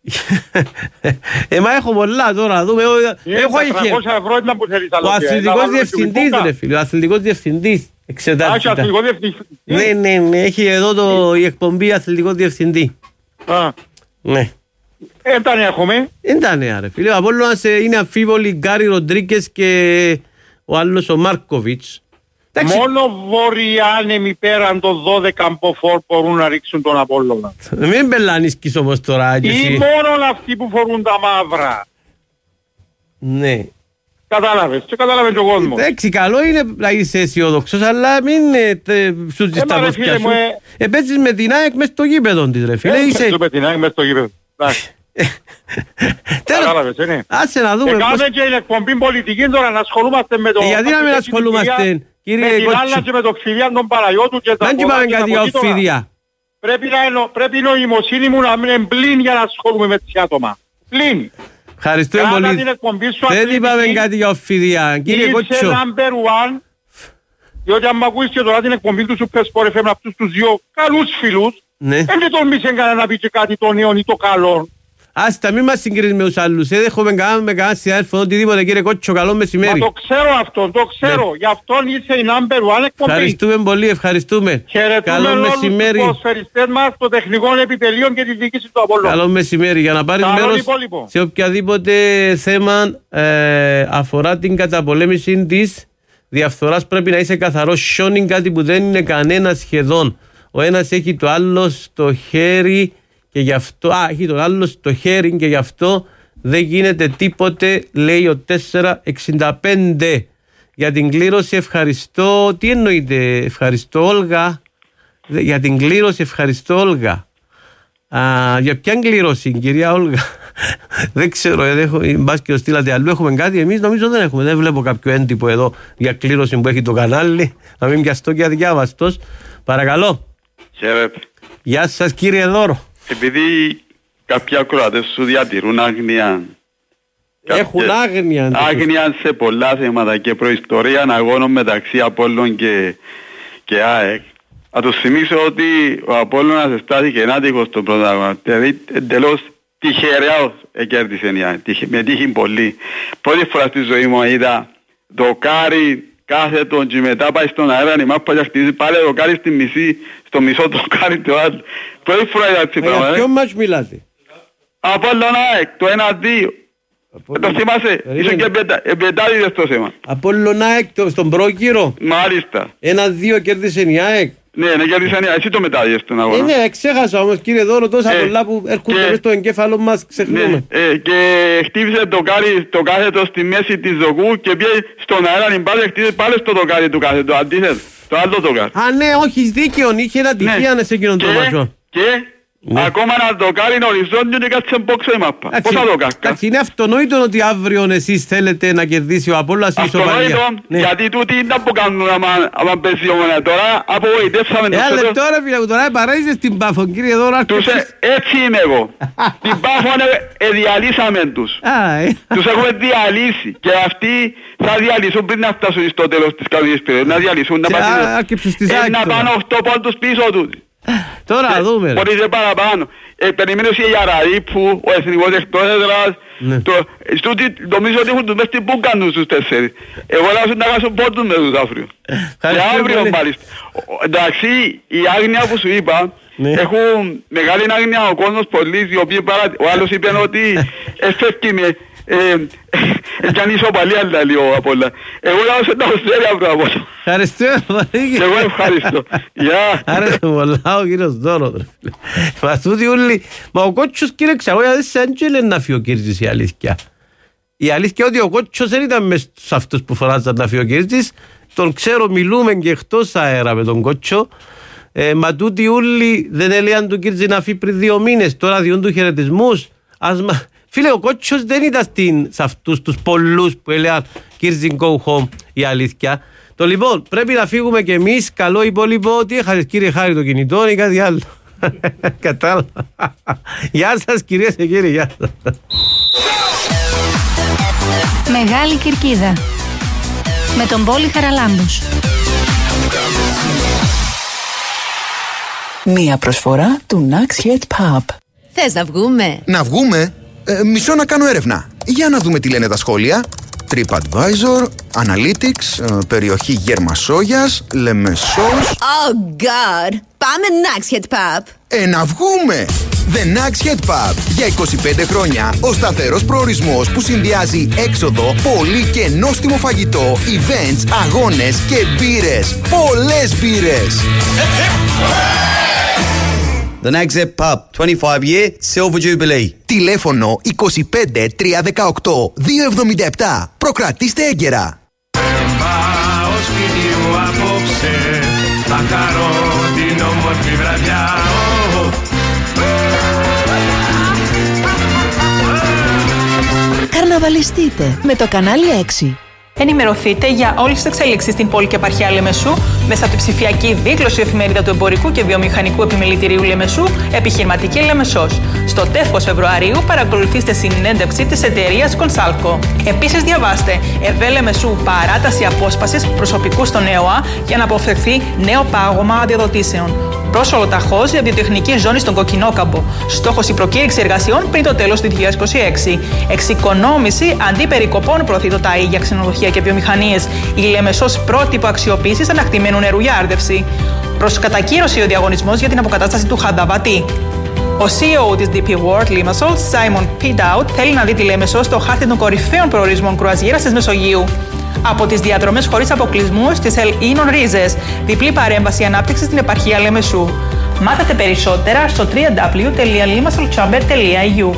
ε, μα έχω πολλά τώρα, να δούμε. Έχω τριακόσια ευρώ ήταν που θέλεις άλλο. Ο αθλητικός διευθυντής ρε φίλε, ο αθλητικός διευθυντής εξετάζει. Α, αθλητικός διευθυντής. Ναι, ναι, ναι, έχει εδώ το, η εκπομπή αθλητικός διευθυντή. Α. Ναι. Ε, τα νέα έχουμε. Δεν τα νέα ρε φίλε, ο Απόλλωνας είναι αμφίβολοι Γκάρι Ροντρίκες και ο άλλος ο Μάρκοβιτς. Μόνο βορειάνεμοι πέραν των δώδεκα αμποφόρ μπορούν να ρίξουν τον Απόλλωνα. Μην μπελάνισκεις όμως τώρα και εσύ. Ή μόνο αυτοί που φορούν τα μαύρα. Ναι. Κατάλαβες και κατάλαβε και ο κόσμος. Εντάξει, καλό είναι να είσαι αισιόδοξος, αλλά μην σου ζεις τα βοσκιά σου. Ε, παίζεις με την ΑΕΚ μες στο γήπεδο της ρε φίλε. Παίζω με την ΑΕΚ μες στο γήπεδο. Κατάλαβες, είναι. Άσε να δούμε. Εκάμε και η εκπομπή πολιτική τώρα να ασχολούμαστε με το... Γιατί να μην ασχολούμαστε, κύριε Κότσο. Με την άλλα και με το Ξυλιάν τον Παραγιώτου και τα πολλά και τα πολίτωρα. Πρέπει η νοημοσύνη μου να μην είναι πλήν για να ασχολούμαι με τις άτομα. Πλήν. Ευχαριστούμε πολύ. Δεν είπαμε κάτι για οφίδια. Κύριε Κότσο. Είσαι number one. Διότι αν μ' ακούεις και τώρα την εκπομπή του Super Sport εφ εμ αυτούς τους δύο καλούς φίλους, δεν τολμήσε κανένα να πει και κάτι το νέο ή το καλό. Άστα, μην μας συγκρίνεις με τους άλλους. Δεν έχουμε κανένα με κανένα συνάδελφο, οτιδήποτε κύριε Κότσο, καλό μεσημέρι. Μα το ξέρω αυτό, το ξέρω. Ναι. Γι' αυτόν είσαι η number one εκπομπή. Ευχαριστούμε πολύ, ευχαριστούμε. Χαιρετούμε όλους τους ποδοσφαιριστές μας, των τεχνικών επιτελείων και τη διοίκηση του Απόλλωνα. Καλό μεσημέρι. Για να πάρεις μέρος υπόλοιπο. Σε οποιαδήποτε θέμα ε, αφορά την καταπολέμηση της διαφθοράς πρέπει να είσαι καθαρός. Σιώνει κάτι που δεν είναι κανένα σχεδόν. Ο ένας έχει το άλλο στο χέρι και γι' αυτό, α, έχει τον άλλο στο χέρι και γι' αυτό δεν γίνεται τίποτε, λέει ο τετρακόσια εξήντα πέντε. Για την κλήρωση ευχαριστώ. Τι εννοείται, ευχαριστώ Όλγα. Για την κλήρωση ευχαριστώ Όλγα. Α, για ποια κλήρωση, κυρία Όλγα? Δεν ξέρω, μπας και το στείλατε αλλού. Έχουμε κάτι? Εμείς νομίζω δεν έχουμε. Δεν βλέπω κάποιο έντυπο εδώ για κλήρωση που έχει το κανάλι. Να μην πιαστώ και αδιάβαστος. Παρακαλώ. Χαίρετε. Γεια σας κύριε Δώρο. Επειδή κάποιοι ακροατές σου διατηρούν άγνοια. Έχουν άγνοια. Άγνοια σε πολλά θέματα και προϊστορία αγώνων μεταξύ Απόλλων και, και ΑΕΚ. Θα τους θυμίσω ότι ο Απόλλωνας εστάθηκε ενάντυχος στον πρωταγωνιστή. Δηλαδή εντελώς τυχερός κέρδισε η ΑΕΚ. Με τύχη πολύ. Πρώτη φορά στη ζωή μου είδα δοκάρι κάθετον και μετά πάει στον αέρα η μάπα και χτίζει πάλι δοκάρι στη μισή, στο μισό δοκάρι του άλλου. Πρώτη φορά είδα έτσι πράγμα. Για ποιο μάτς μιλάτε? Απόλλων ΑΕΚ, το ένα δύο. Το θυμάσαι, ήσουν και εμπετάδιδες το θέμα. Απόλλων ΑΕΚ στον πρόκυρο. Μάλιστα. Ένα δύο κέρδισε η ΑΕΚ. Ναι, ναι, κέρδισε η ΑΕΚ, εσύ το μετάδιδες στον αγώνα. Ε, ναι, ξέχασα όμως κύριε Δώρο, τόσα ε, πολλά που έρχονται μέσα στο εγκέφαλο μας, ξεχνούμε. Ναι, ε, και χτύπησε το, κάρι, το κάθετο στη μέση της δοκού και πήγε στον αέρα πάλι, χτύπησε πάλι στο δοκάρι του κάθετο, αντίθετο, το άλλο δοκάρι. Α, ναι, όχι, δίκαιο, είχε ένα τυχαία σε εκείνον το μάτσο. Και ναι. Ακόμα να το κάνει οριζόντιο και κάτσε μπόξο η μάπα. Πώς θα το κάνει? Κάτσε, είναι αυτονόητο ότι αύριο εσείς θέλετε να κερδίσει ο Απόλλωνας η ισοπαλία. Αυτονόητο, ναι. Γιατί τούτοι είναι που κάνουν άμα παίζει ομονία. Τώρα απογοητεύσαμε τους. Ε, λεπτό ρε φίλε μου, τώρα παρέζεσαι στην Πάφο, κύριε Δώρο. Έτσι είμαι εγώ. Την Πάφο διαλύσαμε τους. Τους έχουμε διαλύσει. Και αυτοί θα διαλύσουν πριν να φτάσουν στο τέλος της κανονικής περίοδου. Να διαλύσουν, να πάνε οκτώ πόντους πίσω τους. Τώρα δούμε. Μπορεί και παραπάνω. Ε, περιμένω σε Γιαραδί που ο εθνικός εκτός ναι. το, νομίζω ότι έχουν τους μες την πούκα τους τους τέσσερις. Εγώ θα σου να χάσουν πόντους με τους αύριο. Και αύριο μάλιστα. Εντάξει, η άγνοια που σου είπα, ναι. Έχουν μεγάλη άγνοια ο κόσμος πολίτης, ο άλλος είπε ότι εφεύγει με κι αν ισοπαλία λέει ο Απόλλα. Εγώ να σε τα ωστέρια αύριο Απόλλα. Ευχαριστώ πολύ. Και εγώ ευχαριστώ. Γεια. Άρεσε πολλά ο κύριος Δώρο. Μα τούτοι όλοι. Μα ο Κότσος κύριε Ξαγώια δεν σε άντζελε να φιοκύρτζεις η αλήθεια. Η αλήθεια ότι ο Κότσος δεν ήταν μες σε αυτούς που φοράζαν να φιοκύρτζεις. Τον ξέρω, μιλούμε και εκτός αέρα με τον Κότσο. Ε, μα τούτοι όλοι δεν έλεγαν του Κύρτζη να φύγει πριν δύο μήνες. Τώρα διούν του χαιρετισμούς. Μα... Φίλε, ο Κότσος δεν ήταν στην, σε αυτούς τους πολλούς που έλεγαν Κύρτζη go home η αλήθεια. Το λοιπόν, πρέπει να φύγουμε κι εμείς. Καλό υπόλοιπο. Τι έχασες κύριε Χάρη το κινητό ή κάτι άλλο? Κατάλαβα. Γεια σας κυρίες και κύριοι. Γεια σας. Μεγάλη Κερκίδα με τον Πόλη Χαραλάμπους. Μία προσφορά του Naxhead Pub. Θες να βγούμε? Να βγούμε? Ε, μισό να κάνω έρευνα. Για να δούμε τι λένε τα σχόλια. TripAdvisor, Analytics, ε, περιοχή Γερμασόγιας, Λεμεσός. Oh God! Πάμε Naxhead Pub. Ε, να βγούμε! The Naxhead Pub. Για είκοσι πέντε χρόνια ο σταθερός προορισμός που συνδυάζει έξοδο, πολύ και νόστιμο φαγητό, events, αγώνες και μπύρες. Πολλές μπύρες! The Naxhead Pub, twenty-five year Silver Jubilee. Τηλέφωνο είκοσι πέντε τρία δεκαοκτώ δύο εβδομήντα επτά. Προκρατήστε έγκαιρα. Πάω σπίτι μου απόψε, θα χαρώ την όμορφη βραδιά. Καρναβαλιστείτε με το κανάλι έξι. Ενημερωθείτε για όλες τις εξέλιξεις στην πόλη και επαρχία Λεμεσού μέσα από τη ψηφιακή δήλωση εφημερίδα του Εμπορικού και Βιομηχανικού Επιμελητηρίου Λεμεσού, Επιχειρηματική Λεμεσός. Στο τέλος Φεβρουαρίου παρακολουθήστε συνέντευξη της εταιρείας Κονσάλκο. Επίσης διαβάστε ΕΒΕ Λεμεσού παράταση απόσπασης προσωπικού στον ΕΟΑ για να αποφευθεί νέο πάγωμα αδειοδοτήσεων. Πρόσωλο ταχώς για βιοτεχνική ζώνη στον Κοκκινόκαμπο. Στόχος η προκήρυξη εργασιών πριν το τέλος του δύο χιλιάδες είκοσι έξι. Εξοικονόμηση αντί περικοπών προωθεί το ΤΑΗ για ξενοδοχεία και βιομηχανίες. Η Λεμεσός πρότυπο αξιοποίησης ανακτημένου νερού για άρδευση. Προς κατακύρωση ο διαγωνισμός για την αποκατάσταση του Χανταβατή. Ο σι ι ο της ντι πι World Limassol, Simon P. Dowd, θέλει να δει τη Λεμεσό στο χάρτη των κορυφαίων προορισμών κρουαζιέρας της Μεσογείου. Από τις διαδρομές χωρίς αποκλεισμούς στις Ελ Ίνων Ρίζες, διπλή παρέμβαση ανάπτυξης στην επαρχία Λεμεσού. Μάθετε περισσότερα στο double-u double-u double-u τελεία limasolchamber τελεία e u.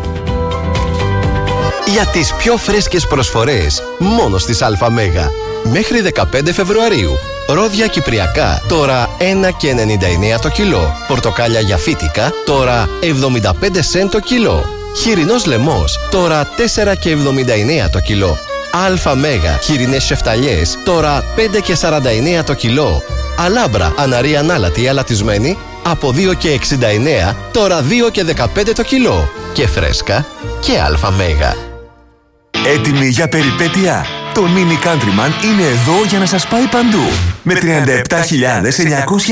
Για τις πιο φρέσκες προσφορές, μόνο στις ΑΜΕΓΑ. Μέχρι δεκαπέντε Φεβρουαρίου. Ρόδια κυπριακά, τώρα ένα και ενενήντα εννέα το κιλό. Πορτοκάλια για φύτικα, τώρα εβδομήντα πέντε σεντ το κιλό. Χοιρινός λαιμός, τώρα τέσσερα και εβδομήντα εννέα το κιλό. ΑΜΕΓΑ, χοιρινές σεφταλιές, τώρα πέντε και σαράντα εννέα το κιλό. Αλάμπρα, αναρή ανάλατη αλατισμένη, από δύο και εξήντα εννέα, τώρα δύο και δεκαπέντε το κιλό. Και φρέσκα και ΑΜΕΓΑ. Έτοιμοι για περιπέτεια? Το Mini Countryman είναι εδώ για να σας πάει παντού. Με τριάντα επτά χιλιάδες εννιακόσια